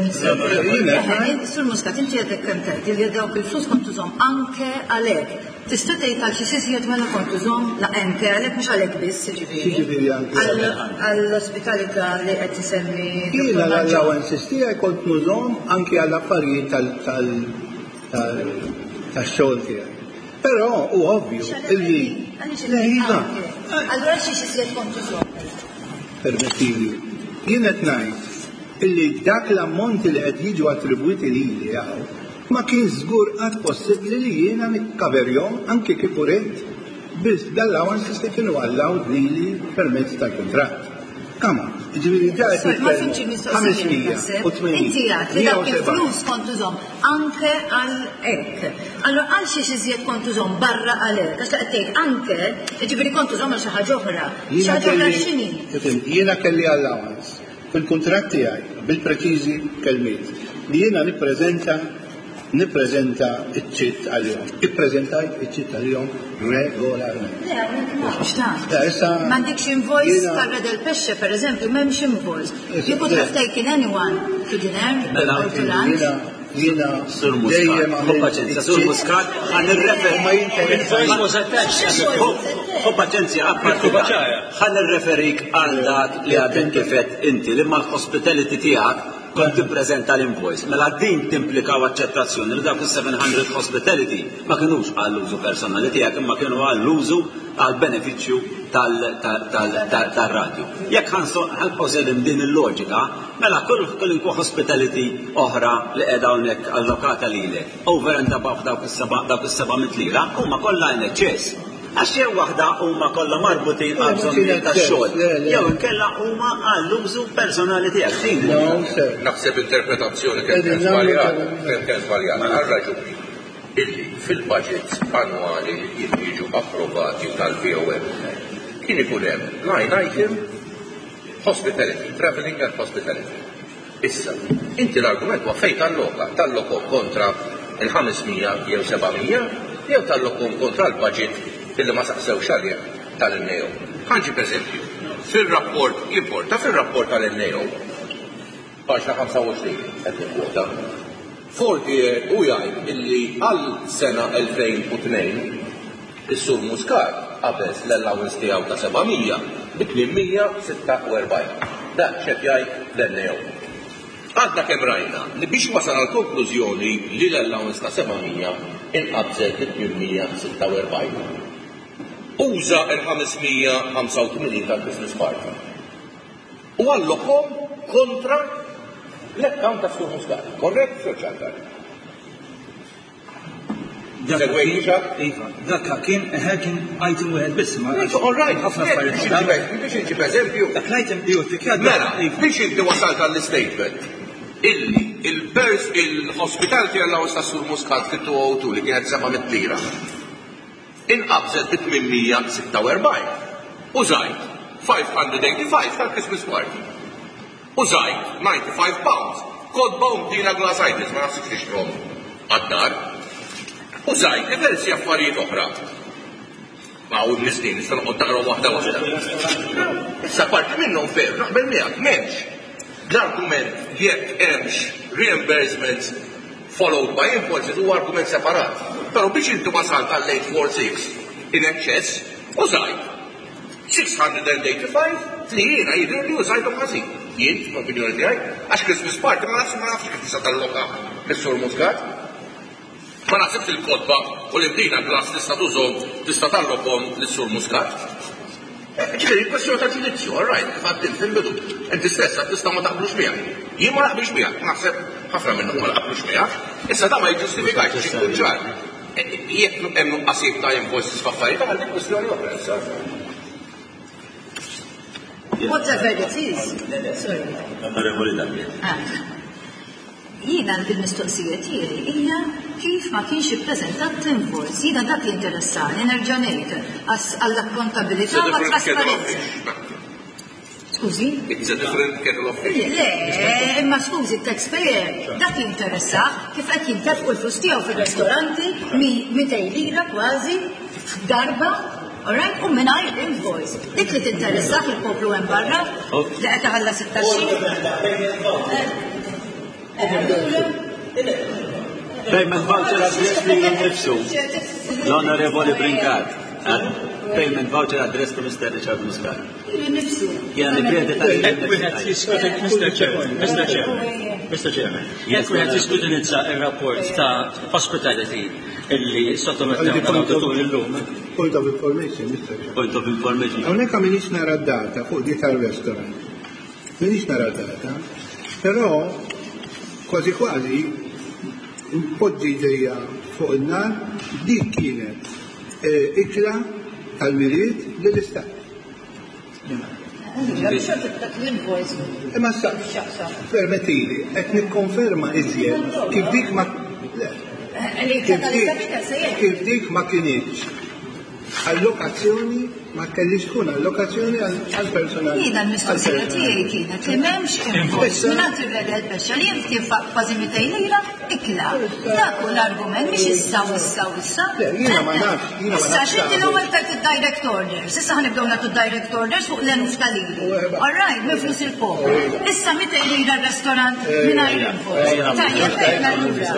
Sur Muscat, inti għedek kantajt li dawk il-flus kont tużhom anke għalhekk. Tista' tgħid għal xi siżjed mela kont tużhom la anke għalhekk mhux għalhekk biss, jiġifieri. Għall-ospitalità li qed isemmi. Jiena l-allowances tiegħi kont nużhom anke għall-affarijiet tax-xogħol tiegħi. Però hu ovvju illi allura xi siżjed kont tużhom. Permettili. Jien qed ngħid illi dak l-ammonti li qed jiġu attribwiti lili hawn ma kien żgur qatt possibbli li jiena nikkaverjhom anke kieku rrid biss l-allowances li kienu allowed lili permezz tal-kuntratt. Kama, ġifieri ġa qed nitkellmu inti għad li dak il-flus kont tużhom anke għal hekk. Allura għal xi iżjed kont tużhom barra għal hekk, għax qed tgħid anke, ġifieri kont tużhom għal xi ħaġa oħra. Xi ħaġa oħra x'inhi? Jiena kelli allowance fil-kuntratt tiegħi bil-preċiżi kelmiet li jiena nippreżenta nippreżenta iċ-ċitt għalihom. Ippreżentajt iċ-ċitt għalihom regolarment. M'għandekx invoice tal-Redel Pesce, pereżempju, m'hemmx invoice. You could have taken anyone to dinner or to lunch. Jiena Sur Muscat, ħu paċenzja, Sur Muscat, ħan ir-referi ma ħu paċenzja, ħan ir-referik għal dak li għadin kifet inti li ma l-hospitality tiegħek kont tippreżenta l-invoice. Mela din timplikaw aċċettazzjoni li dak is-seven hundred hospitality ma kinux għall-użu personali tiegħek imma kienu għall-użu għall-benefiċċju tal-radju. Jekk ħanqos din il-loġika, mela kull inkun hospitality oħra li qiegħda hawnhekk allokata lilek over and above dawk is-seba' mit lira huma kollha N H S. Għax jew waħda huma kollha marbutin għal bżonn tax-xogħol. Jew inkella huma għall-użu personali tiegħek. Naħseb interpretazzjoni kien żbaljata, kien żbaljata għal raġuni. Illi fil-budget annwali li kienu jiġu approvati tal-V O M kien ikun hemm line item hospitality, travelling and hospitality. Issa, inti l-argument huwa fejn talloka, tallokom kontra il-ħamesmija jew sebgħmija jew tallokom kontra l-budget illi ma saqsewx għalih tal-N A O. Ħanġi pereżempju, fir-rapport, importa fir-rapport tal-N A O, paġna ħamsa u għoxrin qed nikkwota, Fortier u jgħid illi għal sena elfejn u tnejn is-sur Muscat qabeż l-allowance tiegħu ta' sebgħmija bi tliemija sitta u erbgħin. Dak x'qed jgħid l-N A O. Għadna kemm rajna li biex wasal għal konklużjoni li l-allowance ta' sebgħmija inqabżet bi tliemija sitta u erbgħin. Uża l-ħamesmija ħamsa u tmenin tal-Business Party. U għallokom kontra l-account ta' Sur Muscat. Korrekt, Sur Ċantar? Dakka kien kien item wieħed biss ma. All right, ħafna affarijiet. Biex inti pereżempju. Dak l-item biotikat. Mela, biex inti wasalt għall-statement illi il-hospitality allowance ta' Sur Muscat fit-two oh two li kienet seba' mit lira inqabżet bi tliemija sitta u erbgħin. U żgħid five hundred eighty-five tal-Christmas party. U żgħid ninety-five pounds. Kodbhom dina glass items ma nafx tixtrom għad-dar. U żgħid diversi affarijiet oħra. Ma' u l-nistin, nista' noqgħod naqra waħda waħda. Issa parti minnhom fer, naqbel miegħek m'hemmx l-argument jekk hemmx reimbursements followed by invoices huwa argument separat. Però biex intu wasalt għall-eight forty-six in excess, u żgħid six hundred eighty-five li jiena jidher li użajthom ħażin. Jien, f'opinjoni tiegħi, għax Christmas party ma nafx ma nafx kif tista' talloka lis-Sur Muscat. Ma naħsibx il-kodba u l-imdina glass tista' tużhom tista' tallokhom lis-Sur Muscat. Ġifieri kwestjoni ta' ġudizzju, all right, kif għaddin fil-bidu. Inti stessa tista' ma taqblux miegħek. Jien ma naqbilx miegħek, naħseb ħafna minnhom ma naqblux miegħek. Issa da ma jiġġustifikax xi jkun ċar. Jekk hemm nuqqasijiet ta' invoices f'affarijiet għal dik kwestjoni oħra issa. Whatever it is. Sorry. Jiena bil-mistoqsijiet tiegħi hija kif ma kienx ippreżentat invoice. Jiena dak li interessani nerġa' ngħid għall-akkontabilità ma' trasparenza. Skużi? It's a different kettle of fish. Le, imma skużi taxpayer, dak li interessa kif qed jintefqu l-flus tiegħu fir-ristoranti mitej lira kważi f'darba. Alright, u mingħajr invoice. Dik li tinteressaħ il-poplu hemm barra li qed iħallas it-taxxi. Payment voucher address li nifsu. L-Onorevoli Brinkat. Payment voucher address to Mister Richard Muscat. Nifsu. Jena nikredi Mister Chairman, Mister Chairman, Mister Chairman. Jekk wieħed jiskutinizza ir-rapport ta' hospitality illi sottomettew l-awditur illum. Point of information, Mister Chairman. Point of information. Hawnhekk minix nara d-data fuq di tal-restaurant. Minix nara d-data, però kważi kważi impoġġi ġejja fuq in-nar dik kienet ikra tal-miliet lill-istat. Imma sa, permettili, qed nikkonferma iżjed kif dik ma kif dik ma kienx allokazzjoni ma kellix tkun allokazzjoni għal personal. Jiena l-mistoqsija tiegħi kienet li m'hemmx invoice mingħand ir-redel bexxa li jinti kważi mitejn lira ikla. Dak hu l-argument mhix issa u issa u issa. Jiena ma nafx, jiena ma nafx. Issa x'inti l-ewwel tajt id-direct orders. Issa ħanibdew nagħtu direct orders fuq l-enuf tal-lili. All right, miflus il-poplu. Issa mitejn lira r-restorant mingħajr invoice. Tajjeb fejn allura.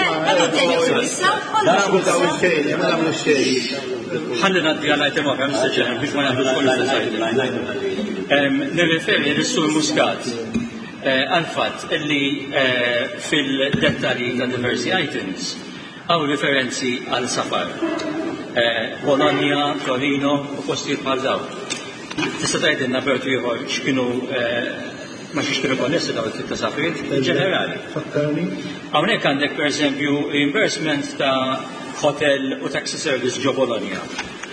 Ħalli naddi għal-item oħra, Mister Chairman, biex ma nagħmlux kollu s-sajt. Nirriferi l-Sur Muscat għal-fatt illi fil-dettalji ta' diversi items għaw referenzi għal safar. Bologna, Torino u postijiet bħal daw. Tista' tgħidilna Bert ieħor x'kienu ma xiex kienu konnessi daw it-tip ta' safarijiet ġenerali. Hawnhekk għandek pereżempju reimbursement ta' hotel u taxi service ġo Bologna.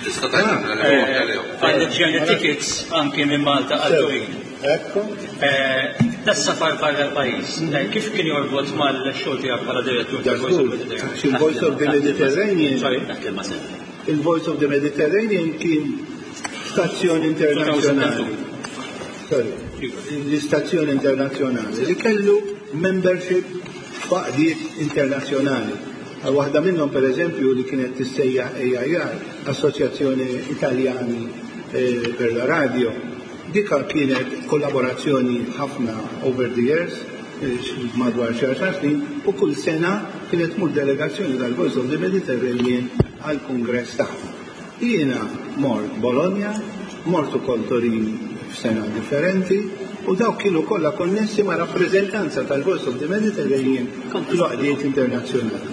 Għandek ġerni tickets anke minn Malta għal Torino. Tas-safar barra l-pajjiż. Kif kien jorbot mal-xogħol tiegħek bħala direttur tal-Voice of the Mediterranean. Il-Voice of the Mediterranean kien stazzjoni internazzjonali. Sorry. L-istazzjoni internazzjonali li kellu membership f'aqdiet internazzjonali. Waħda minnhom pereżempju li kienet tissejjaħ A I R, Assoċjazzjoni Italjani per la Radio. Dika kienet kollaborazzjoni ħafna over the years, madwar xarxa snin, u kull sena kienet mur delegazzjoni tal-Voice of the Mediterranean għal-Kongress tagħhom. Jiena mort Bologna, mort ukoll Torino f'sena differenti, u daw kienu kollha konnessi ma' rappreżentanza tal-Voice of the Mediterranean fl-għaqdiet internazzjonali.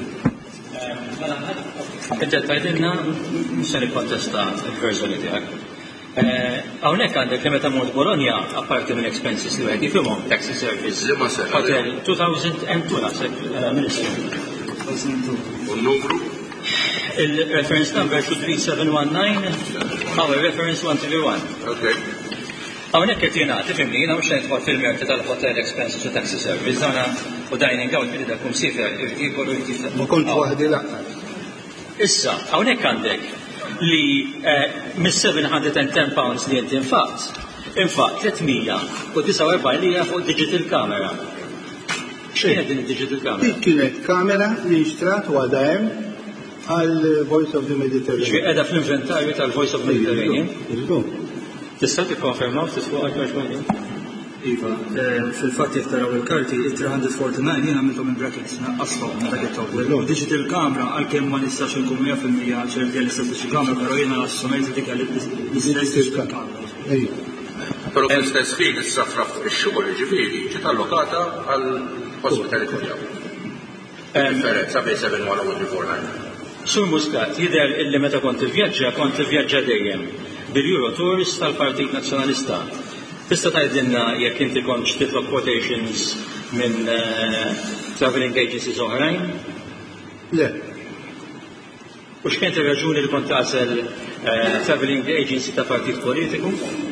Inti tgħidilna mhux se nikkontesta l-verżjoni tiegħek. Hawnhekk għandek li meta mort Bologna apparti minn expenses li wieħed jifhimhom taxi service hotel two thousand two naħseb Ministru. U n-numru? Il-reference number two three seven one nine, our reference one three one. Okay. Hawnhekk qed jingħad tifhimni jiena mhux ngħid fil-merti tal-hotel expenses u taxi service dawna u dining out li dak kumsifer jkollu jtif. Ma kont waħdi laqgħa. Issa, hawnhekk għandek li mis-seven hundred ten pounds li jent infaqt, infaqt three forty-nine li hija fuq digital camera. X'kienet din id-digital camera? Dik kienet kamera li nxtrat waħda hemm għal Voice of the Mediterranean. Xi qiegħda fl-inventarju tal-Voice of the Mediterranean? Tista' tikkonfermaw tisfuq għal Iva, fil-fatt jekk taraw il-karti, il-three forty-nine jiena għamilthom minn brackets naqqashom dak it-top. Digital camera għalkemm ma nistax inkun mija fil-mija ċerti li stess kamera, però jiena assumejt dik l-istess digital camera. Però fl-istess ħin is-safra fix-xogħol jiġifieri ġiet allokata għall-hospitality tiegħu. Differenza bejn seven one u four nine. Sur Muscat, jidher illi meta kont ivvjaġġa kont ivvjaġġa dejjem bil-Eurotours tal-Partit Nazzjonalista. Tista' tgħidilna jekk inti kont titlob quotations minn travelling agencies oħrajn? Le. U x'kien ir-raġuni li kont tagħsel travelling agency ta' partit politiku?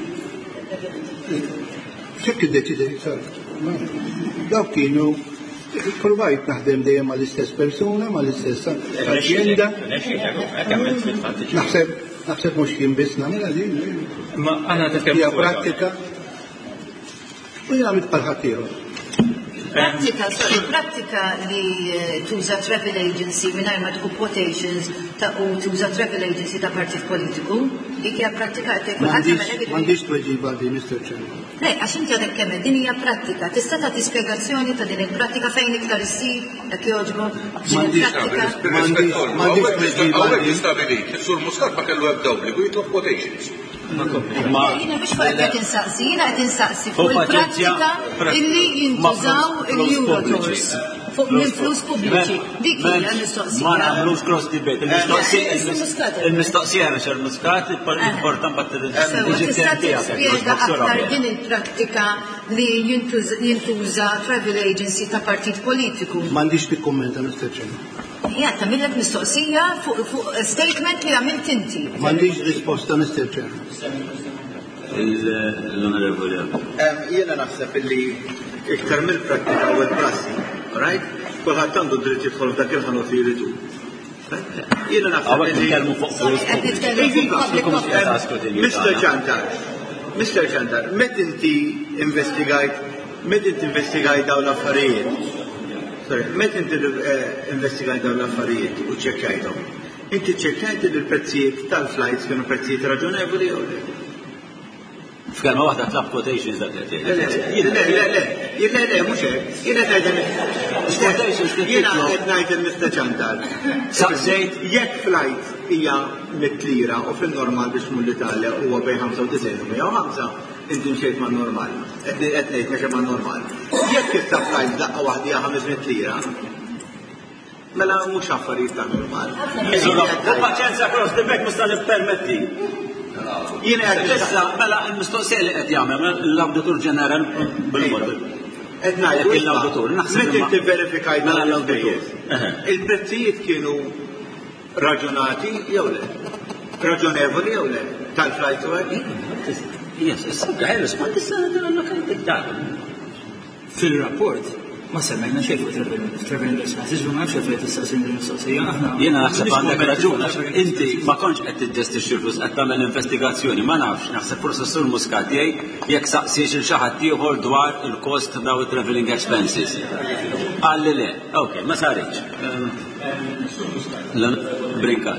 X'hekk iddeċidejt sar. Dawk kienu provajt naħdem dejjem mal-istess persuna, mal-istess azienda. Naħseb naħseb mhux kien biss nagħmilha din. Ma għandna tifhem prattika. U jgħamit bħal-ħattieħor. Prattika, sorry, prattika li tuża travel agency mingħajr ma tkun quotations ta' u tuża travel agency ta' partit politiku, dik hija prattika qed m'għandix tweġiba di mister Chairman. Le, għax inti għadek kemm din hija prattika, tista' tagħti spjegazzjoni ta' din il-prattika fejn iktar issir, jekk jogħġbok. M'għandix tweġiba. Stabilit, is-sur Muscat ma kellu ebda obbligu jitlob quotations. Jiena biex fuq qed insaqsi, jiena qed insaqsi fuq il-prattika illi jintużaw il-Eurotours fuq minn flus pubbliċi. Dik hija l-mistoqsija. Ma nagħmlux cross debate. Il-mistoqsija mhux il-Muscat important bat tista' tispjega aktar din il-prattika li jintuża travel agency ta' partit politiku. M'għandix tikkummenta mister Chairman. Ja, tamillek mistoqsija fuq statement li għamilt inti. M'għandix risposta mister Chairman. L-onorevoli. Jiena naħseb illi iktar mill-prattika u l-prassi, right? Kulħadd għandu dritt jidħol f'dak il-ħanut li jridu. Jiena naħseb illi mister Ċantar, mister Ċantar, met inti investigajt, met inti investigajt dawn l-affarijiet. Sorry, met inti investigajt dawn l-affarijiet u ċekkajthom. Inti ċekkajt li l-prezzijiet tal-flights kienu prezzijiet raġonevoli jew le? F'kelma waħda tlab quotations dak qed Le, le, le, le, le, mhux hekk. Jiena qed jiena qed ngħid il-mister Ċantar. Saqsejt jekk flight hija mit-tlira u fin-normal biex mur l-Italja huwa bejn ħamsa u tisgħin u mija u ħamsa, inti mxejt ma' normal. Qed ngħid mexej ma' normal. Jekk il-taffajt daqqa waħdija ħames mit lira, mela mhux affarijiet ta' normal. Paċenzja cross the back musta nippermetti. Jiena qed issa mela l-mistoqsija li qed jagħmel l-Awditur Ġenerali bil-mod. Qed ngħidu l-Awditur. Meta inti verifikajt mela l-Awditur. Il-prezzijiet kienu raġunati jew le? Raġonevoli jew le? Tal-flight away? Yes, issa ħajles ma tista' nagħmel dak. Fil-rapport ma semmejna xejn fuq travel expenses u ma nafx fejn tistaqsin il-mistoqsija aħna. Jiena naħseb għandek raġun għax inti ma kontx qed tiġġestixxi flus qed tagħmel investigazzjoni, ma nafx naħseb professur Muscat jgħid jekk saqsiex il xi ħadd ieħor dwar il-cost daw it-travelling expenses. Qalli le, okej, ma saritx. Brinka.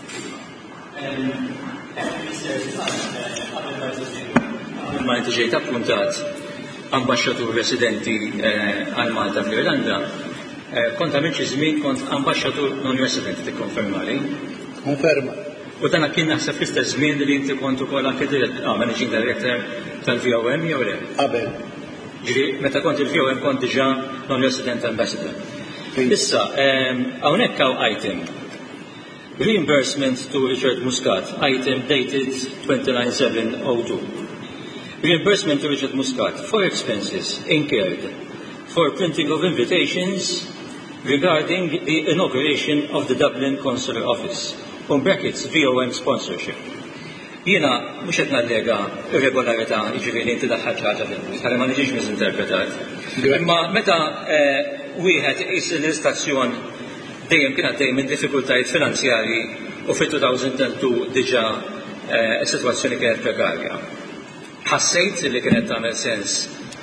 Ma inti ġejt appuntat ambasċatur residenti għal Malta fl-Irlanda, kont għamil xi żmien kont ambasċatur non residenti tikkonfermali. Konferma. U dan kien naħseb fl-istess żmien li inti kont ukoll anke managing director tal-V O M jew le? Qabel. Ġifieri meta kont il-V O M kont diġà non resident ambassador. Issa, hawnhekk hawn item. Reimbursement to Richard Muscat, item dated twenty-nine seven oh two. Reimbursement to Richard Muscat for expenses incurred for printing of invitations regarding the inauguration of the Dublin Consular Office, on brackets V O M sponsorship. Jiena mhux qed nallega irregolarità jiġifieri inti daħħal ħaġa fil-ħadd ma niġix miżinterpretat. Imma meta wieħed iqis l-istazzjon dejjem kien għaddej minn diffikultajiet finanzjarji u fi-two thousand two diġà is-sitwazzjoni kienet prekarja. Ħassejt li kienet tagħmel sens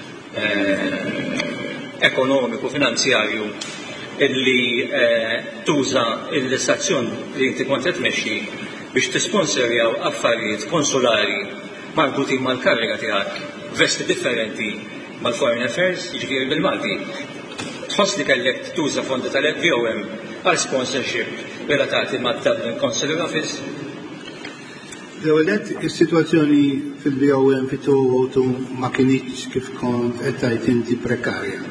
ekonomiku, finanzjarju illi tuża l-istazzjon li inti kont qed tmexxi biex tisponsorjaw affarijiet konsulari marbutin mal-karriga tiegħek vesti differenti mal-Foreign Affairs, jiġifieri bil-Malti. Tħoss li kellek tuża fondi tal-V O M għal sponsorship relatati mad-Dublin Consular Office? L-għolet, il-situazzjoni fil-V O M fit-two thousand two ma kienieċ kif kont għettajt inti prekarja.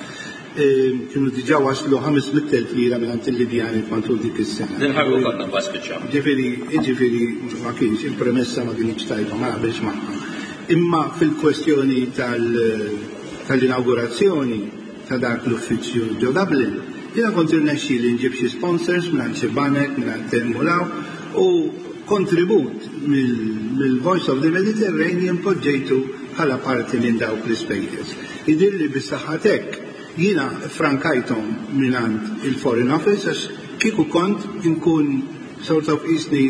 Kienu diġa waslu ħames mit-telf lira minn il-Libjani kwantu dik is-sena. Dinħarru konna baspiċċa. Ġifieri, ġifieri ma kienx, il-premessa ma kienx tajba ma naqbilx magħha. Imma fil-kwestjoni tal-inaugurazzjoni ta' dak l-uffiċċju ġo Dublin, jiena kont irnexxieli nġib xi sponsors minn xi banek minn Termulaw u kontribut mill-Voice of the Mediterranean poġġejtu bħala parti minn dawk l-ispejjeż. Idilli bis-saħħatek jiena frankajthom mingħand il-Foreign Office għax kieku kont inkun sort of isni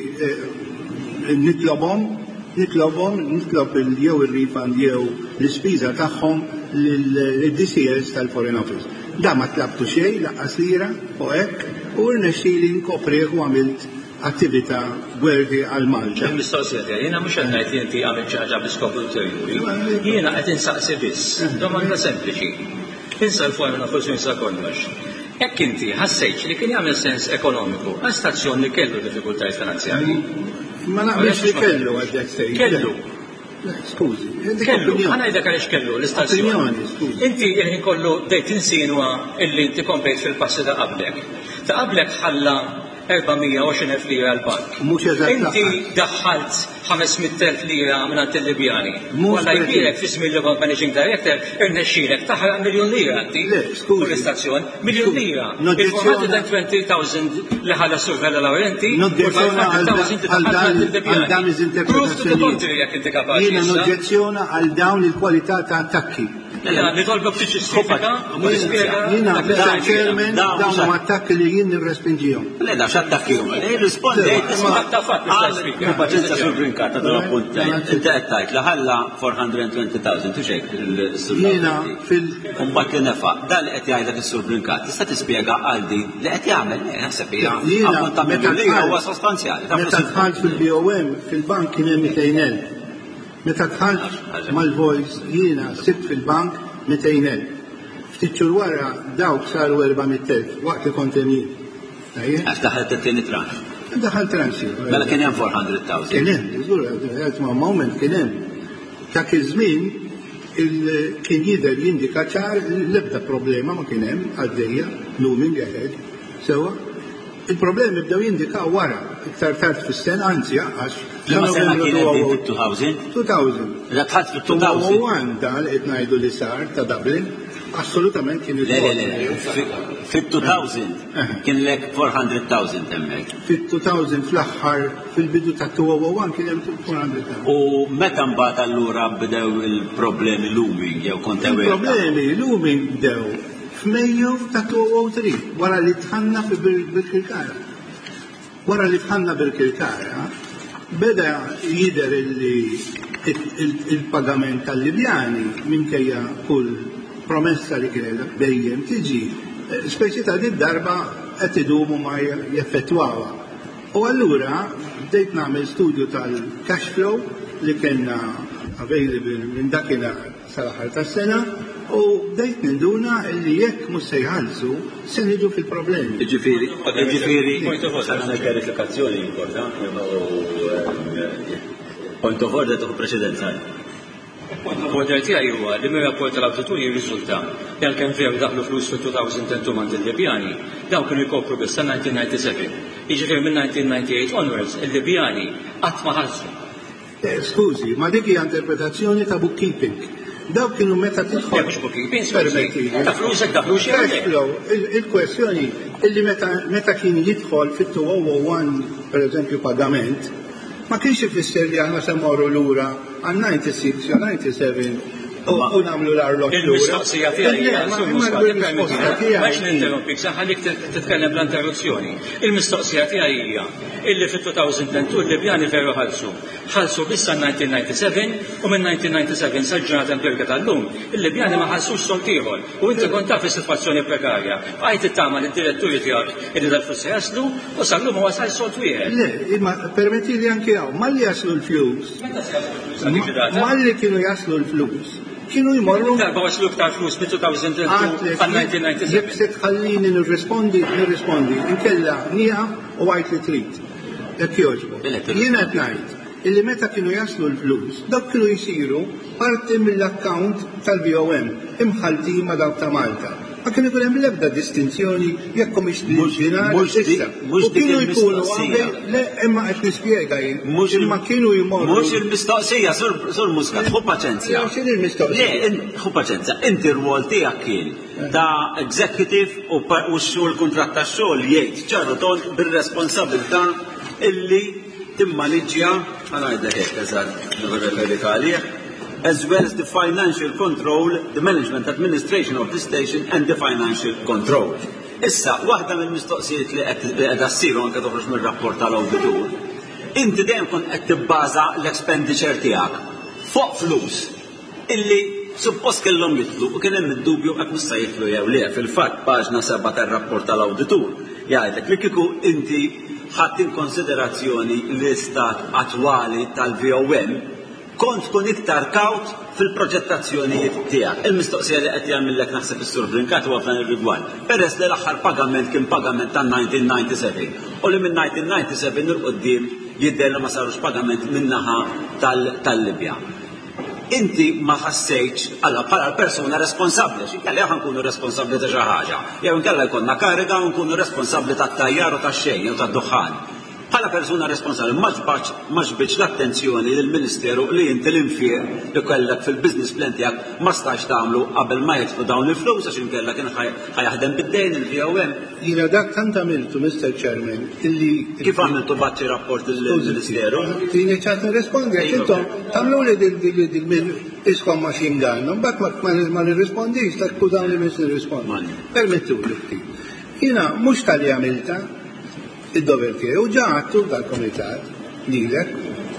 nitlobhom nitlobhom nitlob jew ir-refund jew l-ispiża tagħhom lid-D C S tal-Foreign Office. Da ma tlabtu xejn laqqas lira u hekk u rnexxieli nkoprih u għamilt attività worthy għal Malta. Mistoqsija tiegħi, jiena mhux qed ngħid li inti għamilt xi ħaġa bl-iskop ulterjuri. Jiena qed insaqsi biss, domanda sempliċi. Insa l-Foreign Office insa kollox. Hekk inti ħassejtx li kien jagħmel sens ekonomiku għal stazzjon li kellu diffikultajiet finanzjarji. Ma naqbilx li kellu għaddek sejn. Kellu. Skużi. Kellu, ħanajdek għaliex kellu l-istazzjon. Inti il-ħin kollu dejt insinwa illi inti komplejt fil-passi ta' qablek. Ta' qablek ħalla erba'mija u għoxrin elf lira għal-bank. Inti daħħalt ħamesmija elf lira minn il-Libjani. Walla jbirek fi żmien kont managing director irnexxielek taħraq miljon lira inti fuq l-istazzjon. Miljon lira. Il-four hundred twenty thousand li ħalla Survella Laurenti u five hundred thousand għal dawn iż-interpretazzjoni. Jiena noġġezzjona għal dawn il-kwalità ta' attakki. Nitolbok tiġġustifika u tispjega. Jiena chairman dawn huma attakki li jien nirrespinġihom. Le da x'attakki huma. Rispondejt isma' taffat paċenzja sul green card ta' dal punt. Inti qed tgħid li ħalla four hundred twenty thousand u xejn il-sur. Jiena fil Mbagħad li nefa' dan li qed jgħidlek is-sur green card tista' tispjega għal din li qed jagħmel naħseb hija appuntament li huwa sostanzjali. Meta dħalt fil-B O M fil-bank kien hemm mitejn elf. Meta dħalt mal-Voice jiena sibt fil-bank mitejn elf. Ftit xhur wara dawk saru erba'mija elf waqt li kont hemm jien. Għax daħalt it-tieni tranx. Daħalt tranxi. Mela kien hemm four hundred thousand. Kien hemm, żgur, qed ma' moment kien hemm. Dak iż-żmien kien jidher jindika ċar l-ebda problema ma kien hemm għaddejja looming ahead. Sewa, il-problemi bdew jindika wara, iktar tard fis-sena, anzi għax. Liema sena kien hemm two thousand? two thousand. La tħadd fit-two thousand. two thousand one dan qed ngħidu li sar ta' Dublin, assolutament kien Le le le, fit-two thousand kien lek four hundred thousand hemmhekk. Fit-two thousand fl-aħħar fil-bidu ta' two thousand one kien hemm four hundred thousand. U meta mbagħad allura bdew il-problemi looming jew kont hemm. Il-problemi looming bdew f'Mejju ta' two thousand three wara li tħanna fi bil-Kirkara. Wara li tħanna bil-Kirkara beda jidher li il-pagament tal-Libjani minkejja kull promessa li kienet dejjem tiġi, speċi ta' din darba qed idumu ma jeffettwawha. U allura bdejt nagħmel studju tal-cash flow li kellna available minn dakinhar sal-aħħar tas-sena u bdejt ninduna li jekk mhux se jħallsu se niġu fil-problemi. Jiġifieri, jiġifieri sarna verifikazzjoni importanti point of order tuħu preċedenza. Poder tiegħi huwa li mir-rapport tal-awditur jirriżulta li għalkemm veru daħlu flus fit-two thousand ten mand il-Libjani, dawn kienu jkopru biss sa nineteen ninety-seven. Jiġifieri minn nineteen ninety-eight onwards il-Libjani qatt ma ħallsu. Skużi, ma dik hija interpretazzjoni ta' bookkeeping. Dawk kienu meta tidħol. Mhux bookkeeping, ta' flusek ta' flus cash flow. Il-kwestjoni illi meta kien jidħol fit-two thousand one pereżempju pagament, ma kienx ifisser li aħna se mmorru lura għal ninety-six jew ninety-seven u nagħmlu l-arlok lura. Il-mistoqsija tiegħi hija għax ninterrompik saħħalik titkellem bl-interruzzjoni. Il-mistoqsija tiegħi hija illi fit-two thousand two il-Libjani veru ħallsu. Ħallsu bissa nineteen ninety-seven u minn nineteen ninety-seven sa ġurnata empirika tal-lum il-Libjani ma ħallsux solt ieħor u inti kont taf is-sitwazzjoni prekarja. Qajt ittama lid-diretturi tiegħek illi dal-flus se jaslu u sal-lum huwa sar solt wieħed. Le, imma permetti li anke hawn malli jaslu l-flus. Malli kienu jaslu l-flus. Kienu jmorru. Darba waslu iktar flus mit-two thousand two għal nineteen ninety-seven. Jekk se tħallini nirrispondi, nirrispondi, inkella nieqaf u għajt li trid. Jekk jogħġbok. Jiena qed ngħid illi meta kienu jaslu l-flus, dak kienu jsiru parti mill-account tal-B O M imħaltin ma' dawk ta' Malta. Ma kienu jkun hemm l-ebda distinzjoni jekk mhix dinar issa. U kienu jkunu le imma qed nispjega jien. Imma kienu jmorru. Mhux il-mistoqsija, sur Muscat, ħu paċenzja. X'inhi l-mistoqsija? Le, ħu paċenzja, inti r-rwol tiegħek kien ta' executive u x-xogħol kuntratt tax-xogħol jgħid ċarru ton bir-responsabilità illi timmaniġġja għanajda hekk eżatt nirreferika għalih as well as the financial control, the management administration of the station and the financial control. Issa, waħda mill-mistoqsijiet li qed ssiru anke toħroġ mir-rapport tal-awditur, inti dejjem kont qed tibbaża l-expenditure tiegħek fuq flus illi suppost kellhom jitlu u kien hemm id-dubju qed mista jitlu jew le. Fil-fatt paġna seba' tar-rapport tal-awditur jgħidlek li kieku inti ħadd in konsiderazzjoni l-istat attwali tal-V O M kont tkun iktar kawt fil-proġettazzjonijiet tiegħek. Il-mistoqsija li qed jagħmilek naħseb is-Sur Brincat huwa f'dan ir-rigward. Peress li l-aħħar pagament kien pagament ta' nineteen ninety-seven u li minn nineteen ninety-seven il qudiem jidher li ma sarux pagament min-naħa tal-Libja. Inti ma ħassejtx alla bħala persuna responsabbli, x'inkella aħna nkunu responsabbli ta' xi ħaġa, jew inkella jkollna kariga u nkunu responsabbli tat-tajjar u tax-xejn jew tad-duħan. Bħala persuna responsabbli ma ġbitx l-attenzjoni lill-Ministeru li inti l-infir li kellek fil-business plan tiegħek ma stax tagħmlu qabel ma jidħlu dawn il-flus għax inkella kien ħajaħdem bid-dejn il-V O M. Jiena dak tant għamiltu, mister Chairman, illi kif għamiltu baċċi rapport il-Ministeru? Tieni ċat nirrispondi għax intom tagħmlu li dil iskom machine gun, mbagħad ma nirrispondix dak kużawni mis nirrispondi. Permettuli ftit. Jiena mhux tal-li għamilta id-dover tiegħu ġa għattu dal-Komitat lilek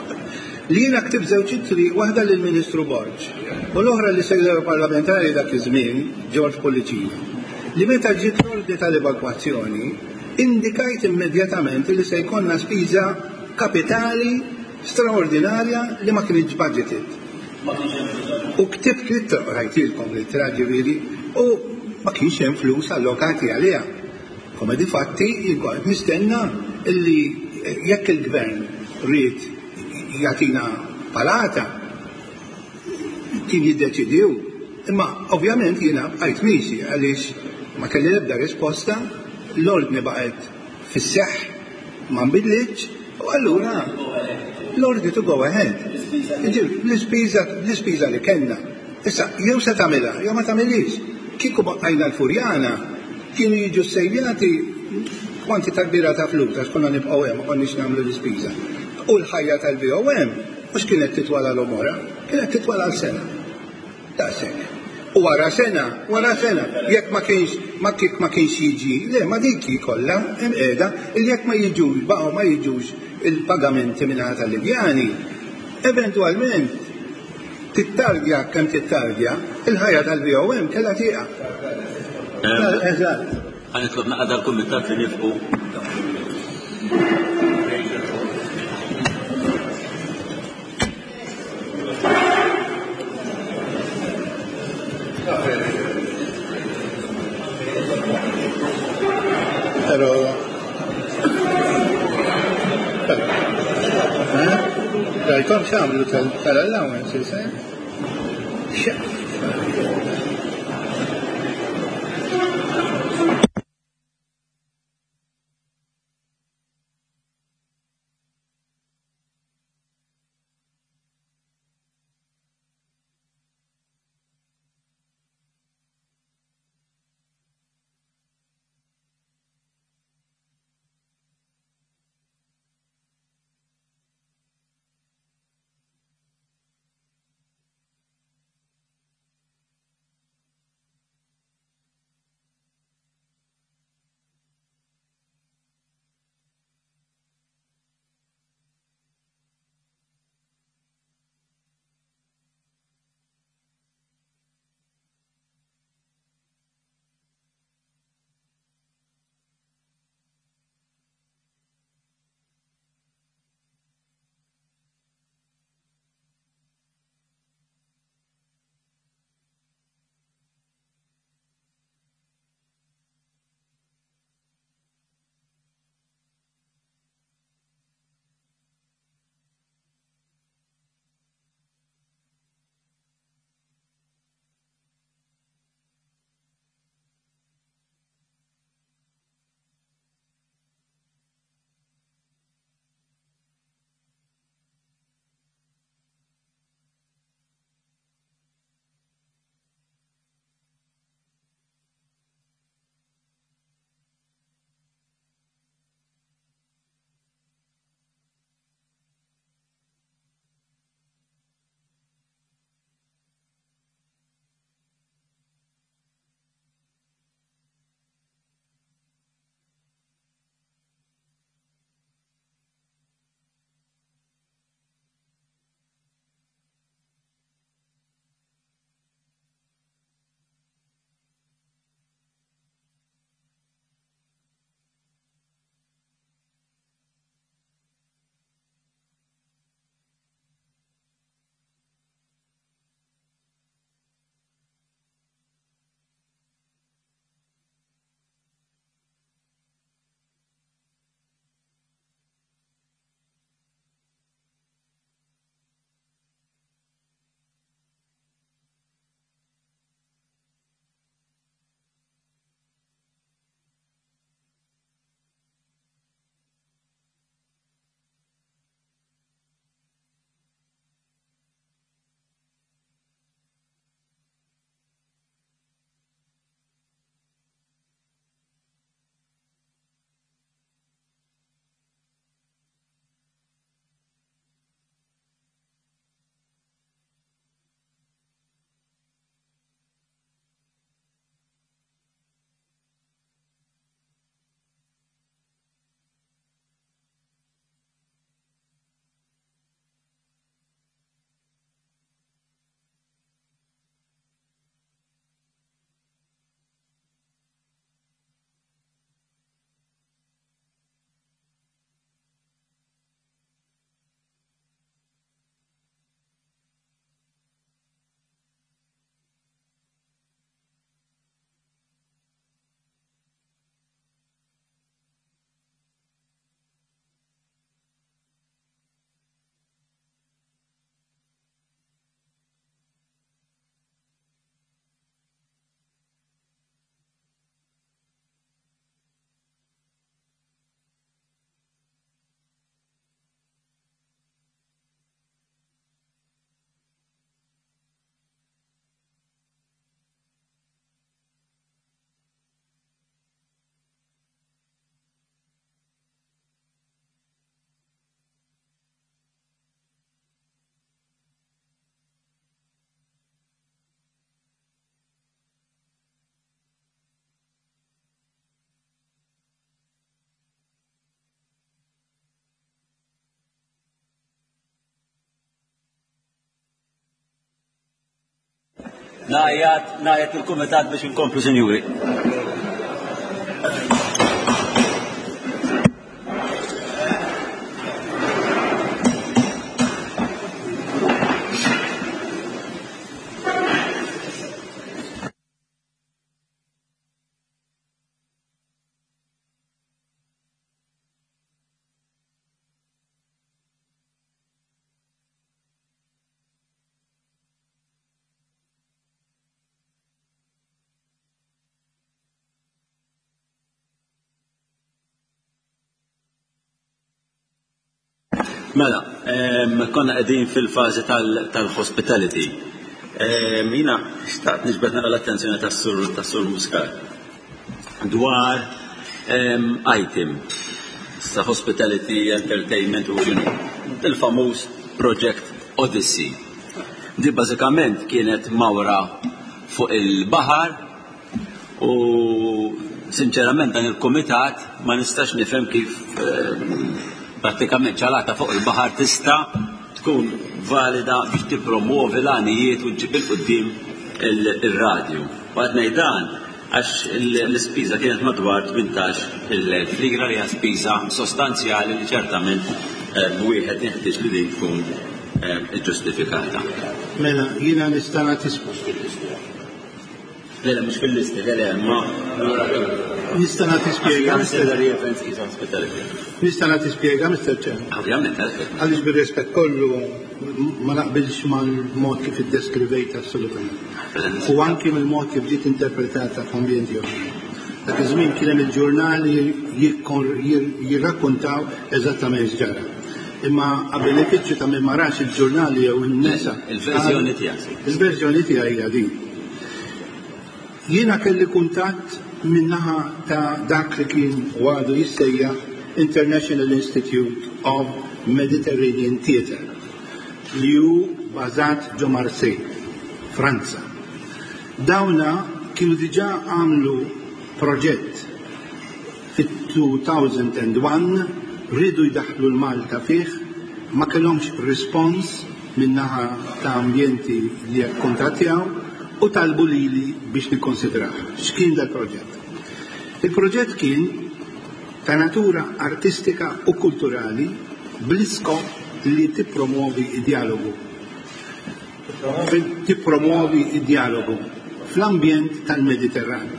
li jiena ktib żewġ ittri waħda lill-Ministru Borġ u l-oħra li segretarju parlamentari dak iż-żmien George Policini li meta ġiet l-ordni tal-evakwazzjoni indikajt immedjatament li se jkollna spiża kapitali straordinarja li ma kienx budgeted. U ktibt littra rajtilkom littra ġifieri u ma kienx hemm flus allokati għaliha. Come di fatti, nistenna illi jekk il-gvern rrid jagħtina palata kien jiddeċidiw. Imma ovvjament jiena bqajt miexi għaliex ma kelli ebda risposta, l-ordni baqgħet fis-seħħ ma nbidlitx u allura l-ordni to go ahead. L-ispiża li kellna. Issa jew se tagħmilha jew ma tagħmilix. Kieku baqajna l-Furjana kienu jiġu sejjati kwanti tal-bira ta' flus għax konna nibqgħu hemm ma konniex nagħmlu l-ispiża. U l-ħajja tal-B O M mhux kienet titwala l-omora, kienet titwala l-sena. Ta' sena. U wara sena, wara sena, jekk ma kienx ma kif ma kienx jiġi, le ma dikki kollha hemm qiegħda il jekk ma jiġux baqgħu ma jiġux il-pagamenti minn tal-Libjani. Eventwalment tittardja kemm tittardja il-ħajja tal-B O M kellha tieqa. Eżatt. Għanitlob naqda l-kumitat li nifqu. Pero rajkom xamlu tal-allowances, eh? Najjat, najjat il-kumitat biex inkomplu, sinjuri. Mela, konna qegħdin fil-fażi tal-hospitality. Jiena xtaqt niġbed nara l-attenzjoni tas-sur Muscat dwar item sa hospitality, entertainment u x'inhu il-famuż Project Odyssey. Di bażikament kienet mawra fuq il-baħar u sinċerament dan il-kumitat ma nistax nifhem kif prattikament ċalata fuq il-baħar tista' tkun valida biex tippromuovi l-għanijiet u ġib il-qudiem il-radju. Għad ngħidan għax l-ispiża kienet madwar tmintax il-fligra li hija spiża sostanzjali li ċertament wieħed jeħtieġ li din tkun ġustifikata. Mela, jiena nista' nagħti spjega. Lele, mhux fil-listi, lele, ma nista' nagħti spjega. Nista' Nista' nagħti spjega, mister Ċem. Ovvjament, għaliex bir-rispett kollu ma naqbilx mal-mod kif iddeskrivejt assolutament. U anke mill-mod kif ġiet interpretata f'ambjenti oħra. Dak iż-żmien kien hemm il-ġurnali jirrakkuntaw eżattament x'ġara. Imma qabel ifittxu ta' min ma rax il-ġurnali jew in-nisa. Il-verżjoni tiegħek. Il-verżjoni tiegħi hija din. Jiena kelli kuntatt min-naħa ta' dak li kien għadu jissejjaħ International Institute of Mediterranean Theatre li hu bażat ġo Marseille, Franza. Dawna kienu diġà għamlu proġett fit-two thousand one rridu jdaħlu l-Malta fih, ma kellhomx rispons min-naħa ta' ambjenti li jakkuntattjaw u talbu lili biex nikkonsidrah. X'kien dal-proġett? Il-proġett kien ta' natura artistika u kulturali bl-iskop li tippromuovi id-dialogu. Tippromuovi id-dialogu fl-ambjent tal-Mediterran.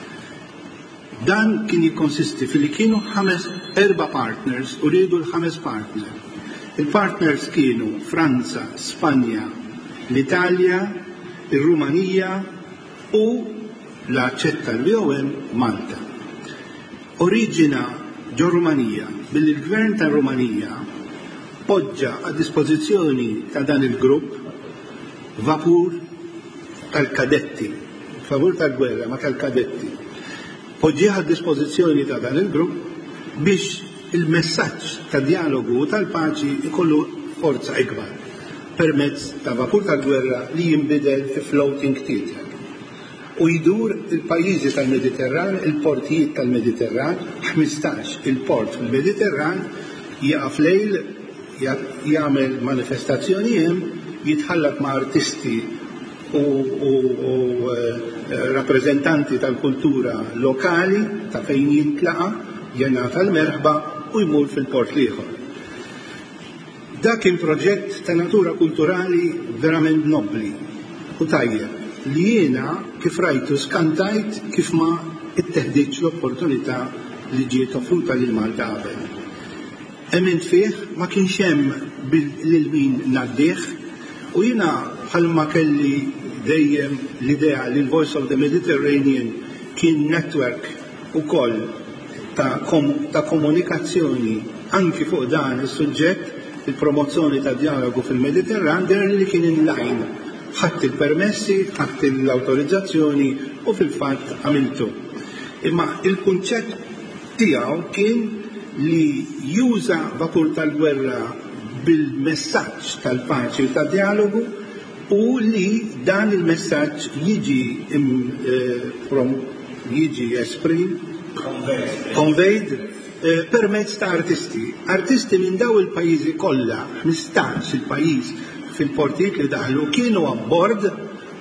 Dan kien jikkonsisti fil-li kienu ħames erba partners u rridu l-ħames partners. Il-partners kienu Franza, Spanja, l-Italja, il-Rumanija u l-aċċetta l-V O M Malta. Oriġina ġo Rumanija billi l-gvern ta' Rumanija poġġa a dispożizzjoni ta' dan il-grupp vapur tal-kadetti, favur tal-gwerra ma tal-kadetti. Poġġiha a dispożizzjoni ta' dan il-grupp biex il-messaġġ ta' dialogu u tal-paċi ikollu forza ikbar permezz ta' vapur tal-gwerra li jinbidel fi floating theatre. U jidur il-pajjiżi tal-Mediterran, il-portijiet tal-Mediterran, ħmistax il-port fil-Mediterran, jaqaf lejl, jagħmel manifestazzjoni hemm, jitħallaq ma' artisti u, u, u rappreżentanti tal-kultura lokali ta' fejn jintlaqa, jingħata l-merħba u jmur fil-port liħor. Dak kien proġett ta' natura kulturali verament nobli u tajjeb li jiena kif rajtu skantajt kif ma itteħdiġ l-opportunità li ġiet offruta lil Malta qabel. Ement fih ma kienx hemm lil min ngħaddih u jiena bħalma kelli dejjem l-idea li l-Voice of the Mediterranean kien network ukoll ta' kom, ta' komunikazzjoni anki fuq dan is-suġġett il-promozzjoni ta' dialogu fil-Mediterran der li kien in line. Ħadd il-permessi, ħadd l-autorizzazzjoni u fil-fatt għamiltu. Imma il-kunċett tiegħu kien li juża vapur tal-gwerra bil-messaġġ tal-paċi u tad-dialogu u li dan il-messaġġ jiġi jiġi esprim, conveyed permezz ta' artisti. Artisti minn daw il-pajjiżi kollha, ħmistax il-pajjiż fil-portijiet li daħlu kienu abbord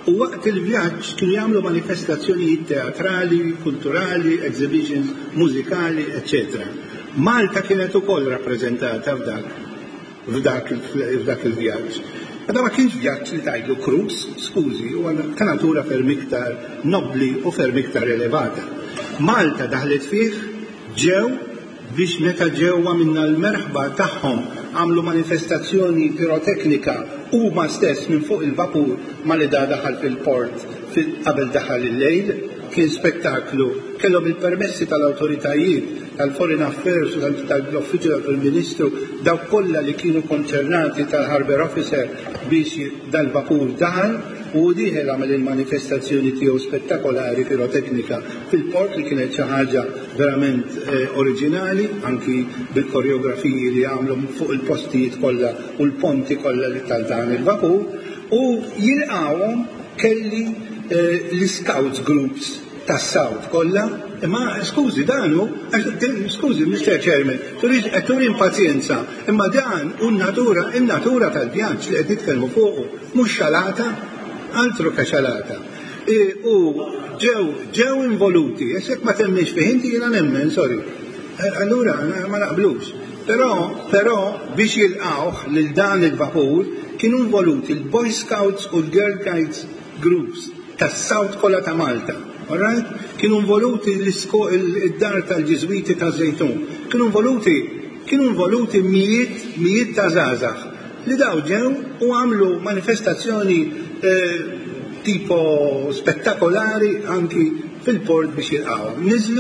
U waqt il-vjaġġ kienu jagħmlu manifestazzjonijiet teatrali, kulturali, exhibitions, mużikali, eccetera. Malta kienet ukoll rappreżentata f'dak f'dak f'dak il-vjaġġ. Għadha ma kienx vjaġġ li tajdu kruz, skużi, u ta' natura ferm iktar nobli u ferm iktar elevata. Malta daħlet fih ġew biex meta ġewwa minna l-merħba tagħhom għamlu manifestazzjoni piroteknika huma stess minn fuq il-vapur ma li da daħal fil-port qabel daħal il-lejl, kien spektaklu, kellhom il-permessi tal-awtoritajiet tal-Foreign Affairs u tal-Uffiċċju tal-Ministru dawk kollha li kienu konċernati tal-Harbour Officer biex dal-vapur daħal u diħel għamel il-manifestazzjoni tiegħu spettakolari piroteknika fil-port li kienet xi ħaġa verament eh, oriġinali, anki bil-koreografiji li għamlu fuq il-postijiet kollha u l-ponti kollha li tal-dan il-vapur, u jilqawhom kelli eh, l-Scouts Groups tas-South kollha, imma skużi danu, skużi mister Chairman, turin pazjenza, imma dan u n-natura, in-natura tal-vjaġġ li qed nitkellmu fuqu mhux xalata, altro kaxalata. E, u ġew ġew involuti, jesek ma temmix fih, inti jiena nemmen, sorry. Allura ma naqblux. Però però biex jilqawh lil dan il-vapur kienu involuti il-Boy Scouts u l-Girl Guides Groups tas-South kollha ta' Malta. All right? Kienu involuti id-dar tal-Ġiżwiti ta' Żejtun. Kienu involuti kienu involuti mijiet mijiet ta' żgħażagħ li daw ġew u għamlu manifestazzjoni eh, tipo spettakolari anki fil-port biex jilqgħu. Niżlu,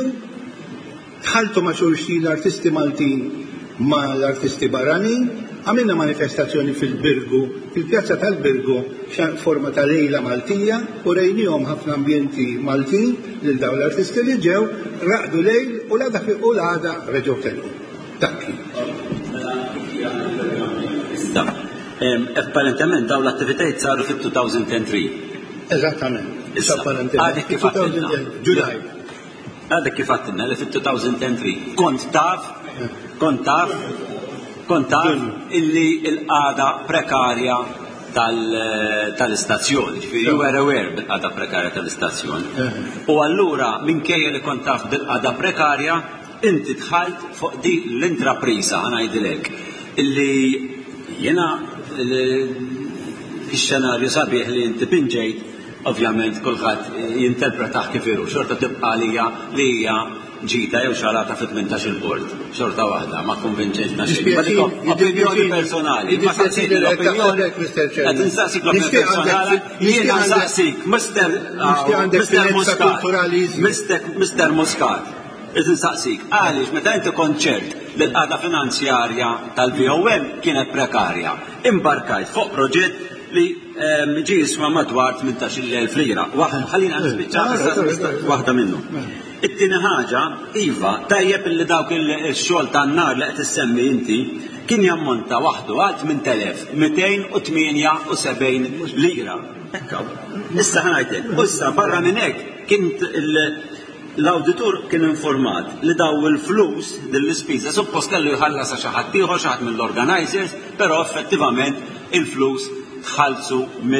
ħaltu ma' xulxin l-artisti Maltin ma' l-artisti barranin, għamilna manifestazzjoni fil-Birgu, fil-pjazza tal-Birgu, forma ta' lejla Maltija, u rejnijom ħafna ambjenti Maltin lil daw l-artisti li ġew, raqdu lejl u l-għada fi u l-għada reġgħu telqu. Takki. Apparentement daw l-attivitajiet saru fit-two thousand three. Eżattament. Għadek kif għattilna. Ġulaj. Għadek kif għattilna li fit-two thousand three. Kont taf, kont taf, kont taf illi il-qada prekarja tal-istazzjoni, ġifieri you were aware bil-qada prekarja tal-istazzjoni. U allura minkejja li kont taf bil-qada prekarja, inti tħalt fuq di l-intrapriża ħanajdilek illi jena il-xenarju sabiħ li inti pinġejt, ovvjament kulħadd jinterpretaħ kif iru, xorta tibqa' lija li hija ġita jew xalata fit tmintax il-bord. Xorta waħda, ma konvinċentna xejn. Opinjoni personali. Ma taqsik l-opinjoni. Qed insaqsik l-opinjoni personali. Jiena nsaqsik, Mister Muscat. Mister Muscat. Qed insaqsik, għaliex meta inti konċert l-qada finanzjarja tal-V O M kienet prekarja. Imbarkajt fuq proġett li ġi jisma madwar tmintax elf lira. Ħallina nispiċċa waħda minnu. It-tieni ħaġa, iva, tajjeb li dawk il-xogħol tan-nar li qed issemmi inti kien jammonta waħdu għal tmien elef mitejn u tminja u sebgħin lira. Issa ħanajtek, issa barra minn hekk kien l-awditur kien informat li daw il-flus dell-ispiża suppost kellu jħallasa xi ħadd ieħor xi ħadd mill-organizers, però effettivament il-flus tħallsu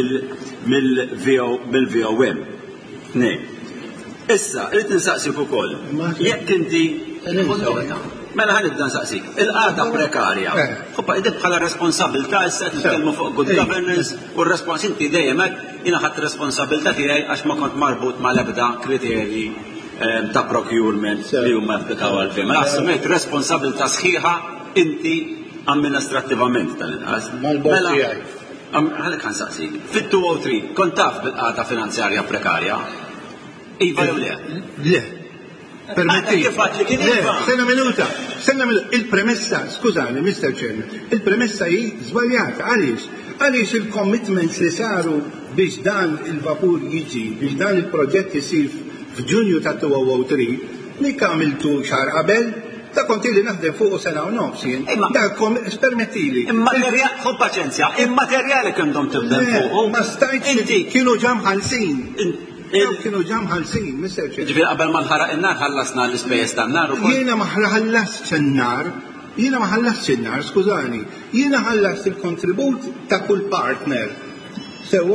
mill-V O M. Nej. Issa, rrid ninsaqsik ukoll. Jekk inti mela ħanibda nsaqsik. Il-qagħda prekarja. Hoppa idek bħala responsabilità issa nitkellmu fuq good governance u r-respons inti dejjem hekk jiena ħadd responsabilità tiegħi għax ma kont marbut mal-ebda kriterji ta' procurement li huma applikaw għal-fem. Assumejt responsabilità sħiħa inti amministrattivament tal-inqas. Mela, ħalek ħansaqsik. Fit-two oh three kont taf bil-qagħda finanzjarja prekarja? Iva jew le? Le. Permetti. Le, sena minuta. Sena minuta. Il-premessa, skużani, Mister Chairman, il-premessa hi żbaljata. Għaliex? Għaliex il-commitments li saru biex dan il-vapur jiġi, biex dan il-proġett isir f'Ġunju ta' two oh three, li kamiltu xahar qabel, da konti li naħdem fuq sena u nofsin. Da permettili. Immaterjali, ħu paċenzja, immaterjali kemm dom tibdem fuq. Ma stajtx kienu ġam ħalsin. Kienu ġam ħalsin, Mister Chairman. Ġifieri qabel ma nħaraq in-nar ħallasna l-ispejjeż tan-nar ukoll. Jiena ma ħallasx in-nar, jiena ma ħallasx in-nar, skużani. Jiena ħallas il-kontribut ta' kull partner. Sewa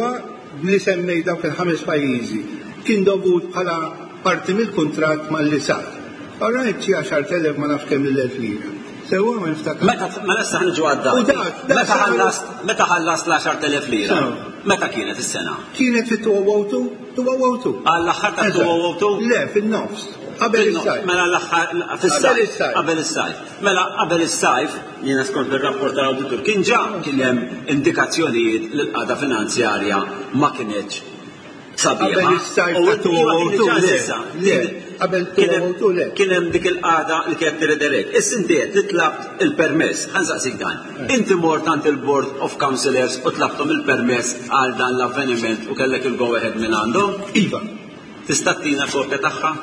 li semmej dawk il-ħames pajjiżi kien dovut bħala parti mill-kuntratt mal-li sar. Orajt xi għaxar elef ma nafx kemm il-elf lira. Sewwa ma niftakar. Ma nista' ħniġu għadda. Meta ħallas meta ħallas l-għaxar elef lira. Meta kienet is-sena? Kienet fit-two oh two. Għall-aħħar ta' two oh two? Le, fin-nofs. Qabel is-sajf. Mela l-aħħar fis-sajf. Qabel is-sajf. Mela qabel is-sajf, jiena skont ir-rapport tal-awditur kien ġa kien hemm indikazzjonijiet li l-qagħda finanzjarja ma kienx sabiħa. Qabel is-sajf ta' two oh two le. Qabel two oh two le. Kien hemm dik il-qagħda li kienet tirrederek. Issa inti qed titlabt il-permess. Ħansaqsik dan. Inti mort għand il-Board of Councillors u tlabthom il-permess għal dan l-avveniment u kellek il-go ahead minn għandhom? Iva. Tista' tina kopja tagħha?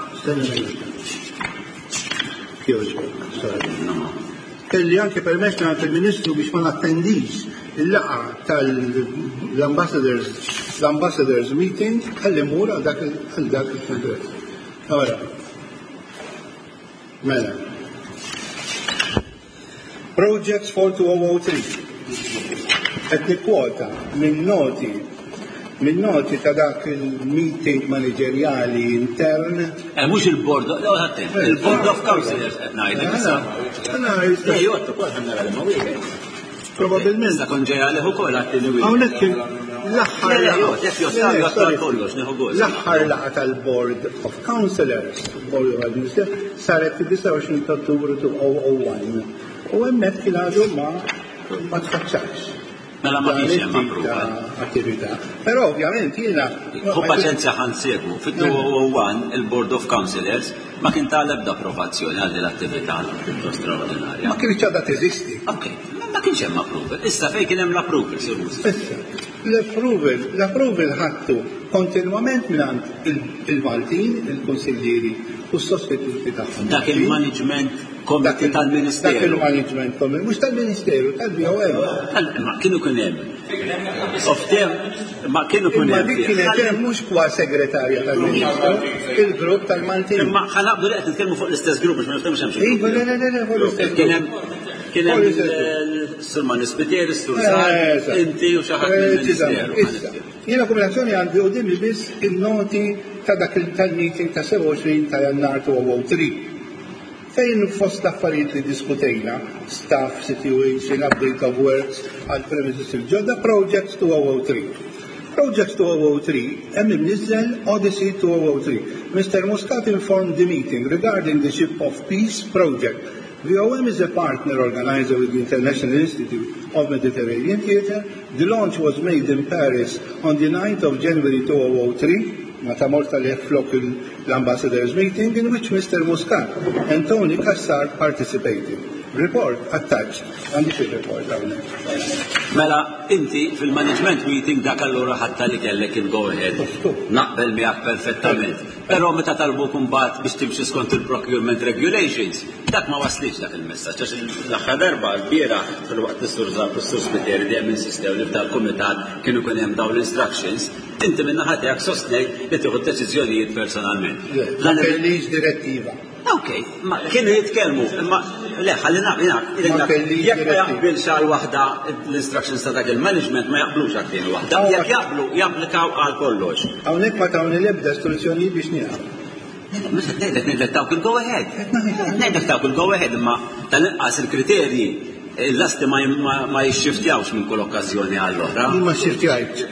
Kelli anke permess għand il-Ministru biex ma nattendix il-laqa tal-ambassadors l-ambassadors meeting għalli mur għal dak il-kongress. Ora, mela. Projects for two oh three. Et nikwota minn noti minn noti ta' dak il-meeting manageriali intern. Eh, mux il-board, il-board of councillors qed ngħidlek issa. Eh, jgħodtu kol ħanna l-ma wieħed. Probabilment. Issa kon ġejja leħu kol għattini wieħed. Hawnhekk l-aħħar l-aħħar laqa tal-Board of Councillors, Board of Administrators, saret fid-tisa' ta' Ottubru two-oh-one. U hemmhekk kien għadu ma ma tfaċċax. Mela ma kienx hemm approva. Attività. Però ovvjament jiena fu paċenzja ħansegwu fit-two-oh-one il-Board of Councillors ma kien tal-ebda approvazzjoni għal din l-attività straordinarja. Ma kienx għadha teżisti. Ok, ma kienx hemm approval. Issa fejn kien hemm l-approval, Sir Musa? L-approval, l-approval ħattu kontinwament minn il-Maltin, il-konsiglieri u s-sostituti tagħhom. Dak il-management komiti tal-Ministeru. Dak il-management komiti, mhux tal-Ministeru, tal-B O M. Ma kienu kien hemm. Oftem, ma kienu kien hemm. Ma dik kienet hemm mhux kwa segretarja tal-Ministru, il-grupp tal-Maltin. Ma ħanaqdu li qed nitkellmu fuq l-istess grupp biex ma niftehmux hemm xi. Iva, le, le, le, kien hemm kien hemm il-Sur Nispitieri, Sur Sar, inti u xi ħadd mill-Ministeru. Jiena kombinazzjoni għandi u dimmi biss il-noti ta' dak il-meeting ta' seven twenty ta' Jannar two oh three. Fejn fost affarijiet li diskutejna, staff situation, update of works, għal premises il-ġodda, projects two oh three. Projects two oh three, hemm imniżżel Odyssey two oh three. Mister Muscat informed the meeting regarding the Ship of Peace project. V O M is a partner organizer with the International Institute of Mediterranean Theatre. The launch was made in Paris on the ninth of January two oh three, meta morta li flok l-ambassadors meeting, in which Mister Muscat and Tony Kassar participated. Report attached. Għandi xi report hawnhekk. Mela, inti fil-management meeting dak allura ħatta li kellek il-go ahead. Naqbel miegħek perfettament. Però meta talbu kumbat biex timxi skont il-procurement regulations, dak ma waslitx dak il-messaġġ għax l-aħħar darba l-bieraħ fil-waqt is-sur Żab u s-sur Spiteri dejjem insistew li f'dal kumitat kienu kien hemm dawn l-instructions, inti minn naħa tiegħek sostnej li tieħu deċiżjonijiet personalment. Ma kellix direttiva. Ok, ma kienu jitkellmu, imma le ħalli naqbel jekk ma jaqbilx għal waħda l-instructions ta' dak il-management ma jaqblux għal tieni waħda. Jekk jaqblu japplikaw għal kollox. Hawnhekk ma tawni l-ebda istruzzjonijiet biex nieqaf. Ngħidlek ngħidlek tawk il-go ahead. Ngħidlek tawk il-go ahead imma tal-inqas il-kriterji l-asti ma jixxiftjawx minn kull okkażjoni għall-oħra. Ma xxiftjajx.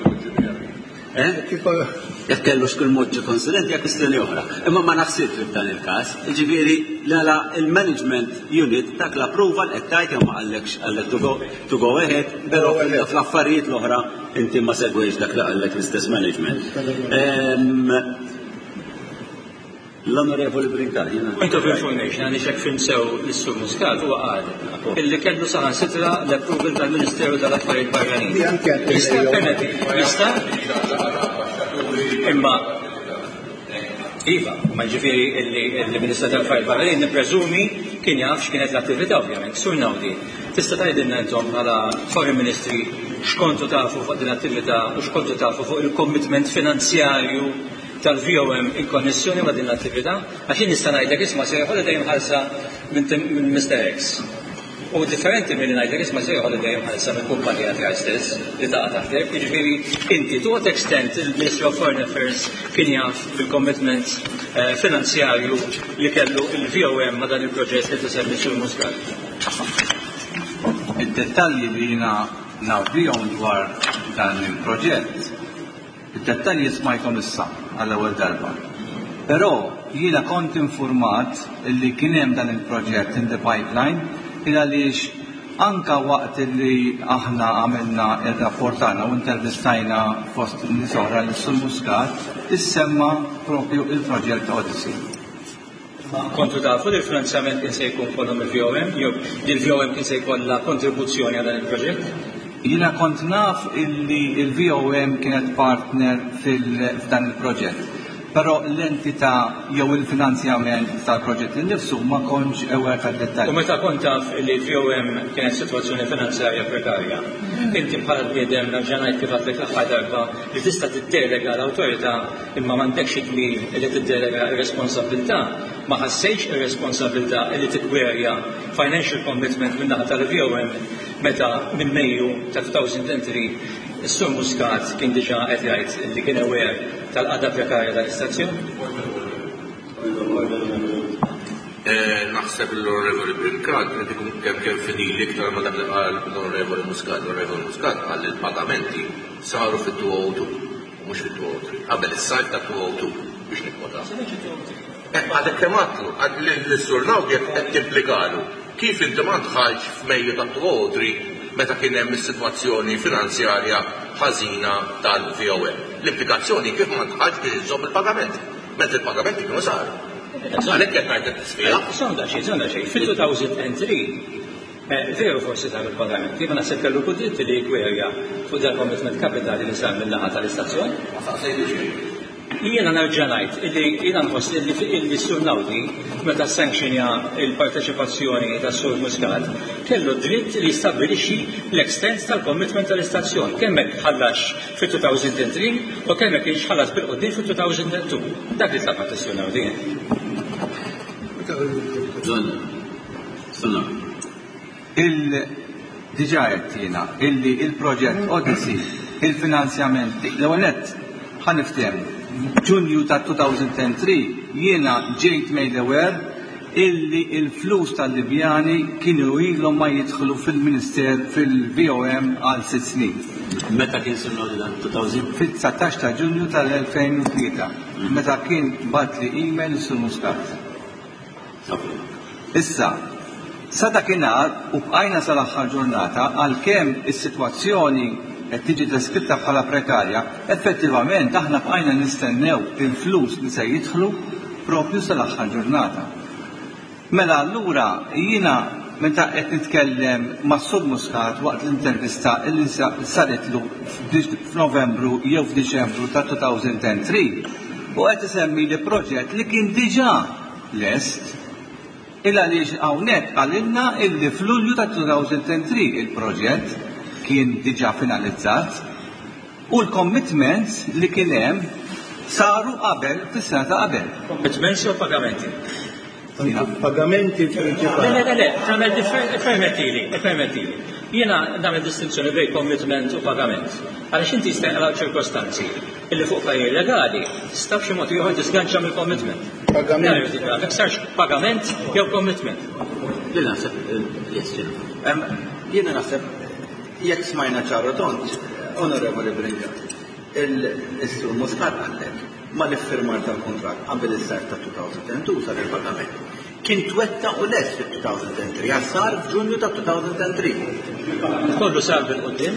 Jekk kellux kull mod ġi konsulent jekk isteni oħra. Imma ma naħsibx li f'dan il-każ. Jiġifieri l il-management unit dak l-approval qed tgħid jew ma qallekx qallek to go ahead, però fl-affarijiet l-oħra inti ma segwejx dak li qallek l-istess management. L-Onorevoli Brinkani. Point of information, għani xek finsew l-Sur Muscat huwa qal illi kellu saħan sitra l-approval tal-Ministeru tal-Affarijiet Barranin. Jista' permetti, jista' imma iva, ma ġifieri il-Ministru tal-Affarijiet Barranin nippreżumi kien jaf x'kienet l-attività ovvjament. Sur Nawdi, tista' tgħidilna intom bħala Foreign Ministry x'kontu tafu fuq din l-attività u x'kontu tafu fuq il-commitment finanzjarju tal-V O M in konnessjoni ma' din l-attività, għaxin nista' ngħidlek isma' se jħolli dejjem ħarsa minn Mister X. U differenti mill ngħidlek isma' se holiday imħallsa mill-kumpanija tiegħek stess li taqa' taħtek, jiġifieri inti to what extent il-Ministry of Foreign Affairs kien jaf bil-commitment finanzjarju li kellu il-V O M ma' dan il-proġett li tisemmi Sur Muscat. Id-dettalji li jiena naf bihom dwar dan il-proġett, id-dettalji smajthom issa għall-ewwel darba. Però jiena kont informat li kien hemm dan il-proġett in the pipeline il għaliex anka waqt li aħna għamilna il-rapport tagħna u intervistajna fost nies oħra li Sur Muscat issemma propju il-proġett Odyssey. Kontu tafu li l-finanzjament kien se jkun kollhom il-V O M, jew il-V O M kien se jkollha kontribuzzjoni għal dan il-proġett? Jiena kont naf illi il-V O M kienet partner f'dan il-proġett. Però l-entità jew il-finanzjament tal-proġett innifsu ma kontx ewer tad-dettalji. U meta kont taf li l-V O M kienet sitwazzjoni finanzjarja prekarja, inti bħala bniedem nerġa' ngħid kif għadlek l-aħħar darba li tista' tiddelega l-awtorità imma m'għandekx id-dmir li tiddelega r-responsabilità, ma ħassejx ir-responsabilità li tikkwerja financial commitment min naħa tal-V O M meta minn Mejju ta' two thousand three is-Sur Muscat kien diġà qed jgħid li kien aware tal-qada prekarja tal-istazzjon? Naħseb l-Onorevoli Brinkat qed ikun kemm kemm fidili iktar ma dak li qal l-Onorevoli Muscat. L-Onorevoli Muscat qal li l-pagamenti saru fit-two oh two mhux fit-two oh three. Qabel is-sajf ta' two oh two biex nikkwota. Għadek kemm għatlu, għad l-Sur Nawdi qed timplikalu. Kif inti ma tħallx f'Mejju ta' two oh three meta kien hemm is-sitwazzjoni finanzjarja ħażina tal-V O M. L-implikazzjoni kif ma tħallx biex iżomm il-pagamenti. Meta il-pagamenti kienu saru. Għalhekk qed ngħid it-tisfija. Sonda xejn, sonda xejn. Fil-two thousand three veru forsi sar il-pagamenti, ma naħseb kellu kudiet li jkwerja fuq dan commitment kapitali li sar mill-naħa tal-istazzjon. Jiena nerġa' ngħid illi jiena nħoss illi Sur Nawdi meta sanctionja il-parteċipazzjoni tas-Sur Muscat kellu dritt li jistabbilixxi l-extent tal-commitment tal-istazzjon. Kemm hekk ħallax fit-two thousand three u kemm hekk kienx ħallas bil-qudiem fit-two thousand two. Dak li tlaqat is-Sur Nawdi. Il-diġà qed jiena illi il-proġett Odyssey il-finanzjament l-ewwel nett ħaniftehmu. Ġunju ta' two thousand three jiena ġejt made aware illi il-flus tal-Libjani kienu ilhom ma jidħlu fil-Minister fil-V O M għal sitt snin. Meta kien sirnu dan two thousand? Fit-nineteen ta' Ġunju tal-two thousand three. Meta kien bat li email Sur Muscat. Issa, sa dakinhar u bqajna sal-aħħar ġurnata għalkemm is-sitwazzjoni qed tiġi deskritta bħala prekarja, effettivament aħna bqajna nistennew il-flus li se jidħlu propju sal-aħħar ġurnata. Mela allura jiena meta qed nitkellem ma' Sur Muscat waqt l-intervista li saritlu f'Novembru jew f'Diċembru ta' two thousand three u qed isemmi li proġett li kien diġà lest il għaliex hawnhekk għalilna illi f'Lulju ta' two thousand three il-proġett kien diġà finalizzat u l-commitments li kien hemm saru qabel fis-sena ta' qabel. Commitments jew pagamenti? Pagamenti prinċipali. Le, le, le, tagħmel permettili, permettili. Jiena nagħmel distinzjoni bejn commitment u pagament. Għaliex inti jistgħu ċirkostanzi illi fuq kajjer legali tista' b'xi mod ieħor tisganċa mill-commitment. Pagament. Jekk sarx pagament jew commitment. Li naħseb, jiena naħseb jekk smajna ċara tont, Onorevoli Brinkat, il-Sur Muscat għandek ma l-iffirmar tal-kontratt qabel is-sajf ta' two thousand two sar il-pagament. Kien twetta u les fit-two thousand three, għal sar f'Ġunju ta' two thousand three. Kollu sar bil-qudiem?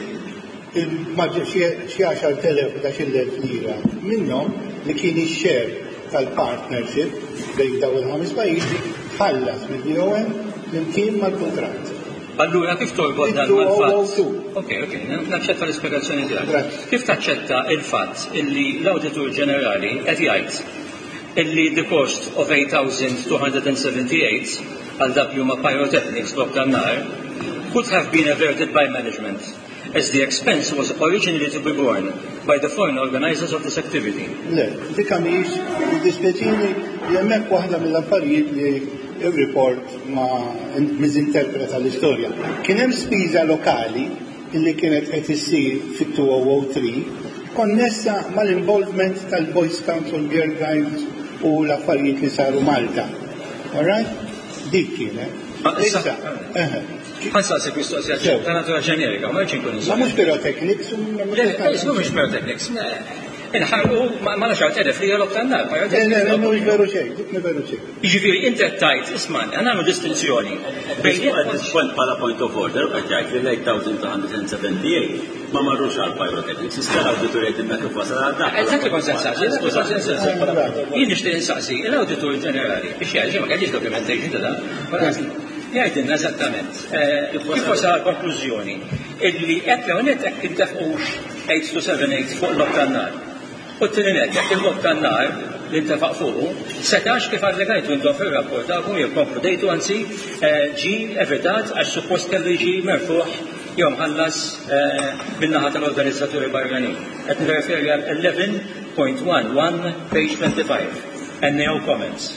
Maġġa xi għaxar telef ta' xillet lira minnhom li kien ix-xer tal-partnership bejn dawn il-ħames pajjiżi ħallas mill-V O M flimkien mal-kontratt. Allura kif torbod dan mal-fatt? Ok, ok, naċċetta l-ispjegazzjoni tiegħek. Kif taċċetta il-fatt illi l-Awditur Ġenerali qed jgħid illi the cost of eight thousand two hundred seventy-eight għal dak li huma pyrotechnics blok tan-nar could have been averted by management as the expense was originally to be borne by the foreign organizers of this activity. Le, dik mhix dispjaċini li hemmhekk waħda mill-affarijiet li il-report ma miżinterpreta l-istorja. Kien hemm spiża lokali illi kienet qed issir fit-two thousand three konnessa mal-involvement tal-Boy Scouts u l-Girl Guides u l-affarijiet li saru Malta. All right? Dik kienet. Issa, eħe. Għansa se mistoqsija ta' natura ġenerika, ma rċin kun Ma mux pyrotechnics u mux pyrotechnics. Inħarqu ma naxħat edef li jgħalok tannar. Ne, ne, ne, mux veru xej, dik ne veru xej. Iġifiri, inti tajt, isman, għanamlu distinzjoni. Point pala point of order, għajt li l-eight thousand two hundred seventy-eight ma marrux għal pyrotechnics, iskala auditoriet imma kif wasal għal dak. Eżattli kon sensaqsi, jien nishtiq insaqsi, l-auditor ġenerali, biex jgħalġi ma għadġiġ documentation ta' da, jgħidilna eżattament, kif wasal għal konklużjoni, illi qed l-għonet qed intefqux eight to seven eight fuq l-oktannar. U t-tininet, jgħid il-oktannar li intefaq fuqu, setax kif għallegajtu intom fil-rapport għakum jew konkludejtu għansi ġi evitat għax suppost kellu ġi merfuħ jom ħallas bil-naħa tal-organizzaturi barranin. Qed nirreferi għal eleven point one one page twenty-five. Any comments?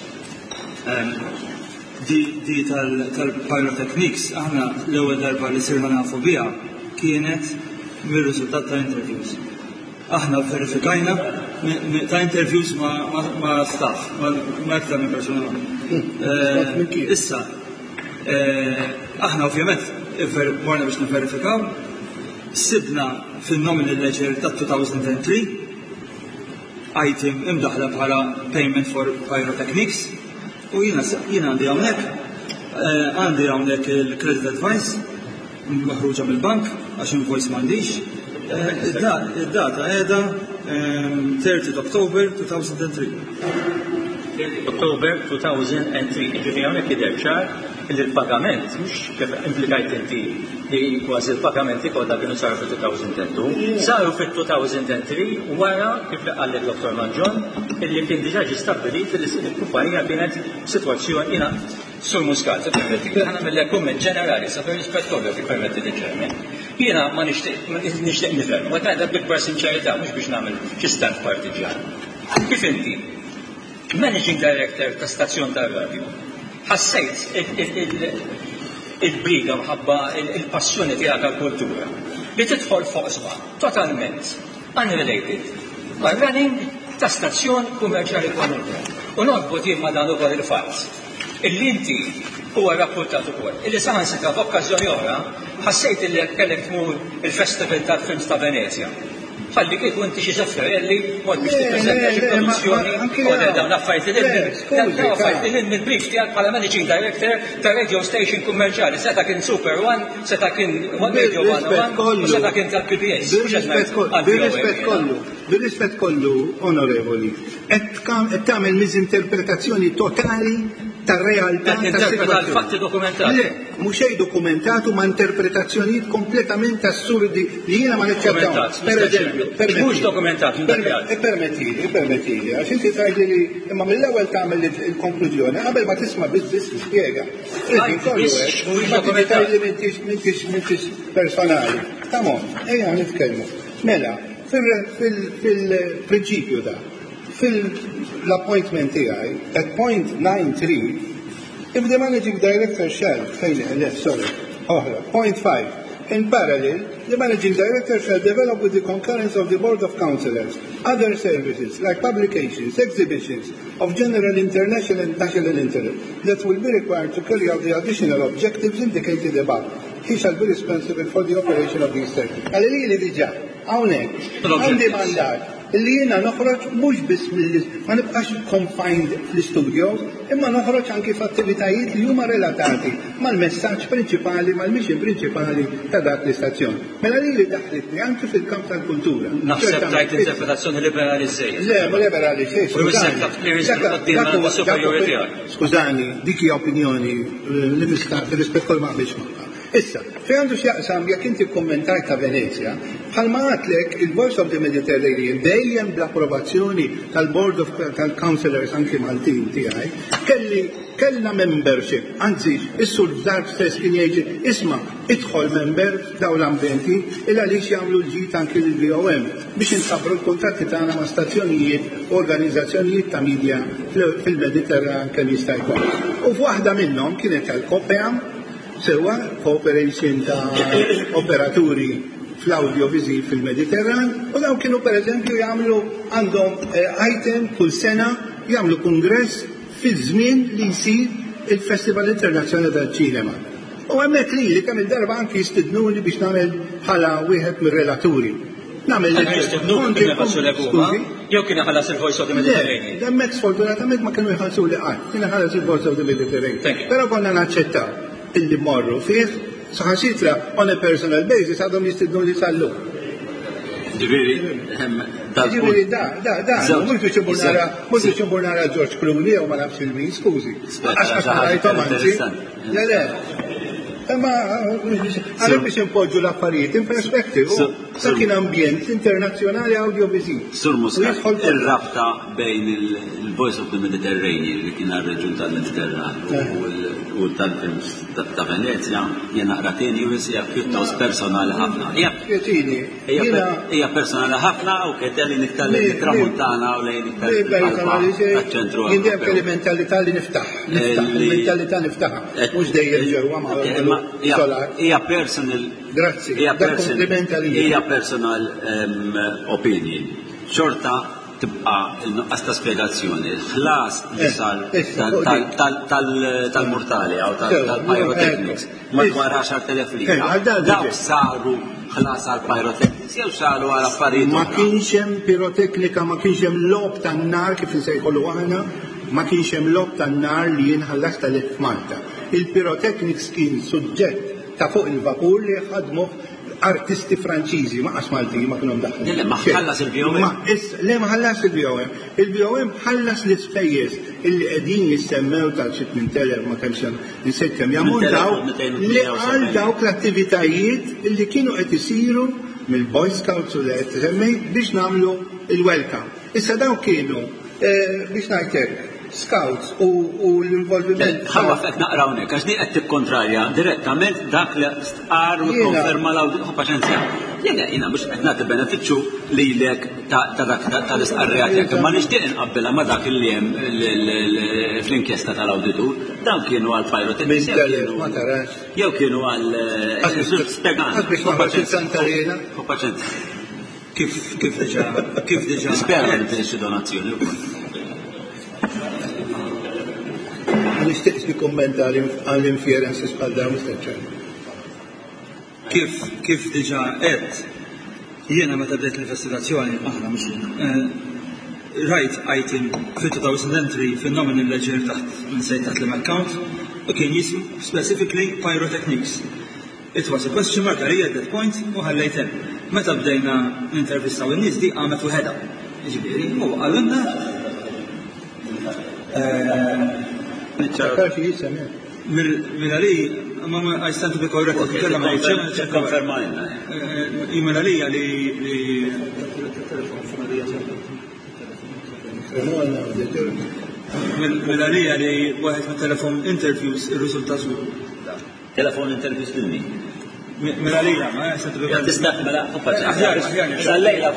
Di tal-pyrotechnics, aħna l-ewwel darba li sirna nafu biha kienet mir-riżultat ta' interviews. Aħna verifikajna ta' interviews ma' staff, ma' aktar minn persona. Issa, aħna ovvjament morna biex niverifikaw, sibna fil-nominal ledger ta' two thousand three item imdaħla bħala payment for pyrotechnics u jina għandi għawnek għandi għawnek il-credit advice maħruġa mill-bank għax invoice m'għandix id-data għeda thirtieth October two thousand three. October two thousand three. Ġifi għawnek id ċar il-pagament, mux kif implikajt inti li kważi il-pagamenti kodda kienu saru fit two thousand two, saru fit two thousand three wara kif li għallet doktor Manġon illi kien diġa ġi stabilit il-kumpanija kienet situazzjoni jina sur muscat, għana mill-komment ġenerali, sa' per rispett kollu fi permetti di ġermen. Jina ma nishtiq nifem, ma ta' bikbar sinċerità, mux biex namil ċistant partiġan. Kif inti, managing director ta' stazzjon ta' radio, ħassejt il-briga mħabba il-passjoni tiegħek għall-kultura li tidħol fuq sba totalment unrelated ma' running ta' stazzjon kummerċjali kwalinkwa. U norbot jien ma' dan ukoll il-fatt illi inti huwa rapportat ukoll illi saħansitra f'okkażjoni oħra ħassejt illi kellek tmur il-Festival tal-Films ta' Venezia. Ħalli kif inti xi sofferelli mod biex tippreżenta xi produzzjoni u dawn affarijiet il mill-brief tiegħek bħala managing director ta' radio station kummerċjali. Seta' kien Super One, seta' kien Radio one oh one u seta' kien tal-P B S. Bir-rispett kollu, bir-rispett kollu, onorevoli, qed tagħmel miżinterpretazzjoni totali tar-realtà tal-fatti dokumentati. Le, mhux xejn dokumentatu ma' interpretazzjonijiet kompletament assurdi li jiena ma niċċettawx. Per eżempju, mhux dokumentatu. Permettili, permettili, għax inti tgħidli li imma mill-ewwel tagħmel il-konklużjoni qabel ma tisma' biss biss tispjega. M'intix personali. Tamam, ejja nitkellmu. Mela, fil-prinċipju da, fil-appointment tiegħi, at point nine three, if the managing director shall, fejn, sorry, oħra, point five, in parallel, the managing director shall develop with the concurrence of the board of councillors other services like publications, exhibitions of general international and national interest that will be required to carry out the additional objectives indicated above. He shall be responsible for the operation of these services. Għalli li diġa, għawnek, għandi mandat, li jena noħroġ mux bis mill ma nibqax confined fl-studios, imma noħroġ anki f'attivitajiet li huma relatati mal-messaġġ prinċipali, mal-mission prinċipali ta' dak l-istazzjon. Mela li li daħlitni anki fil-kamp tal-kultura. Naħseb tajt interpretazzjoni liberali żejjed. Le, ma liberali xejn. Skużani, dik hija opinjoni li rispett kol ma biex magħha. Issa, fejn għandu x'jaqsam jekk inti kommentajt ta' Venezia, bħalma għatlek il-Voice of the Mediterranean dejjem bl-approvazzjoni tal-Board of tal-Councillors anki mal-tim tiegħi kelli kellna membership, anzi is-sur Żar stess kien jgħid isma' idħol member daw l-ambjenti il għaliex jagħmlu l-ġid anki lill-V O M biex insabbru l-kuntatti tagħna ma' stazzjonijiet u organizzazzjonijiet ta' midja fil-Mediterran kemm jista' jkun. U f'waħda minnhom kienet tal-COPEAM sewa cooperation ta' operaturi fl-audiovisiv fil-Mediterran u daw kienu per eżempju jagħmlu għandhom item kull sena jagħmlu kongress fi żmien li jsir il-Festival Internazzjonali tal-Ċinema. U hemmhekk li li kemm il-darba anki jistidnuni biex nagħmel bħala wieħed mir-relaturi. Nagħmel jew kien ħallas il-Voice of the Mediterranean. Hemmhekk sfortunatament ma kienu jħallsu li qatt, kien ħallas il-Voice of the Mediterranean. Però konna naċċettaw illi morru fih saħansitra on a personal basis għadhom jistidnuni sallu. Ġifieri, Ġifieri da, da, da, mhux biex imur nara, mhux biex imur nara George Clooney jew ma nafx il-min, skużi. Għax għax rajthom anzi. Le, le. Imma għalhekk biex impoġġu l-affarijiet in perspective, sa kien ambjent internazzjonali audiovisiv. Sur Muscat, ir-rabta bejn il-Voice of the Mediterranean li kien għar-reġjun tal-Mediterran u tal-films ta' Venezia jien naqra tieni u hija pjuttost personali ħafna. Hija personali ħafna u qed nitkellem mit-Tramuntana u lejn taċ-ċentru. Jien dejjem mentalità li niftaħ, mentalità niftaħ, mhux dejjem ġewwa ma' hija personal Grazzi. Hija personal opinion. Xorta tibqa' il-nuqqas ta' spjegazzjoni. Ħlas li sar tal-mortali aw tal-pyrotechnics madwar għaxar elef lira. Dawk saru ħlas għal pyrotechnics jew saru għal affarijiet. Ma kienx hemm piroteknika, ma kienx hemm lob tan-nar kif insejħolu aħna, ma kienx hemm lob tan-nar li jinħallas tal-F Malta. Il-pyrotechnics kien suġġett ta' fuq il-vapur li ħadmu artisti Franċiżi, ma' Malti, ma' kienu mdaħli. Le, ma' ħallas il-V O M. Le, ma' ħallas il-V O M. Il-V O M ħallas l-ispejjeż illi qegħdin jissemmew tal-xit minn telef ma' kemmx insettem jammontaw li għal dawk l-attivitajiet illi kienu qed isiru mill-Boy Scouts u li qed tisemmej biex nagħmlu il-welcome. Issa daw kienu biex ngħidlek Scouts u l-involviment. Ħawa fek naqrawnek, għax di qed tikkontrarja direttament dak li stqar u konferma l-awdu paċenzja. Jena, jena, biex qed nagħti benefiċċju lilek ta' dak tal-istqarrijat jekk imma nixtieq inqabbilha ma' dak li hemm fl-inkjesta tal-awditur, dawn kienu għal pyrotechnics jew kienu għal spegan. Kif kif diġà kif diġà. Nispera li tinxi donazzjoni wkoll. Nixtieq nikkummenta għall-inferences bħal dawn mistaċċar. Kif kif diġà qed jiena meta bdejt l-investigazzjoni aħna mhux rajt item fi two thousand three fin-nominal ledger taħt minn sejt taħt l-account u kien jismu specifically pyrotechnics. It was a question mark at that point u ħallejt hemm. Meta bdejna nintervistaw in-nies di qamet wieħedha. Jiġifieri u għalunna Mil-għali, I stand to be correct, mil-għali għali mil-għali għali waħed mit telefon interviews il-riżultat żgur. Telefon interviews lil-min? Mil-għalija, ma I stand to be correct. Tistaħ mela, huppaċ. Sal-lejla,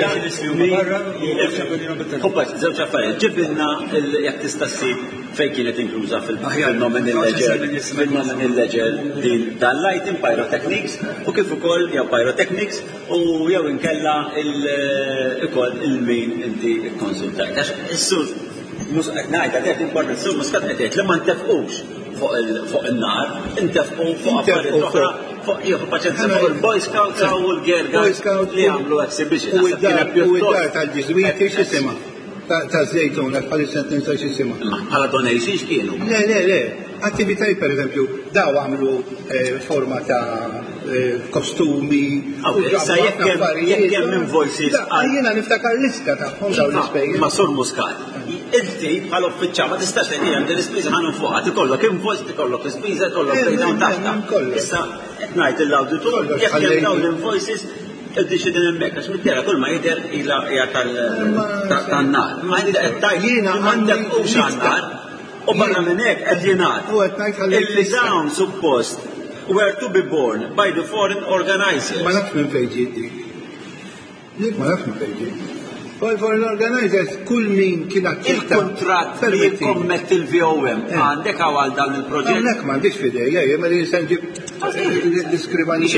huppaċ, zewċ affarijiet, ġibilna jekk tista' ssib fejn kienet inkluża fil-nominal ledger, fil-nominal ledger din dal-item pyrotechnics u kif ukoll jew pyrotechnics u jew inkella ikoll il-min inti kkonsultajt. Għax is-sur mhux qed ngħid qed important is-sur mhux qed qed li ma ntefqux fuq in-nar, intefqu fuq affarijiet oħra fuq jew paċenza fuq il-Boy Scouts u l-Girl li għamlu exhibition. U id-dar tal-ġiżwiet x'isima? Ta' zejtuna, bħal sentenza xisima. Bħala donations kienu? Le, le, le. Attivitaj, per eżempju, daw għamlu forma ta' kostumi. Issa jekk hemm invoices. Jiena niftakar lista ta' daw l-ispejjeż. Ma' Sur Muscat. Inti bħal uffiċċja ma tistax qed hemm l-ispiża ħanu fuqha, tikollok invoice, tikollok ispiża, tikollok paydown taħta. Issa qed ngħid l-awditur jekk hemm dawn l-invoices Id-dixi din hemmhekk għax mid-dera kull ma jidher ilha hija tan-nar. Ma jidher qed tajjin għandek hux għan-nar u barra minn hekk qed jingħad illi dawn suppost were to be born by the foreign organizers. Ma nafx minn fejn ġiet dik. Dik ma nafx minn fejn ġiet. Foreign organizers kull min kien aċċetta. Il-kontratt li jikkommetti il-V O M għandek għal dan il-proġett. Hawnhekk m'għandix f'idejja, jien ma li nsenġib l-iskribani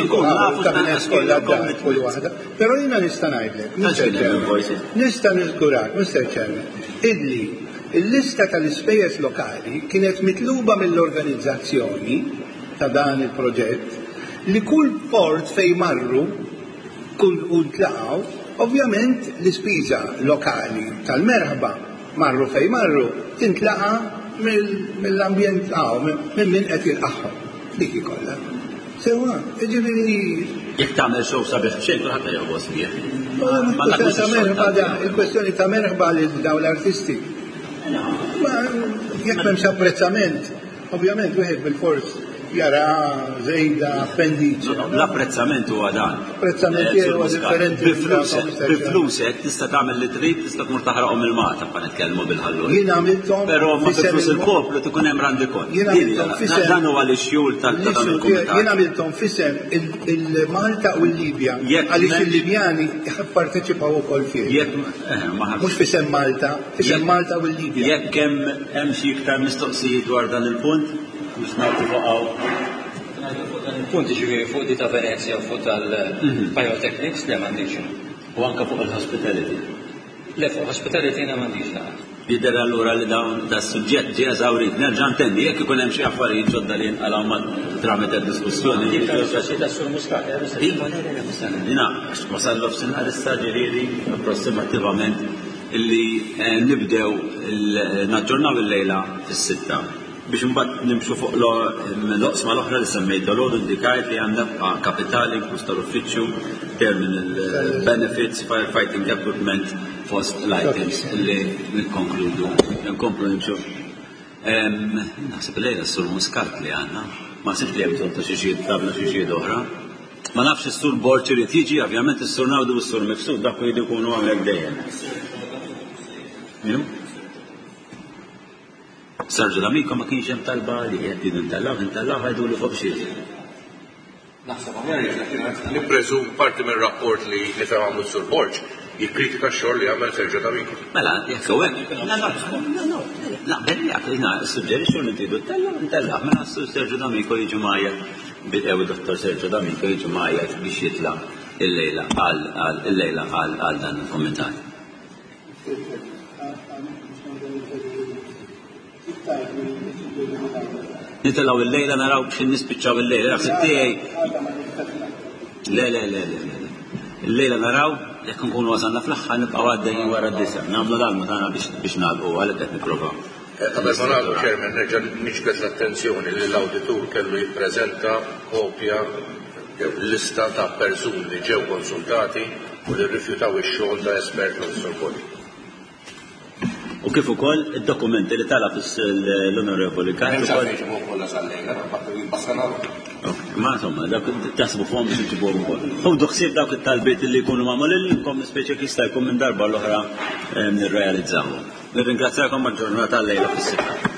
kull waħda. Però jiena nista' ngħidlek. Nista' niżgurak, Mister Chairman, illi il-lista tal-ispejjeż lokali kienet mitluba mill-organizzazzjoni ta' dan il-proġett li kull port fejn marru kull u tlaqgħu. Ovvjament l-ispiża lokali tal-merħba marru fej marru tintlaqa mill-ambjent għaw, minn min qed jilqaħħom. Dik ikollha. Sewa, ġifieri. Jekk tagħmel show sabiħ b'xejn kulħadd jogħos bih. Il-kwestjoni ta' merħba lil dawn l-artisti. Ma jekk m'hemmx apprezzament, ovvjament wieħed bil-fors jara zejda appendiċi. L-apprezzament huwa dan. Apprezzament huwa differenti. Biflusek tista' tagħmel li trid, tista' tmur taħraqhom il-mata pa nitkellmu bil-ħallur. Jien għamilthom. Però ma biflus il-poplu tkun hemm randi kont. Dan huwa l-ixjul tal-kumitat. Jien għamilthom fisem il-Malta u l-Libja. Għaliex il-Libjani jipparteċipaw ukoll fih. Mhux fisem Malta, fisem Malta u l-Libja. Jekk hemm xi iktar mistoqsijiet dwar dan il-punt, biex nagħti fuqaw. Punti ġifieri fuq di ta' Venezia u fuq tal-biotechnics li m'għandix. U anke fuq il-hospitality. Le fuq hospitality jiena m'għandix nagħad. Jidher allura li dawn da' suġġett ġie eżawrit, nerġa' ntendi jekk ikun hemm xi affarijiet ġodda li jinqalgħu ma' tramite d-diskussjoni. Dik tal-Università tas-Sur Muscat. Dina, wasal l-ofsinhar issa ġifieri approssimattivament illi nibdew naġġornaw il-lejla fis-sitta. Biex imbagħad nimxu fuq l-oqsma l-oħra li semmejt dolodu indikajt li għandna kapitali inkluż tal-uffiċċju, terminal benefits, firefighting equipment, fost l-items li nikkonkludu. Nkomplu nimxu. Naħseb lejla s-Sur Muscat li għandna, ma sibx li hemm bżonn ta' xi xied tabla xi xied oħra. Ma nafx is-Sur Borċi li tiġi, ovvjament is-Sur Nawdu u s-Sur Mifsud dak jridu jkunu hawnhekk dejjem. Sarġu l-amikom ma kienx hemm talba li qed nintellaw, nintellaw ħajdu li fuq xi. Nippreżum parti mir-rapport li nifhem għamlu s-Sur Borġ jikkritika x-xogħol li għamel Sergio D'Amico. Mela, jekk hekk. Naqbel jekk jiena suġġerixxu li tridu ntellaw, ntellaw. Mela Sergio D'Amico jiġu magħjek bidew id-Dottor Sergio D'Amico jiġu magħjek biex jitla' il-lejla għal għal dan il-kommentar. Nitellaw il-lejla naraw biex nispiċċaw il-lejla. Le, le, le, le. Il-lejla naraw, jekk nkunu wasalna fl-aħħar nibqgħu għaddejjin wara d-disa. Nagħmlu l-almu tagħna biex nagħlqu għalhekk qed nipprovaw. Qabel ma nagħlqu Chairman, nerġa' niġbed l-attenzjoni li l-awditur kellu jippreżenta kopja lista ta' persuni li ġew konsultati u li rrifjutaw ix-xogħol ta' espert tal-sorpoli. U kif ukoll id-dokumenti li talab l-Onorevoli Kart. Ma insomma, dak tasbu fuqhom biex inġibuhom ukoll. Ħudu ħsieb dawk it-talbiet li jkunu magħmulilkom speċi jista' jkun minn darba l-oħra nirrealizzawhom. Nirringrazzjakom mal-ġurnata l-lejla fis-sitta.